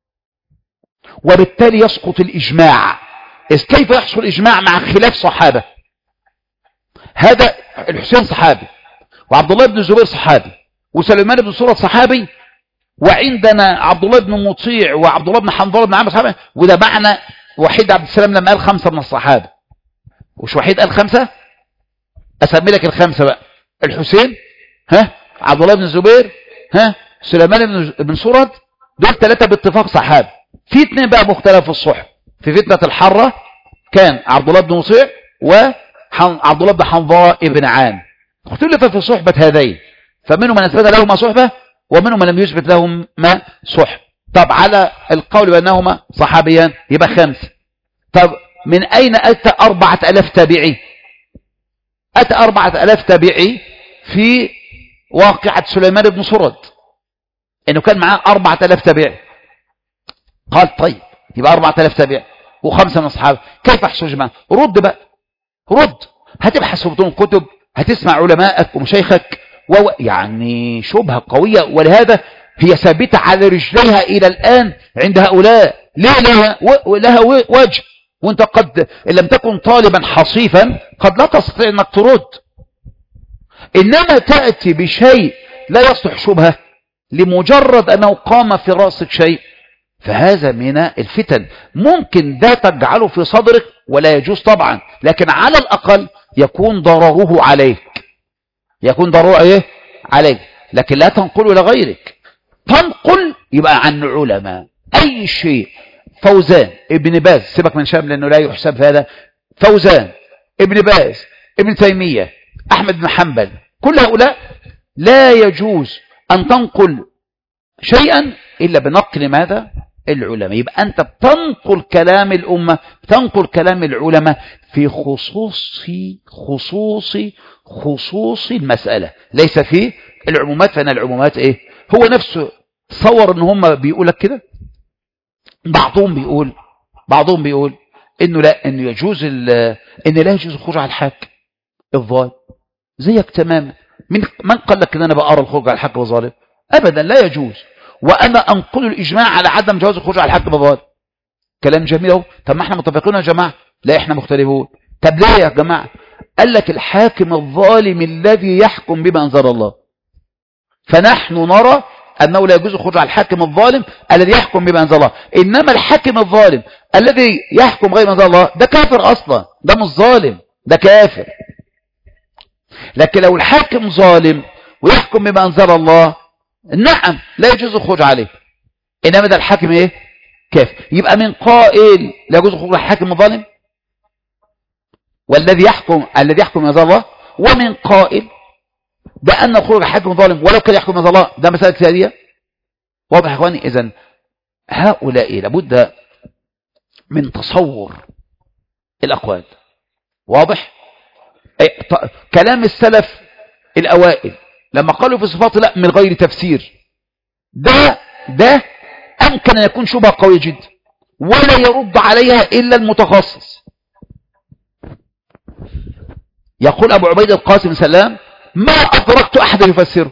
وبالتالي يسقط الإجماع. إذ كيف يحصل إجماع مع خلاف صحابة؟ هذا الحسين صحابي وعبد الله بن الزبير صحابي وسليمان بن صورة صحابي، وعندنا عبد الله بن مطيع وعبد الله بن حنظله بن عمرو صحابي. وده معنى وحيد عبد السلام لما قال خمسة من الصحابة. وش وحيد قال خمسة؟ أسمي لك الخمسة بقى: الحسين ها عبد الله بن الزبير، ها، سليمان بن سرد، دول ثلاثة باتفاق صحابة. في اثنين بقى مختلف في الصحب. في فتنة الحرة كان عبد الله بن مطيع وعبد الله بن حنظله ابن عام، اختلف في صحبة هذين، فمنهم من اثبت لهما صحبة ومنهم من لم يثبت لهما صحبة. طب على القول بأنهما صحابيان يبقى خمسة. طب من أين أتى أربعة ألاف تابعي؟ أتى أربعة ألاف تابعي في واقعة سليمان بن سرد، إنه كان معاه أربعة ألاف تابعي. قال طيب يبقى أربعة ألاف تابعي وخمسة من الصحابة، كيف أحصل جماعة؟ رد بقى، رد، هتبحث في بطون كتب، هتسمع علماءك ومشايخك، و... يعني شبهة قوية، ولهذا هي ثابتة على رجليها إلى الآن عند هؤلاء. ليه لها, و... لها وجه، وانت قد إن لم تكن طالبا حصيفا قد لا تستطيع أنك ترد، إنما تأتي بشيء لا يصلح شبهة لمجرد أنه قام في رأسك شيء، فهذا من الفتن. ممكن ده تجعله في صدرك ولا يجوز طبعا، لكن على الأقل يكون ضرره عليك، يكون ضرره ايه عليك، لكن لا تنقل إلى غيرك. تنقل يبقى عن علماء أي شيء. فوزان ابن باز، سيبك من شام لأنه لا يحسب في هذا، فوزان ابن باز ابن تيمية أحمد بن حنبل، كل هؤلاء لا يجوز أن تنقل شيئا إلا بنقل ماذا؟ العلماء. يبقى أنت بتنقل كلام الأمة، تنقل كلام العلماء في خصوص خصوص خصوص المسألة، ليس في العمومات، فإن العمومات إيه؟ هو نفسه تصور إن هم بيقولك كده. بعضهم بيقول بعضهم بيقول إنه لا، إنه يجوز إن لا يجوز الخروج على الحاكم الظالم، زيك تماما. من من قال لك إن أنا بقرأ الخروج على الحاكم الظالم؟ أبدا لا يجوز، وأنا أنقل الإجماع على عدم جواز الخروج على الحاكم الظالم. كلام جميل اهو. طب ما احنا متفقين يا جماعة؟ لا احنا مختلفون. طب ليه يا جماعة؟ قال لك الحاكم الظالم الذي يحكم بما أنزل الله، فنحن نرى أنه لا يجوز الخروج على الحاكم الظالم الذي يحكم بما أنزل الله، إنما الحاكم الظالم الذي يحكم غير ما أنزل الله ده كافر أصلا، ده مش ظالم، ده كافر. لكن لو الحاكم ظالم ويحكم بما أنزل الله، نعم لا يجوز الخروج عليه، إنما ده الحاكم إيه؟ كافر. يبقى من قائل لا يجوز الخروج على الحاكم الظالم والذي يحكم الذي يحكم بما أنزل الله، ومن قائل بأن الخروج على الحاكم الظالم ولو كان يحكم بما أنزل الله ده مسألة ثانية. واضح يا إخواني؟ إذن هؤلاء لابد من تصور الأقوال. واضح؟ كلام السلف الأوائل لما قالوا في صفات لا من غير تفسير، ده ده أمكن أن يكون شبهة قوية جدا ولا يرد عليها إلا المتخصص. يقول أبو عبيد القاسم سلام: ما أدركت أحد يفسره.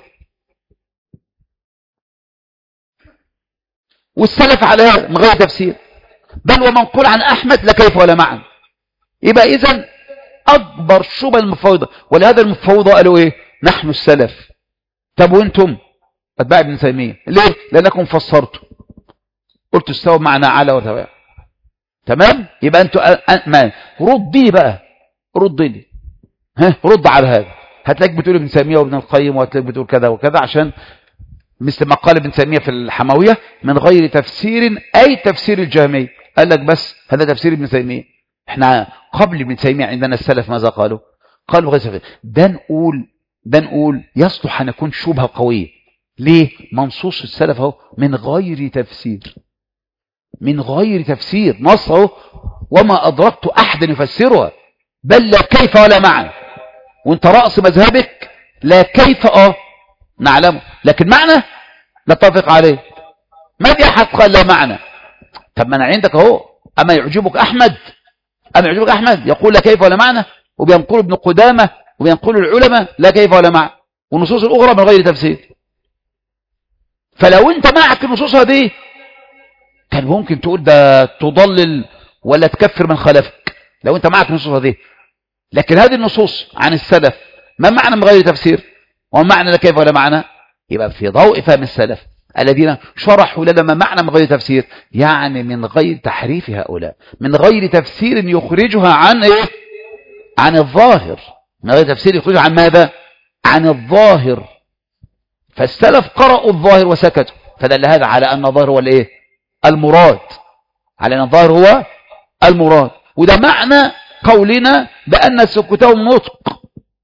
والسلف على هذا من غير تفسير، بل ومنقول عن أحمد لا كيف ولا معنى. يبقى إذن أكبر شبهة المفوضة، ولهذا المفوضة قالوا إيه؟ نحن السلف. طب وانتم أتباع ابن تيمية ليه؟ لأنكم فسرتوا، قلتوا استوى معنا على وتبع. تمام؟ يبقى أنتوا ما ردي بقى، رد لي، ها رد على هذا. هتلاقيك بتقول ابن تيمية وابن القيم، وهتلاقيك بتقول كذا وكذا، عشان مثل ما قال ابن تيمية في الحموية من غير تفسير أي تفسير الجهمية. قال لك بس هذا تفسير ابن تيمية. احنا قبل ابن تيمية عندنا السلف ماذا قالوا؟ قالوا غير تفسير. ده نقول ده نقول يصلح أن يكون شبهة قوية. ليه؟ منصوص السلف اهو من غير تفسير، من غير تفسير، نص اهو: وما أدركت أحدا يفسرها، بل لا كيف ولا معنى. وانت رأس مذهبك لا كيف اه نعلمه، لكن معنى نتفق عليه. ما في أحد قال لا معنى. طب ما أنا عندك اهو، أما يعجبك أحمد أما يعجبك أحمد يقول لا كيف ولا معنى، وبينقل ابن قدامة وبينقل العلماء لا كيف ولا معنى، والنصوص الأخرى من غير تفسير. فلو انت معك النصوص هذه كان ممكن تقول ده تضلل ولا تكفر من خلفك لو انت معك النصوص هذه. لكن هذه النصوص عن السلف ما معنى من غير تفسير وما معنى لا كيف ولا معنى، يبقى في ضوء فهم السلف الذين شرحوا لنا ما معنى من غير تفسير، يعني من غير تحريف هؤلاء، من غير تفسير يخرجها عن ايه؟ عن الظاهر. من غير تفسير يخرجها عن ماذا؟ عن الظاهر. فالسلف قرأوا الظاهر وسكتوا، فدل هذا على أن الظاهر هو الايه المراد، على أن الظاهر هو المراد. وده معنى قولنا بأن سكوتهم نطق.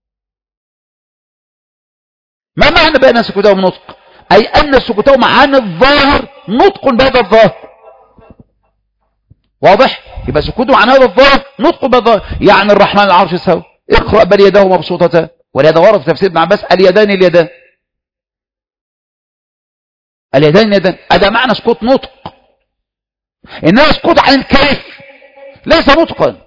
ما معنى بأن سكوتهم نطق؟ أي أن سكوتهم عن الظاهر نطق بهذا الظاهر. واضح؟ يبقى سكوتهم عن هذا الظاهر نطق بهذا الظاهر. يعني الرحمن على العرش استوى، اقرأ بل يداه مبسوطتان، ولهذا ورد في تفسير ابن عباس اليدان اليدان اليدان اليدان. هذا معنى سكوت نطق. إنما سكوت عن الكيف ليس نطقا،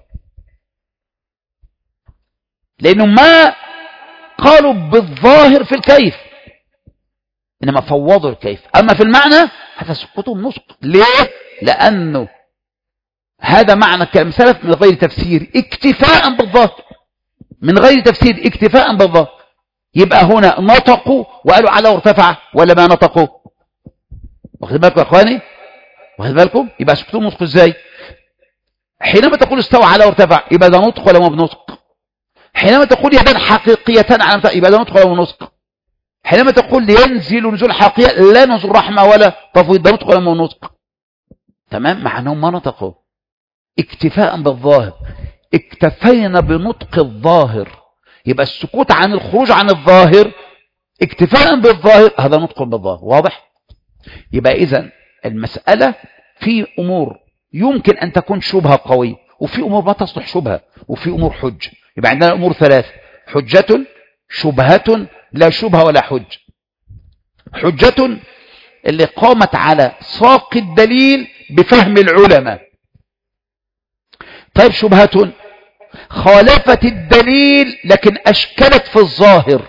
لأنه ما قالوا بالظاهر في الكيف، إنما فوضوا الكيف. أما في المعنى هذا سكوتهم نطق. ليه؟ لأنه هذا معنى كلام سلف من غير تفسير اكتفاء بالظاهر، من غير تفسير اكتفاء بالظاهر. يبقى هنا نطقوا وقالوا على وارتفع، ولا ما نطقوا؟ واخد بالكم يا اخواني؟ واخد بالكم؟ يبقى سكوتهم نطق ازاي؟ حينما تقول استوى على وارتفع يبقى ده نطق ولا ما بنطق؟ حينما تقول يدان حقيقيتان على وارتفع يبقى ده نطق ولا ما بنطق؟ حينما تقول ينزل نزول حقيقي لا نزول رحمه ولا تفويض، ده نطق ولا ما نطق؟ تمام؟ مع انهم ما نطقوا، اكتفاء بالظاهر، اكتفينا بنطق الظاهر. يبقى السكوت عن الخروج عن الظاهر اكتفاء بالظاهر هذا نطق بالظاهر. واضح؟ يبقى اذا المسألة في امور يمكن ان تكون شبهة قوية، وفي امور ما تصلح شبهة، وفي امور حج. يبقى عندنا امور ثلاث: حجة، شبهة، لا شبهة ولا حج. حجة اللي قامت على ساق الدليل بفهم العلماء. طيب شبهة خالفت الدليل لكن أشكلت في الظاهر،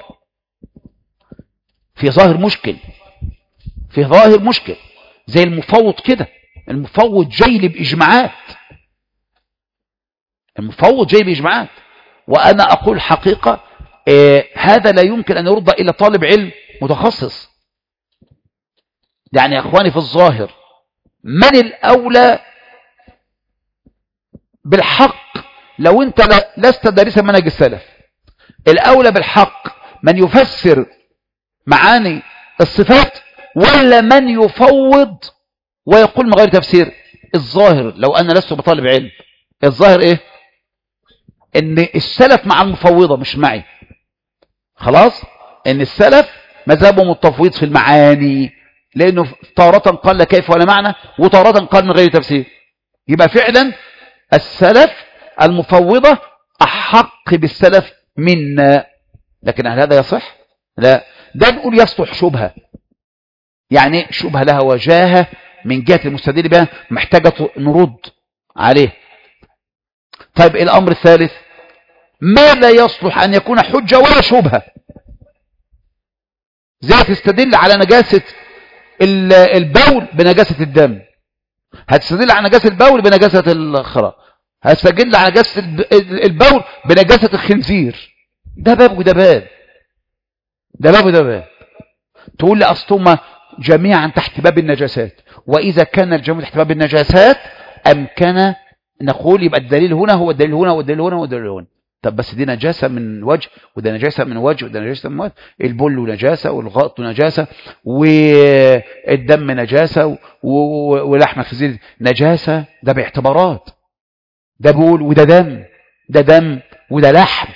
في ظاهر مشكل، في ظاهر مشكل، زي المفوض كده. المفوض جاي لي بإجماعات، المفوض جاي بإجماعات، وأنا أقول حقيقة آه هذا لا يمكن أن يرد إلى طالب علم متخصص. يعني يا أخواني في الظاهر من الأولى بالحق لو أنت لست دارسا منهج السلف؟ الأولى بالحق من يفسر معاني الصفات ولا من يفوض ويقول من غير تفسير؟ الظاهر لو أنا لست بطالب علم، الظاهر إيه؟ إن السلف مع المفوضة مش معي. خلاص؟ إن السلف مذهبهم التفويض في المعاني، لأنه تارة قال لا كيف ولا معنى، وتارة قال من غير تفسير. يبقى فعلا السلف المفوضة أحق بالسلف منا. لكن هل هذا يصح؟ لا، ده نقول يصلح شبهة، يعني شبهة لها وجاهة من جهة المستدل بها محتاجة نرد عليه. طيب الأمر الثالث ما لا يصلح أن يكون حجة ولا شبهة، زي تستدل على نجاسة البول بنجاسة الدم، هتستدل على نجاسة البول بنجاسة الخراء، هتستدل على نجاسة البول بنجاسة الخنزير. ده باب وده باب، ده باب وده باب. تقول لي أصلهما جميعا تحت باب النجاسات، وإذا كان الجميع تحت باب النجاسات أمكن نقول يبقى الدليل هنا هو الدليل هنا والدليل هنا والدليل هنا. طب بس دي نجاسة من وجه وده نجاسة من وجه وده نجاسة من وجه، البول نجاسة والغائط نجاسة والدم نجاسة ولحم الخنزير نجاسة. ده باعتبارات، ده بول وده دم، ده دم وده لحم.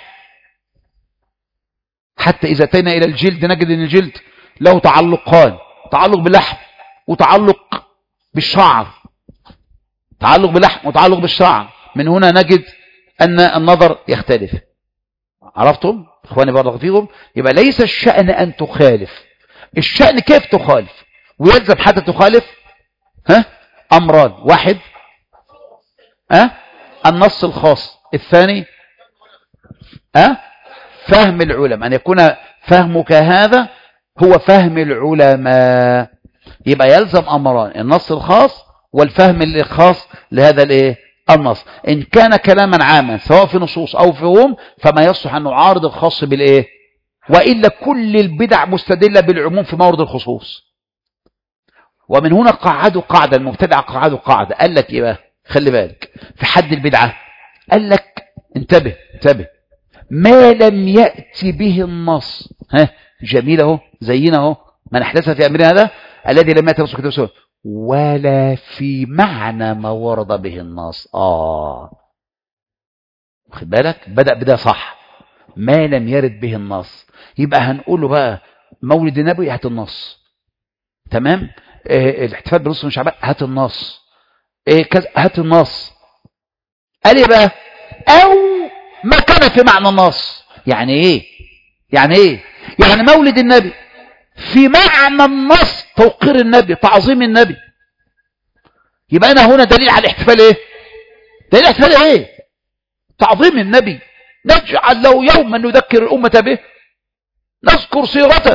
حتى إذا أتينا إلى الجلد نجد أن الجلد له تعلقان، تعلق باللحم وتعلق بالشعر، تعلق باللحم وتعلق بالشعر. من هنا نجد أن النظر يختلف. عرفتم إخواني بارك فيكم؟ يبقى ليس الشأن أن تخالف، الشأن كيف تخالف. ويلزم حتى تخالف ها أمران: واحد ها النص الخاص، الثاني ها فهم العلماء، أن يكون فهمك هذا هو فهم العلماء. يبقى يلزم أمران: النص الخاص والفهم الخاص لهذا الايه النص. إن كان كلاما عاما سواء في نصوص أو في عموم فما يصلح أن نعارض الخاص بالإيه، وإلا كل البدع مستدلة بالعموم في مورد الخصوص. ومن هنا قعدوا قاعدة، المبتدع قعدوا قاعدة، قال لك إيه بقى؟ خلي بالك في حد البدعة، قال لك انتبه انتبه ما لم يأتي به النص، ها جميل اهو زينا اهو من أحدث في أمرنا هذا الذي لم يأتي رسول كتاب سنة ولا في معنى ما ورد به النص. آه واخد بالك؟ بدأ بدأ صح، ما لم يرد به النص. يبقى هنقوله بقى مولد النبي هات النص، تمام؟ اه الاحتفال بنص من شعبان هات النص، اه كذا هات النص. قال ايه بقى؟ او ما كان في معنى النص. يعني ايه؟ يعني ايه؟ يعني مولد النبي في معنى النص توقير النبي، تعظيم النبي. يبقى انا هنا دليل على الاحتفال ايه؟ دليل على الاحتفال ايه؟ تعظيم النبي. نجعل له يوما نذكر الأمة به، نذكر سيرته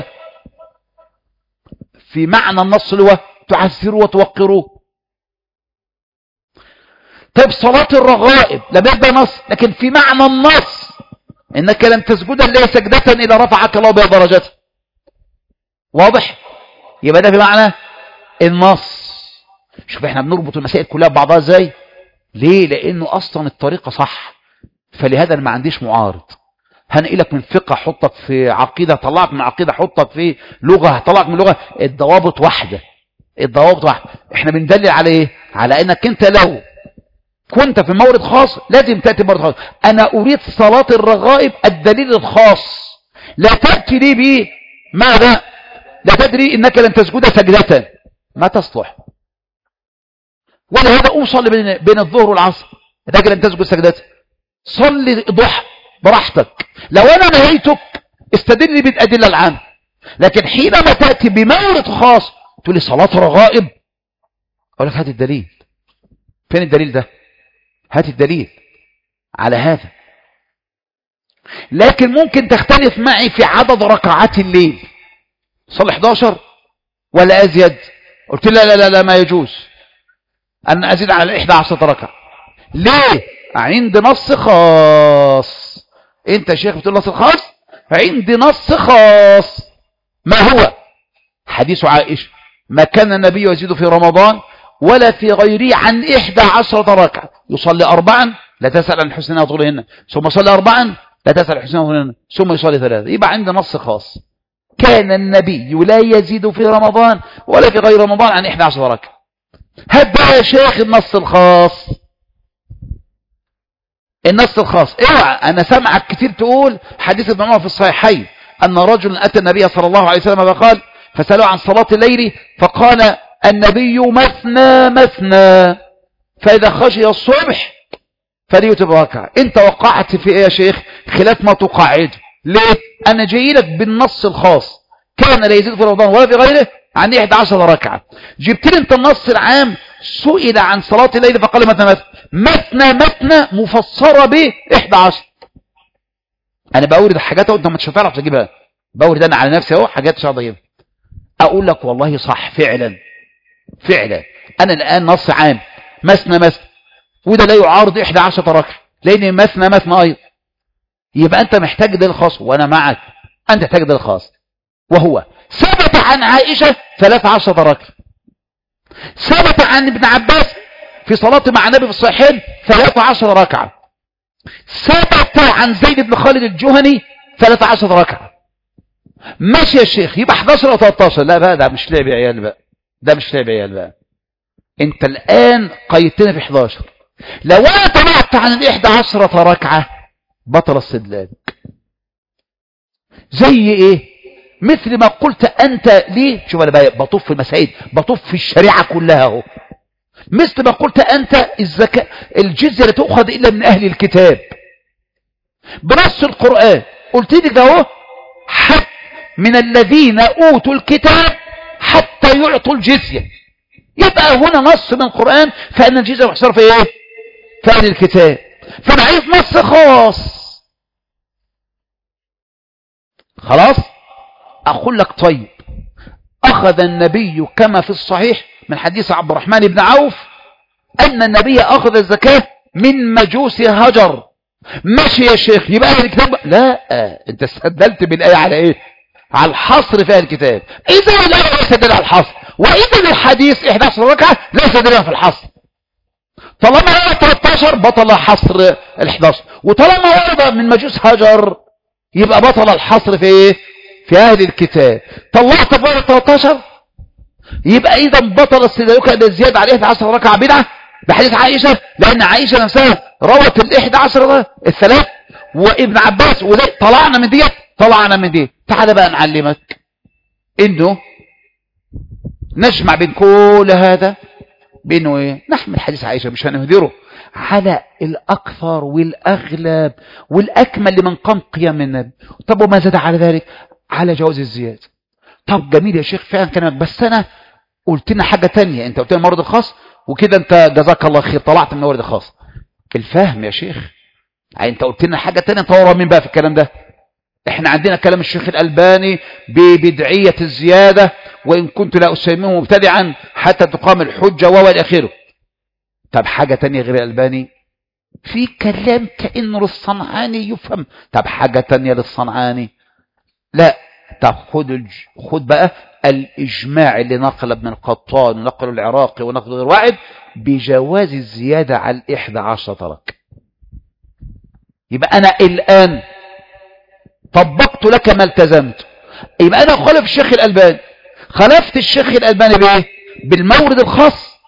في معنى النص اللي هو تعزروه وتوقروه. طيب صلاة الرغائب لم يبقى نص، لكن في معنى النص انك لم تسجد الا سجدة اذا رفعك الله بها درجته. واضح؟ يبقى ده في معنى النص. شوف احنا بنربط المسائل كلها ببعضها ازاي؟ ليه؟ لانه اصلا الطريقة صح، فلهذا انا ما عنديش معارض. هنقلك من فقه حطك في عقيدة، طلعك من عقيدة حطك في لغة، طلعك من لغة. الضوابط واحدة، الضوابط واحدة. احنا بندلل على ايه؟ على انك انت لو كنت في مورد خاص لازم تأتي مورد خاص. انا اريد صلاة الرغائب الدليل الخاص، لا تأتي لي به ماذا؟ لا تدري انك لن تسجد سجدة، ما تصلح. ولهذا اوصل بين, بين الظهر والعصر انك لن تسجد سجدة. صلي ضحى براحتك، لو انا نهيتك استدل لي بالادله العامه. لكن حينما تاتي بمورد خاص تقول لي صلاه رغائب، اقول لك هات الدليل. فين الدليل ده؟ هات الدليل على هذا. لكن ممكن تختلف معي في عدد ركعات الليل، صلي احد عشر ولا ازيد؟ قلت لا لا لا, لا ما يجوز ان ازيد على احد عشر ركعه. ليه؟ عند نص خاص. انت يا شيخ بتقول نص خاص، عندي نص خاص. ما هو؟ حديث عائشة ما كان النبي يزيد في رمضان ولا في غيره عن إحدى عشرة ركعة، يصلي أربعا لا تسأل عن حسنها وطولهن، ثم يصلي أربعا لا تسأل عن حسنها وطولهن، ثم يصلي ثلاثة. يبقى عندي نص خاص، كان النبي لا يزيد في رمضان ولا في غير رمضان عن إحدى عشرة ركعة. هات بقى يا شيخ النص الخاص. النص الخاص اوعى، انا سمعك كتير تقول حديث ابن عمر في الصحيحين ان رجل اتى النبي صلى الله عليه وسلم فقال فسألوه عن صلاة الليل فقال النبي مثنى مثنى فاذا خشي الصبح فليوتر ركعة. انت وقعت في ايه يا شيخ؟ خلاف ما تقاعده. ليه؟ انا جاي لك بالنص الخاص، كان لا يزيد في رمضان ولا في غيره عن إحدى عشرة ركعة. جبت لي انت النص العام، سئل عن صلاة الليل فقال مثنى مثنى مثنى مثنى مفسرة ب إحدى عشر. انا بورد حاجات وانت مش هتعرف تجيبها، بورد انا على نفسي اهو حاجات مش هتجيبها. اقول لك والله صح فعلا فعلا. انا الان نص عام مثنى مثنى، وده لا يعارض إحدى عشرة ركعة لان مثنى مثنى ايضا. يبقى انت محتاج ده الخاص وانا معك، انت محتاج ده الخاص. وهو ثبت عن عائشة ثلاث عشرة ركعة، ثبت عن ابن عباس في صلاة مع النبي في الصحيحين ثلاث عشرة ركعة، ثبت عن زيد بن خالد الجهني ثلاث عشرة ركعة. ماشي يا شيخ، يبقى احد عشر او ثلاثة عشر. لا بقى ده مش لعب يا عيال بقى، ده مش لعب يا عيال بقى. انت الان قيدتنا في احد عشر. لو انا طلعت عن الاحدى عشرة ركعة بطل استدلالك. زي ايه؟ مثل ما قلت انت ليه. شوف انا بقى بطوف في المسائل، بطوف في الشريعة كلها اهو. مثل ما قلت انت الزكاة الجزية لا تؤخذ الا من اهل الكتاب بنص القرآن. قلت لي ده اهو حتى من الذين اوتوا الكتاب حتى يعطوا الجزية. يبقى هنا نص من القرآن فان الجزية محصورة في ايه؟ في اهل الكتاب. فانا عايز نص خاص. خلاص اقول لك طيب، اخذ النبي كما في الصحيح من حديث عبد الرحمن بن عوف ان النبي اخذ الزكاة من مجوس هجر. ماشي يا شيخ، يبقى اهل الكتاب. لا، انت استدلت بالايه على ايه؟ على الحصر في اهل الكتاب. اذا لا يستدل على الحصر، واذا الحديث احدى عشرة ركعة لا يستدل في الحصر. طالما هو ثلاثة عشر بطل حصر ال احد عشر، وطالما ورد من مجوس هجر يبقى بطل الحصر في ايه؟ في أهل الكتاب طلعت فوق ثلاثة عشر، يبقى إذا بطل استدلالك أن الزيادة على إحدى عشر ركعة بدعة بحديث عائشة، لأن عائشة نفسها روت الإحدى عشر الثلاث، وابن عباس طلعنا من دي طلعنا من دي. تعال بقى نعلمك إنه نجمع بين كل هذا بأنه إيه؟ نحمل حديث عائشة مش هنهدره على الأكثر والأغلب والأكمل لمن قام قيام النبي. طب وما زاد على ذلك؟ على جواز الزيادة. طب جميل يا شيخ فعلا كلامك، بس أنا قلت لنا حاجة تانية، أنت قلت لنا المورد الخاص وكده أنت جزاك الله خير طلعت من المورد الخاص. الفهم يا شيخ، يعني أنت قلت لنا حاجة تانية، طورها مين بقى في الكلام ده؟ احنا عندنا كلام الشيخ الألباني ببدعية الزيادة، وإن كنت لا أسميه مبتدعا حتى تقام الحجة وإلى آخره. طب حاجة تانية غير الألباني في كلام كأنه للصنعاني يفهم، طب حاجة تانية للصنعاني لا. طب خد الج... خد بقى الإجماع اللي نقل ابن القطان ونقل العراقي ونقل غير واحد بجواز الزيادة على الإحدى عشر ترك. يبقى أنا الآن طبقت لك ما التزمت، يبقى أنا خالف الشيخ الألباني. خالفت الشيخ الألباني بإيه؟ بالمورد الخاص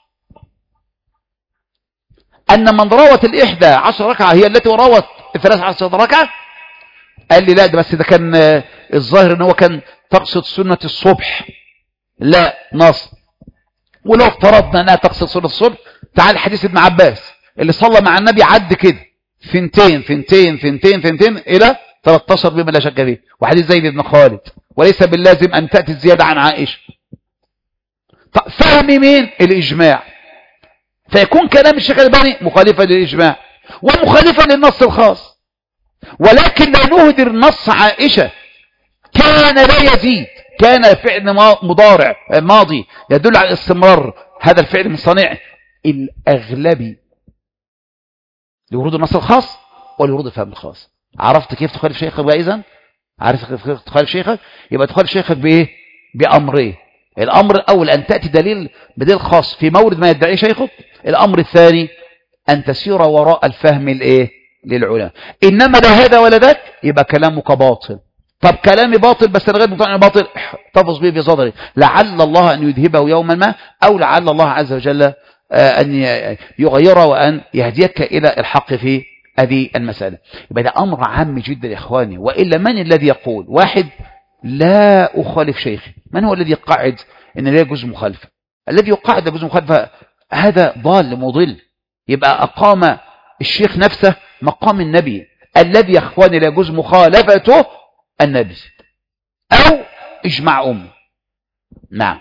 أن من روت الإحدى عشر ركعة هي التي روت الثلاث عشر ركعة. قال لي لا ده بس ده كان الظاهر ان هو كان تقصد سنة الصبح، لا نص. ولو افترضنا انها تقصد سنة الصبح، تعال حديث ابن عباس اللي صلى مع النبي عد كده فنتين فنتين فنتين فنتين الى ثلاثة عشر بما لا شك فيه، وحديث زيد بن خالد، وليس باللازم ان تأتي الزيادة عن عائشة. فهم مين؟ الإجماع. فيكون كلام الشيخ الألباني مخالفا للإجماع ومخالفا للنص الخاص، ولكن لا نهدر نص عائشة كان لا يزيد، كان فعل مضارع ماضي يدل على الاستمرار، هذا الفعل من صنيع الأغلبي لورود النص الخاص ولورود الفهم الخاص. عرفت كيف تخالف شيخك بقى؟ إذن عرفت كيف تخالف شيخك؟ يبقى تخالف شيخك بإيه؟ بأمرين. الأمر الأول أن تأتي دليل بدليل خاص في مورد ما يدعي شيخك. الأمر الثاني أن تسير وراء الفهم الإيه؟ للعلماء. إنما لا هذا ولا ذاك يبقى كلامك باطل. طب كلامي باطل بس أنا غير مقتنع باطل، احتفظ به في صدري، لعل الله أن يذهبه يوما ما، أو لعل الله عز وجل أن يغيره وأن يهديك إلى الحق في هذه المسألة. يبقى ده أمر عام جدا يا إخواني. وإلا من الذي يقول واحد لا أخالف شيخي؟ من هو الذي يقعد أن لا يجوز مخالفة؟ الذي يقعد يجوز مخالفة هذا ضال مضل. يبقى أقام الشيخ نفسه مقام النبي الذي يا إخواني لا يجوز مخالفته النبي أو إجماع أمه. نعم.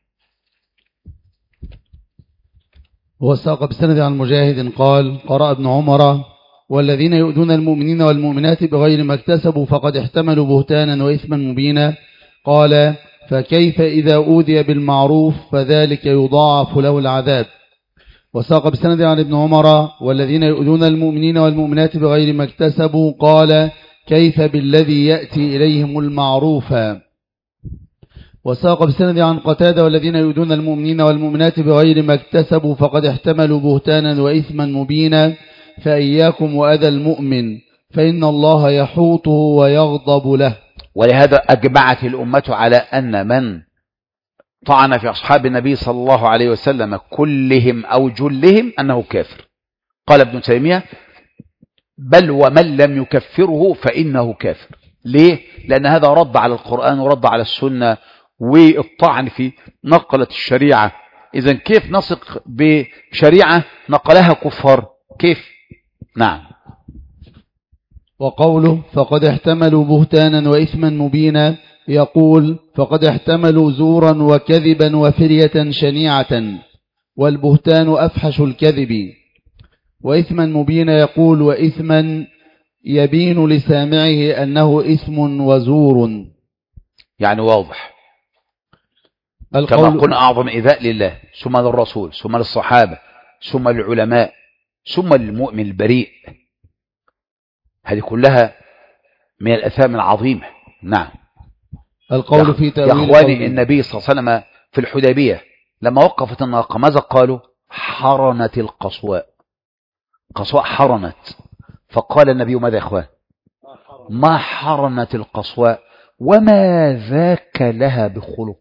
وساق بسند عن مجاهد قال قرأ ابن عمر والذين يؤذون المؤمنين والمؤمنات بغير ما اكتسبوا فقد احتملوا بهتانا وإثما مبينا. قال فكيف إذا أوذي بالمعروف فذلك يضاعف له العذاب. وساق بسند عن ابن عمر والذين يؤذون المؤمنين والمؤمنات بغير ما اكتسبوا قال كيف بالذي يأتي إليهم المعروف. وساق بسند عن قتادة والذين يؤذون المؤمنين والمؤمنات بغير ما اكتسبوا فقد احتملوا بهتانا وإثما مبينا. فإياكم وأذى المؤمن فإن الله يحوطه ويغضب له. ولهذا أجمعت الأمة على أن من طعن في أصحاب النبي صلى الله عليه وسلم كلهم أو جلهم أنه كافر. قال ابن تيمية بل ومن لم يكفره فإنه كافر. ليه؟ لأن هذا رد على القرآن ورد على السنة والطعن في نقلة الشريعة. إذن كيف نثق بشريعة نقلها كفار؟ كيف؟ نعم. وقوله فقد احتملوا بهتانا وإثما مبينا يقول فقد احتملوا زورا وكذبا وفرية شنيعة، والبهتان أفحش الكذب. وإثما مبينا يقول وإثما يبين لسامعه أنه إثم وزور. يعني واضح. كما قلنا أعظم إيذاء لله ثم للرسول ثم للصحابة ثم للعلماء ثم للمؤمن البريء، هذه كلها من الأثام العظيمة. نعم. القول في تأويل يا أخواني النبي صلى الله عليه وسلم في الحديبية لما وقفت الناقة ماذا قالوا؟ حرنت القصواء. قصواء حرنت. فقال النبي ماذا يا أخوان؟ ما حرنت القصواء وما ذاك لها بخلق.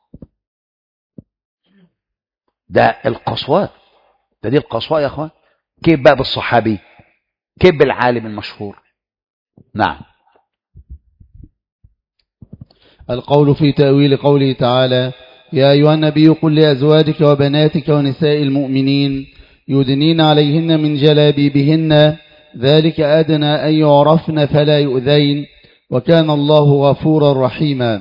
ده القصواء، ده دي القصواء يا أخوان. كيف بقى بالصحابي؟ كيف بالعالم المشهور؟ نعم. القول في تأويل قوله تعالى: يا أيها النبي قل لأزواجك وبناتك ونساء المؤمنين يدنين عليهن من جلابيبهن ذلك أدنى أن يعرفن فلا يؤذين وكان الله غفورا رحيما.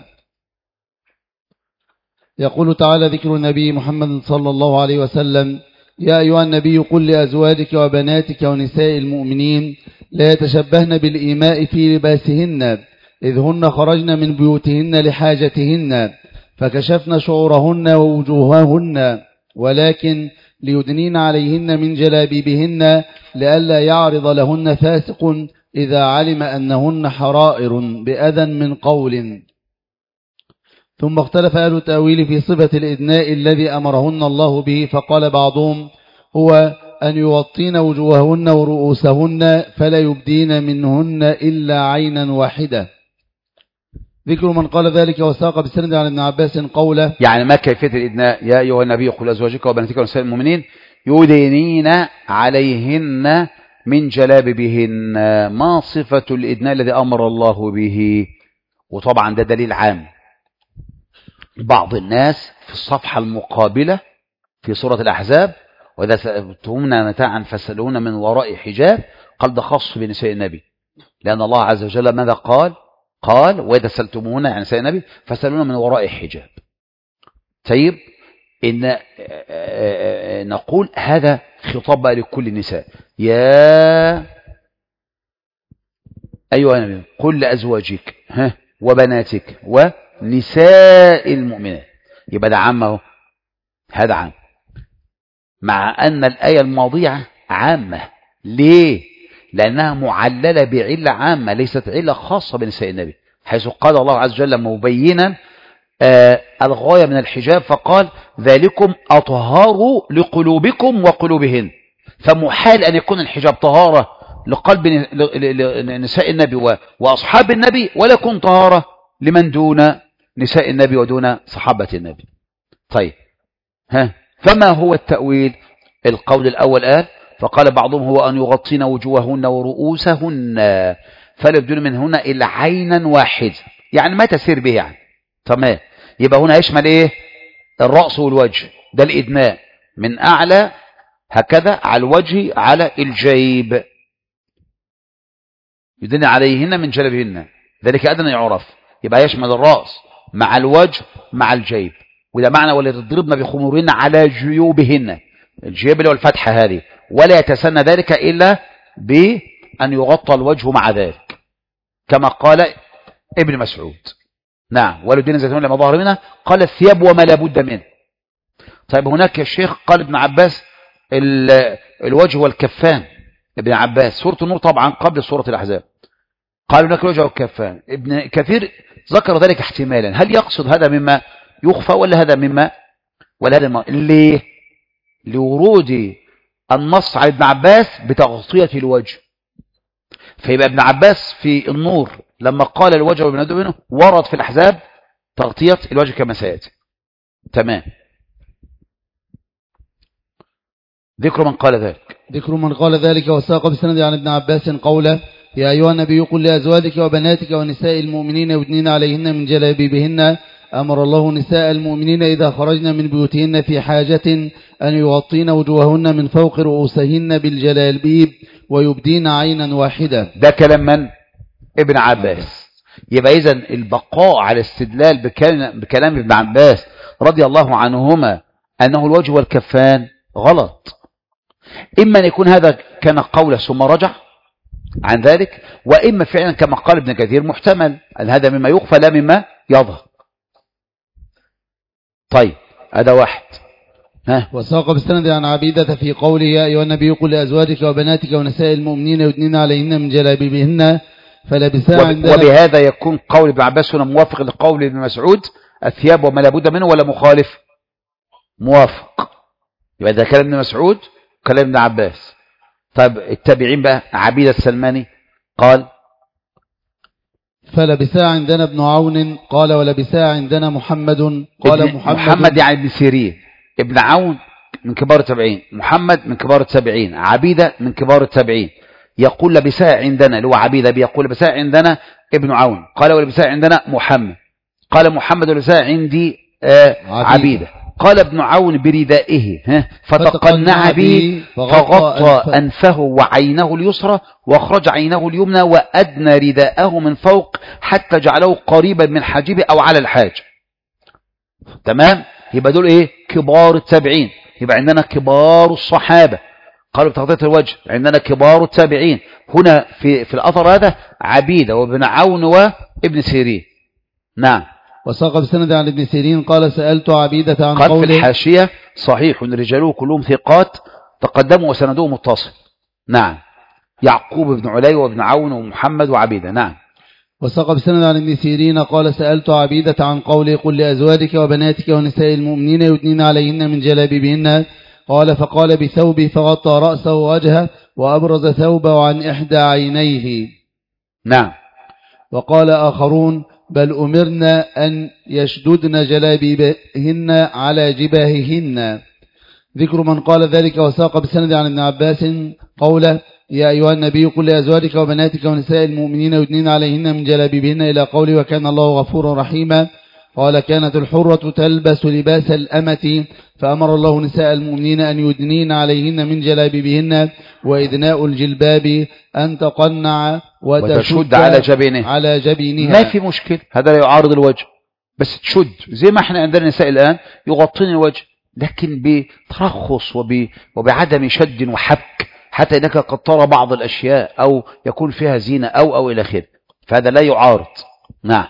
يقول تعالى ذكر النبي محمد صلى الله عليه وسلم: يا أيها النبي قل لأزواجك وبناتك ونساء المؤمنين لا يتشبهن بالإيماء في لباسهن إذ هن خرجن من بيوتهن لحاجتهن فكشفن شعورهن ووجوههن ولكن ليدنين عليهن من جلابيبهن لئلا يعرض لهن فاسق إذا علم أنهن حرائر بأذى من قول. ثم اختلف أهل التأويل في صفة الإدناء الذي أمرهن الله به، فقال بعضهم هو أن يوطين وجوههن ورؤوسهن فلا يبدين منهن إلا عينا واحدة. ذكر من قال ذلك وساق بسند عن ابن عباس قوله. يعني ما كيفية الإدناء؟ يا أيها النبي قل لأزواجك وبناتك ونساء المؤمنين يدينين عليهن من جلابيبهن، ما صفة الإدناء الذي أمر الله به؟ وطبعا ده دليل عام. بعض الناس في الصفحة المقابلة في سورة الأحزاب: وإذا سألتمونا متاعا فاسألوهن من وراء حجاب، قال ده خاص بنساء النبي، لأن الله عز وجل ماذا قال؟ قال: وإذا سألتموهن عن نساء النبي فاسألوهن من وراء حجاب. طيب، إن نقول هذا خطاب بقى لكل النساء: يا أيها النبي قل لأزواجك وبناتك ونساء المؤمنات. يبقى ده عام اهو، هذا عام، مع أن الآية الماضية عامة. ليه؟ لأنها معللة بعلة عامة ليست علة خاصة بنساء النبي، حيث قال الله عز وجل مبينا آه الغاية من الحجاب فقال: ذلكم أطهار لقلوبكم وقلوبهن. فمحال أن يكون الحجاب طهارة لقلب نساء النبي وأصحاب النبي، ولا يكون طهارة لمن دون نساء النبي ودون صحابة النبي. طيب، ها فما هو التأويل؟ القول الأول قال: فقال بعضهم هو أن يغطين وجوههن ورؤوسهن فلا يبدون منهن إلا عينا واحدة، يعني ما تسير به يعني. تمام، يبقى هنا يشمل إيه؟ الرأس والوجه، ده الإدناء من أعلى هكذا على الوجه على الجيب. يدن عليهن من جلبهن ذلك أدنى يعرف، يبقى يشمل الرأس مع الوجه مع الجيب. وده معنى وليضربن بخمورهن على جيوبهن، الجيب اللي هو الفتحة هذه، ولا يتسنى ذلك إلا بأن يغطى الوجه مع ذلك، كما قال ابن مسعود. نعم، والدين زيتون لما ظهر منها قال الثياب وما لا بد منه. طيب، هناك الشيخ قال ابن عباس الوجه والكفان. ابن عباس سورة النور طبعا قبل سورة الأحزاب، قال هناك الوجه والكفان. ابن كثير ذكر ذلك احتمالا، هل يقصد هذا مما يخفى ولا هذا مما ولا هذا مما؟ ليه؟ لورود النص على ابن عباس بتغطية الوجه، فيبقى ابن عباس في النور لما قال الوجه والبنات منه ورد في الأحزاب تغطية الوجه كما سيأتي. تمام. ذكر من قال ذلك ذكر من قال ذلك وساق بسند عن ابن عباس قوله: يا أيها النبي قل لأزواجك وبناتك ونساء المؤمنين يدنين عليهن من جلابيبهن. أمر الله نساء المؤمنين إذا خرجن من بيوتهن في حاجة أن يغطين وجوههن من فوق رؤوسهن بالجلابيب ويبدين عينا واحدة. ده كلام من؟ ابن عباس. يبقى إذن البقاء على استدلال بكلام ابن عباس رضي الله عنهما أنه الوجه والكفان غلط. إما أن يكون هذا كان قوله ثم رجع عن ذلك، وإما فعلا كما قال ابن كثير محتمل أن هذا مما يخفى لا مما يظهر. طيب، هذا واحد. ها. وساق بالسند عن عبيدة في قوله: يا أيها النبي قل لأزواجك وبناتك ونساء المؤمنين يدنين عليهن من جلابيبهن فلبسا وب... عندنا. وبهذا يكون قول ابن عباس هنا موافق لقول ابن مسعود الثياب وما لابد منه، ولا مخالف؟ موافق. يبقى ده كلام ابن مسعود كلام ابن عباس. طيب، التابعين بقى، عبيدة السلماني قال: فلبسا عندنا ابن عون قال ولبسا عندنا محمد قال محمد محمد يعني ابن سيرين. ابن عون من كبار التابعين، محمد من كبار التابعين، عبيدة من كبار التابعين. يقول لبسا عندنا اللي هو عبيدة بيقول لبسا عندنا ابن عون قال ولبسا عندنا محمد قال محمد ولبسا عندي آه عبيدة. قال ابن عون بردائه فتقنع به فغطى أنفه وعينه اليسرى واخرج عينه اليمنى وأدنى رداءه من فوق حتى جعله قريبا من حاجبه أو على الحاج. تمام. يبقى دول ايه؟ كبار التابعين. يبقى عندنا كبار الصحابة قالوا بتغطية الوجه، عندنا كبار التابعين. هنا في في الأثر هذا عبيدة وابن عون وابن سيرين. نعم. وساق بسند عن ابن سيرين قال سألت عبيدة عن قال قوله في الحاشية صحيح رجاله كلهم ثقات تقدموا وسنده متصل. نعم. يعقوب بن علي وابن عون ومحمد وعبيدة. نعم. وساق بسند عن ابن سيرين قال سألت عبيدة عن قوله قل لأزواجك وبناتك ونساء المؤمنين يدنين عليهن من جلابيبهن قال فقال بثوبه فغطى رأسه ووجهه وأبرز ثوبه عن إحدى عينيه. نعم. وقال آخرون بل أمرنا أن يشددن جلابيبهن على جباههن. ذكر من قال ذلك. وساق بسند عن ابن عباس قوله يا أيها النبي قل لأزواجك وبناتك ونساء المؤمنين يدنين عليهن من جلابيبهن إلى قوله وكان الله غفورا رحيما. قال كانت الحرة تلبس لباس الأمة فأمر الله نساء المؤمنين أن يدنين عليهن من جلابيبهن وإدناء الجلباب أن تقنع وتشد على جبينها على جبينها. ما في مشكلة، هذا لا يعارض الوجه، بس تشد زي ما احنا عندنا نساء الآن يغطين الوجه لكن بترخص وب... وبعدم شد وحبك حتى إنك قد ترى بعض الأشياء أو يكون فيها زينة أو أو إلى آخره، فهذا لا يعارض. نعم.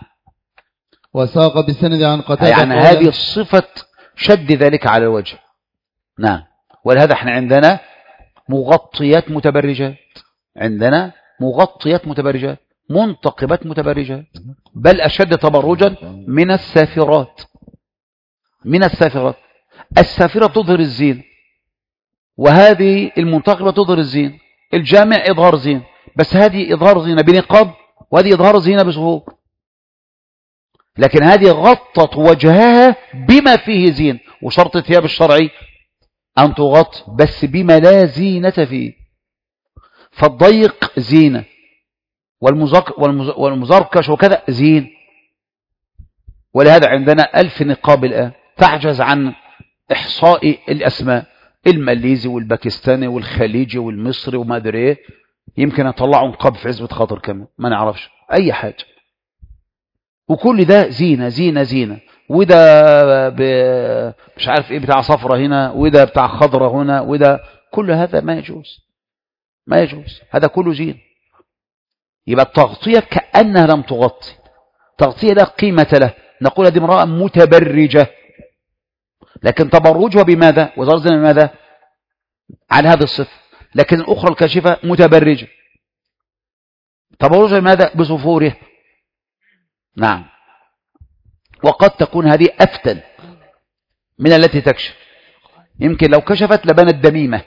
وساق بالسند عن قتادة يعني هذه الصفة شد ذلك على الوجه. نعم. ولهذا احنا عندنا مغطيات متبرجات، عندنا مغطيات متبرجات منتقبات متبرجات، بل أشد تبرجا من السافرات. من السافرات السافرة تظهر الزين وهذه المنتقبة تظهر الزين. الجامع إظهار زين، بس هذه إظهار زينة بنقاب وهذه إظهار زينة بظهور، لكن هذه غطت وجهها بما فيه زين. وشرط الثياب الشرعي أن تغط بس بما لا زينة فيه، فالضيق زينة والمزركش وكذا زين. ولهذا عندنا ألف نقاب الآن تعجز عن إحصاء الأسماء، الماليزي والباكستاني والخليجي والمصري وما أدري إيه، يمكن يطلعوا نقاب في عزبة خاطر كمان ما نعرفش أي حاجة. وكل ده زينة زينة زينة، وده مش عارف ايه بتاع صفرة هنا وده بتاع خضرة هنا وده، كل هذا ما يجوز ما يجوز، هذا كله زين. يبقى التغطية كأنها لم تغطي، تغطية لا قيمة له. نقول هذه امرأة متبرجة، لكن تبرجها بماذا وزرزنا بماذا عن هذا الصفة، لكن الأخرى الكاشفة متبرجة، تبرجها بماذا بظفورها. نعم. وقد تكون هذه أفتن من التي تكشف، يمكن لو كشفت لبانت دميمة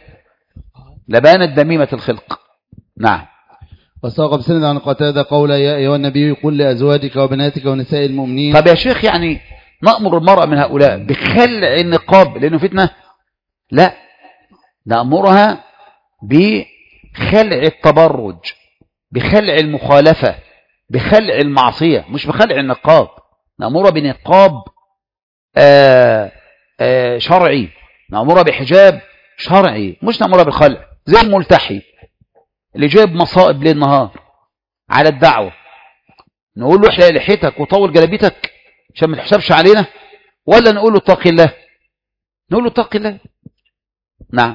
لبانت دميمة الخلق. نعم. وساق بسند عن قتادة قول يا أيها النبي قل لأزواجك وبناتك ونساء المؤمنين. طب يا شيخ يعني نأمر المرأة من هؤلاء بخلع النقاب لأنه فتنة؟ لا، نأمرها بخلع التبرج، بخلع المخالفة، بخلع المعصية، مش بخلع النقاب. نأمرها بنقاب آآ آآ شرعي، نأمرها بحجاب شرعي، مش نأمرها بالخلع زي الملتحي اللي جايب مصائب ليل نهار على الدعوة. نقول له احلق لحيتك وطول جلابيتك عشان ما تحسبش علينا، ولا نقول له اتق الله؟ نقول له اتق الله. نعم.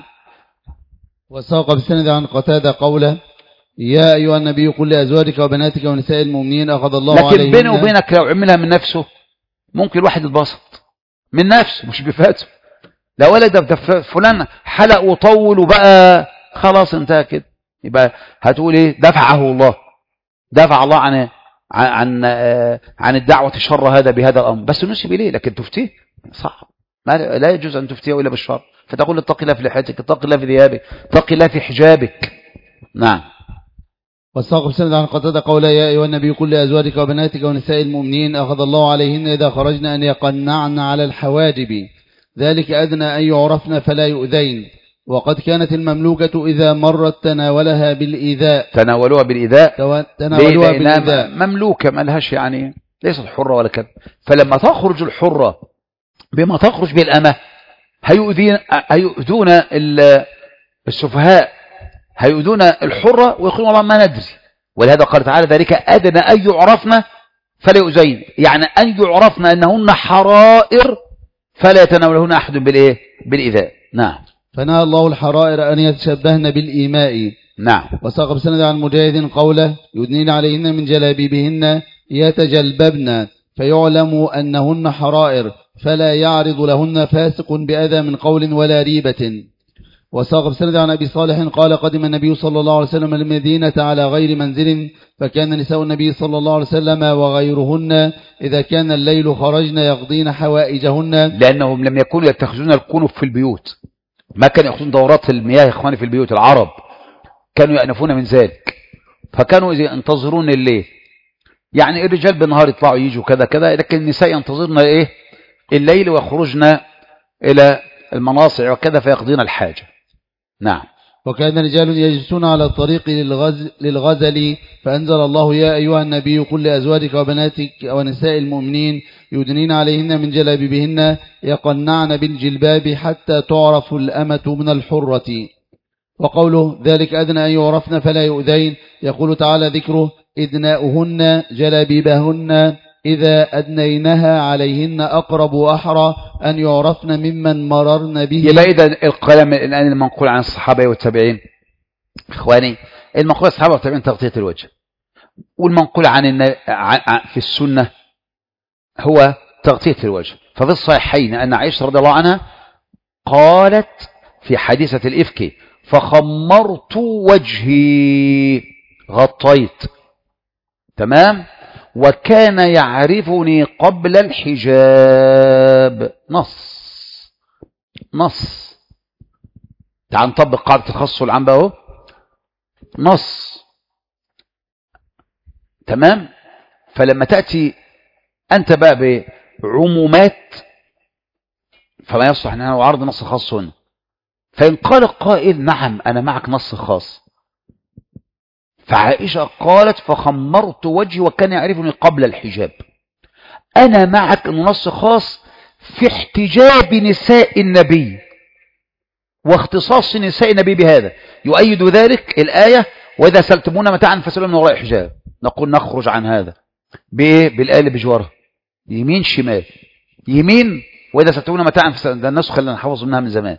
وساق بالسند عن قتادة قوله يا أيها النبي قل لأزواجك وبناتك ونساء المؤمنين أخذ الله عليهن. لكن بينه وبينك لو عملها من نفسه ممكن الواحد يتبسط من نفسه مش بفاته. لو ولد ده فلان حلق وطول وبقى خلاص انتهى كده، يبقى هتقول ايه؟ دفعه الله، دفع الله عن عن عن الدعوة الشر هذا بهذا الأمر، بس نسب إليه. لكن تفتيه صح، لا يجوز أن تفتيه إلا بالشر. فتقول اتق الله في لحيتك، اتق الله في ثيابك، اتق الله في حجابك. نعم. والساق بسند عن قتادة قوله يا أيها النبي قل لأزواجك وبناتك ونساء المؤمنين أخذ الله عليهن إذا خرجن أن يقنعن على الحواجب ذلك أدنى أن يعرفن فلا يؤذين. وقد كانت المملوكة إذا مرت تناولها بالإيذاء تناولوها بالإيذاء تناولوها بالإيذاء مملوكة ملهاش يعني ليست حرة ولا كذا. فلما تخرج الحرة بما تخرج بالأمة هيؤذين هيؤذون السفهاء هيؤذون الحرة ويقولون والله ما ندري. ولهذا قال تعالى ذلك أدنى أن يعرفن فلا يؤذين يعني أن يعرفن أنهن حرائر فلا يتناولهن أحد بالإيه بالإيذاء. نعم. فنهى الله الحرائر أن يتشبهن بالإيماء. نعم. وساق بسند عن مجاهد قوله يدنين عليهن من جلابيبهن يتجلببن فيعلم أنهن حرائر فلا يعرض لهن فاسق بأذى من قول ولا ريبة. وساق بسند عن أبي صالح قال قدم النبي صلى الله عليه وسلم المدينة على غير منزل فكان نساء النبي صلى الله عليه وسلم وغيرهن إذا كان الليل خرجن يقضين حوائجهن لأنهم لم يكونوا يتخذون الكنف في البيوت. ما كانوا يأخذون دورات المياه إخواني في البيوت. العرب كانوا يأنفون من ذلك فكانوا ينتظرون الليل. يعني الرجال بالنهار يطلعوا يجوا كذا كذا لكن النساء ينتظرن إيه الليل ويخرجن إلى المناصع وكذا فيقضين الحاجة. نعم. وكان رجال يجلسون على الطريق للغزل, للغزل فأنزل الله يا أيها النبي قل لأزواجك وبناتك ونساء المؤمنين يدنين عليهن من جلابيبهن يقنعن بالجلباب حتى تعرف الأمة من الحرة. وقوله ذلك أدنى أن يعرفن فلا يؤذين يقول تعالى ذكره إدناؤهن جلابيبهن إذا أدنينها عليهن أقرب وأحرى أن يعرفن ممن مررن به. يبقى إذا الكلام الآن المنقول عن الصحابة والتابعين إخواني المنقول عن الصحابة والتابعين تغطية الوجه والمنقول عن في السنة هو تغطية الوجه. ففي الصحيحين أن عائشة رضي الله عنها قالت في حديثة الإفك فخمرت وجهي غطيت تمام وكان يعرفني قبل الحجاب. نص نص تعال نطبق قاعدة الخاص والعام بقى اهو نص تمام. فلما تأتي أنت بقى بعمومات فما يصلح أنه عرض نص خاص هنا. فإن قال قائل نعم أنا معك نص خاص فعائشة قالت فخمرت وجهي وكان يعرفني قبل الحجاب. أنا معك أنه نص خاص في احتجاب نساء النبي واختصاص نساء النبي بهذا. يؤيد ذلك الآية وإذا سألتمون متاعا فاسألوا من وراء حجاب. نقول نخرج عن هذا بإيه بالآية اللي بجوارها يمين شمال يمين وإذا سألتمون متاعا فاسألوا. ده النسخة اللي نحفظ منها من زمان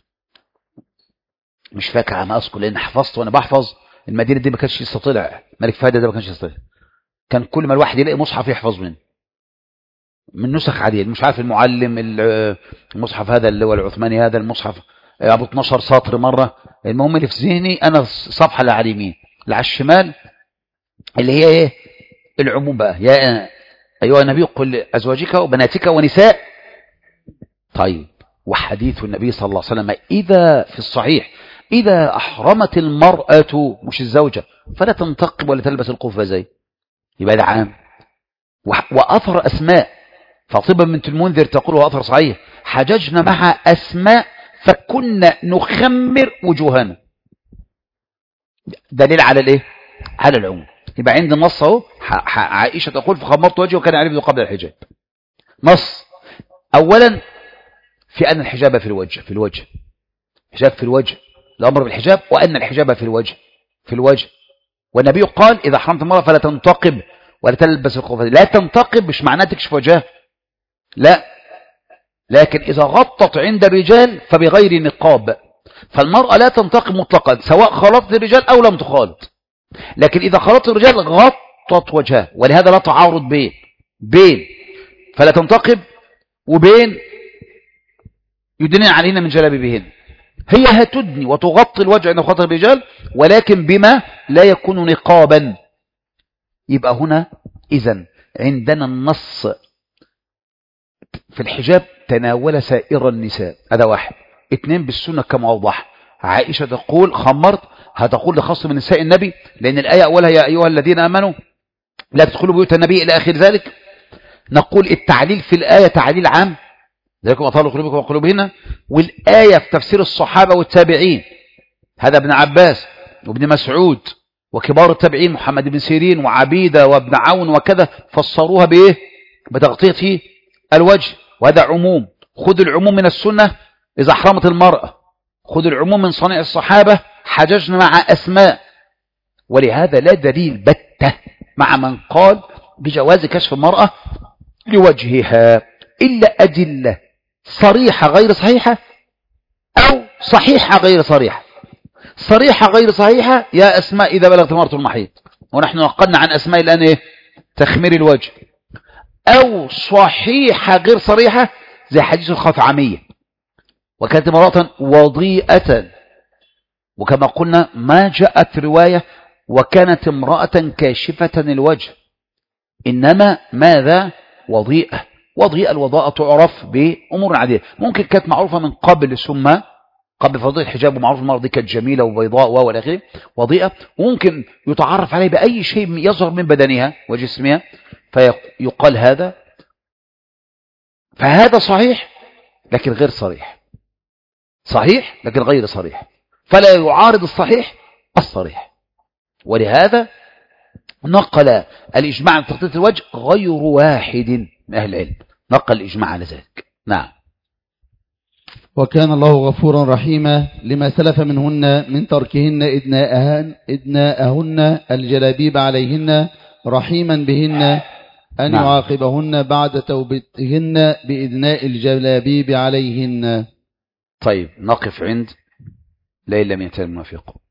مش فاكر عن أذكر لأن حفظت وأنا بحفظ المدينة دي ما كانش يستطيع ملك فهد ده ما كانش يستطيع. كان كل ما الواحد يلاقي مصحف يحفظ منه من نسخ عادية مش عارف المعلم المصحف هذا اللي هو العثماني هذا المصحف ابو اتناشر سطر مرة. المهم اللي في ذهني انا الصفحة اللي على اليمين اللي على الشمال اللي هي ايه العموم بقى يا ايها النبي قل لازواجك وبناتك ونساء. طيب وحديث النبي صلى الله عليه وسلم اذا في الصحيح إذا أحرمت المرأة مش الزوجة فلا تنتقب ولا تلبس القفازين. يبقى ده عام. وأثر أسماء فاطمة بنت المنذر تقول وأثر صحيح حججنا مع أسماء فكنا نخمر وجوهنا. دليل على الايه على العموم. يبقى عند النص اهو عائشة تقول فخمرت وجهي وكان يعرفني قبل الحجاب. نص أولا في أن الحجاب في الوجه في الوجه حجاب في الوجه الأمر بالحجاب وأن الحجاب في الوجه في الوجه. والنبي قال إذا حرمت المرأة فلا تنتقب ولا تلبس القفاز. لا تنتقب مش معناه تكشف وجهها لا لكن إذا غطت عند الرجال فبغير نقاب. فالمرأة لا تنتقب مطلقا سواء خالطت الرجال أو لم تخالط. لكن إذا خالطت الرجال غطت وجهها. ولهذا لا تعارض بين بين فلا تنتقب وبين يدنين علينا من جلابيبهن. هي هتدني وتغطي الوجه عند خاطر الرجال ولكن بما لا يكون نقابا. يبقى هنا إذن عندنا النص في الحجاب تناول سائر النساء. هذا واحد. اثنين بالسنة كما وضح عائشة تقول خمرت هتقول لخص من نساء النبي، لأن الآية أولها يا أيها الذين آمنوا لا تدخلوا بيوت النبي إلى آخر ذلك. نقول التعليل في الآية تعليل عام، ذلكم أطهر قلوبكم وقلوبهن، والآية في تفسير الصحابة والتابعين، هذا ابن عباس وابن مسعود وكبار التابعين محمد بن سيرين وعبيدة وابن عون وكذا، فسروها بإيه؟ بتغطية الوجه، وهذا عموم. خذ العموم من السنة إذا أحرمت المرأة، خذ العموم من صنيع الصحابة حججنا مع أسماء. ولهذا لا دليل بتة مع من قال بجواز كشف المرأة لوجهها إلا أدلة صريحة غير صحيحة أو صحيحة غير صريحة. صريحة غير صحيحة يا أسماء إذا بلغت مرة المحيط، ونحن نقلنا عن أسماء الآن إيه؟ تخمير الوجه. أو صحيحة غير صريحة زي حديث الخثعمية، وكانت امرأة وضيئة، وكما قلنا ما جاءت رواية وكانت امرأة كاشفة الوجه، إنما ماذا؟ وضيئة. وضيئة الوضاءة تعرف بأمور عديدة، ممكن كانت معروفة من قبل ثم قبل فضيل الحجاب، ومعروف المرأة دي كانت جميلة وبيضاء وإلى آخره، وضيئة، وممكن يتعرف عليه بأي شيء يظهر من بدنها وجسمها فيقال هذا. فهذا صحيح لكن غير صريح، صحيح لكن غير صريح، فلا يعارض الصحيح الصريح. ولهذا نقل الإجماع عن تغطية الوجه غير واحد من أهل العلم، نقل الإجماع على ذلك. نعم. وكان الله غفورا رحيما لما سلف منهن من تركهن إدناءهن, إدناءهن الجلابيب عليهن، رحيما بهن أن نعم. يعاقبهن بعد توبتهن بإدناء الجلابيب عليهن. طيب نقف عند ليلة من المنافق.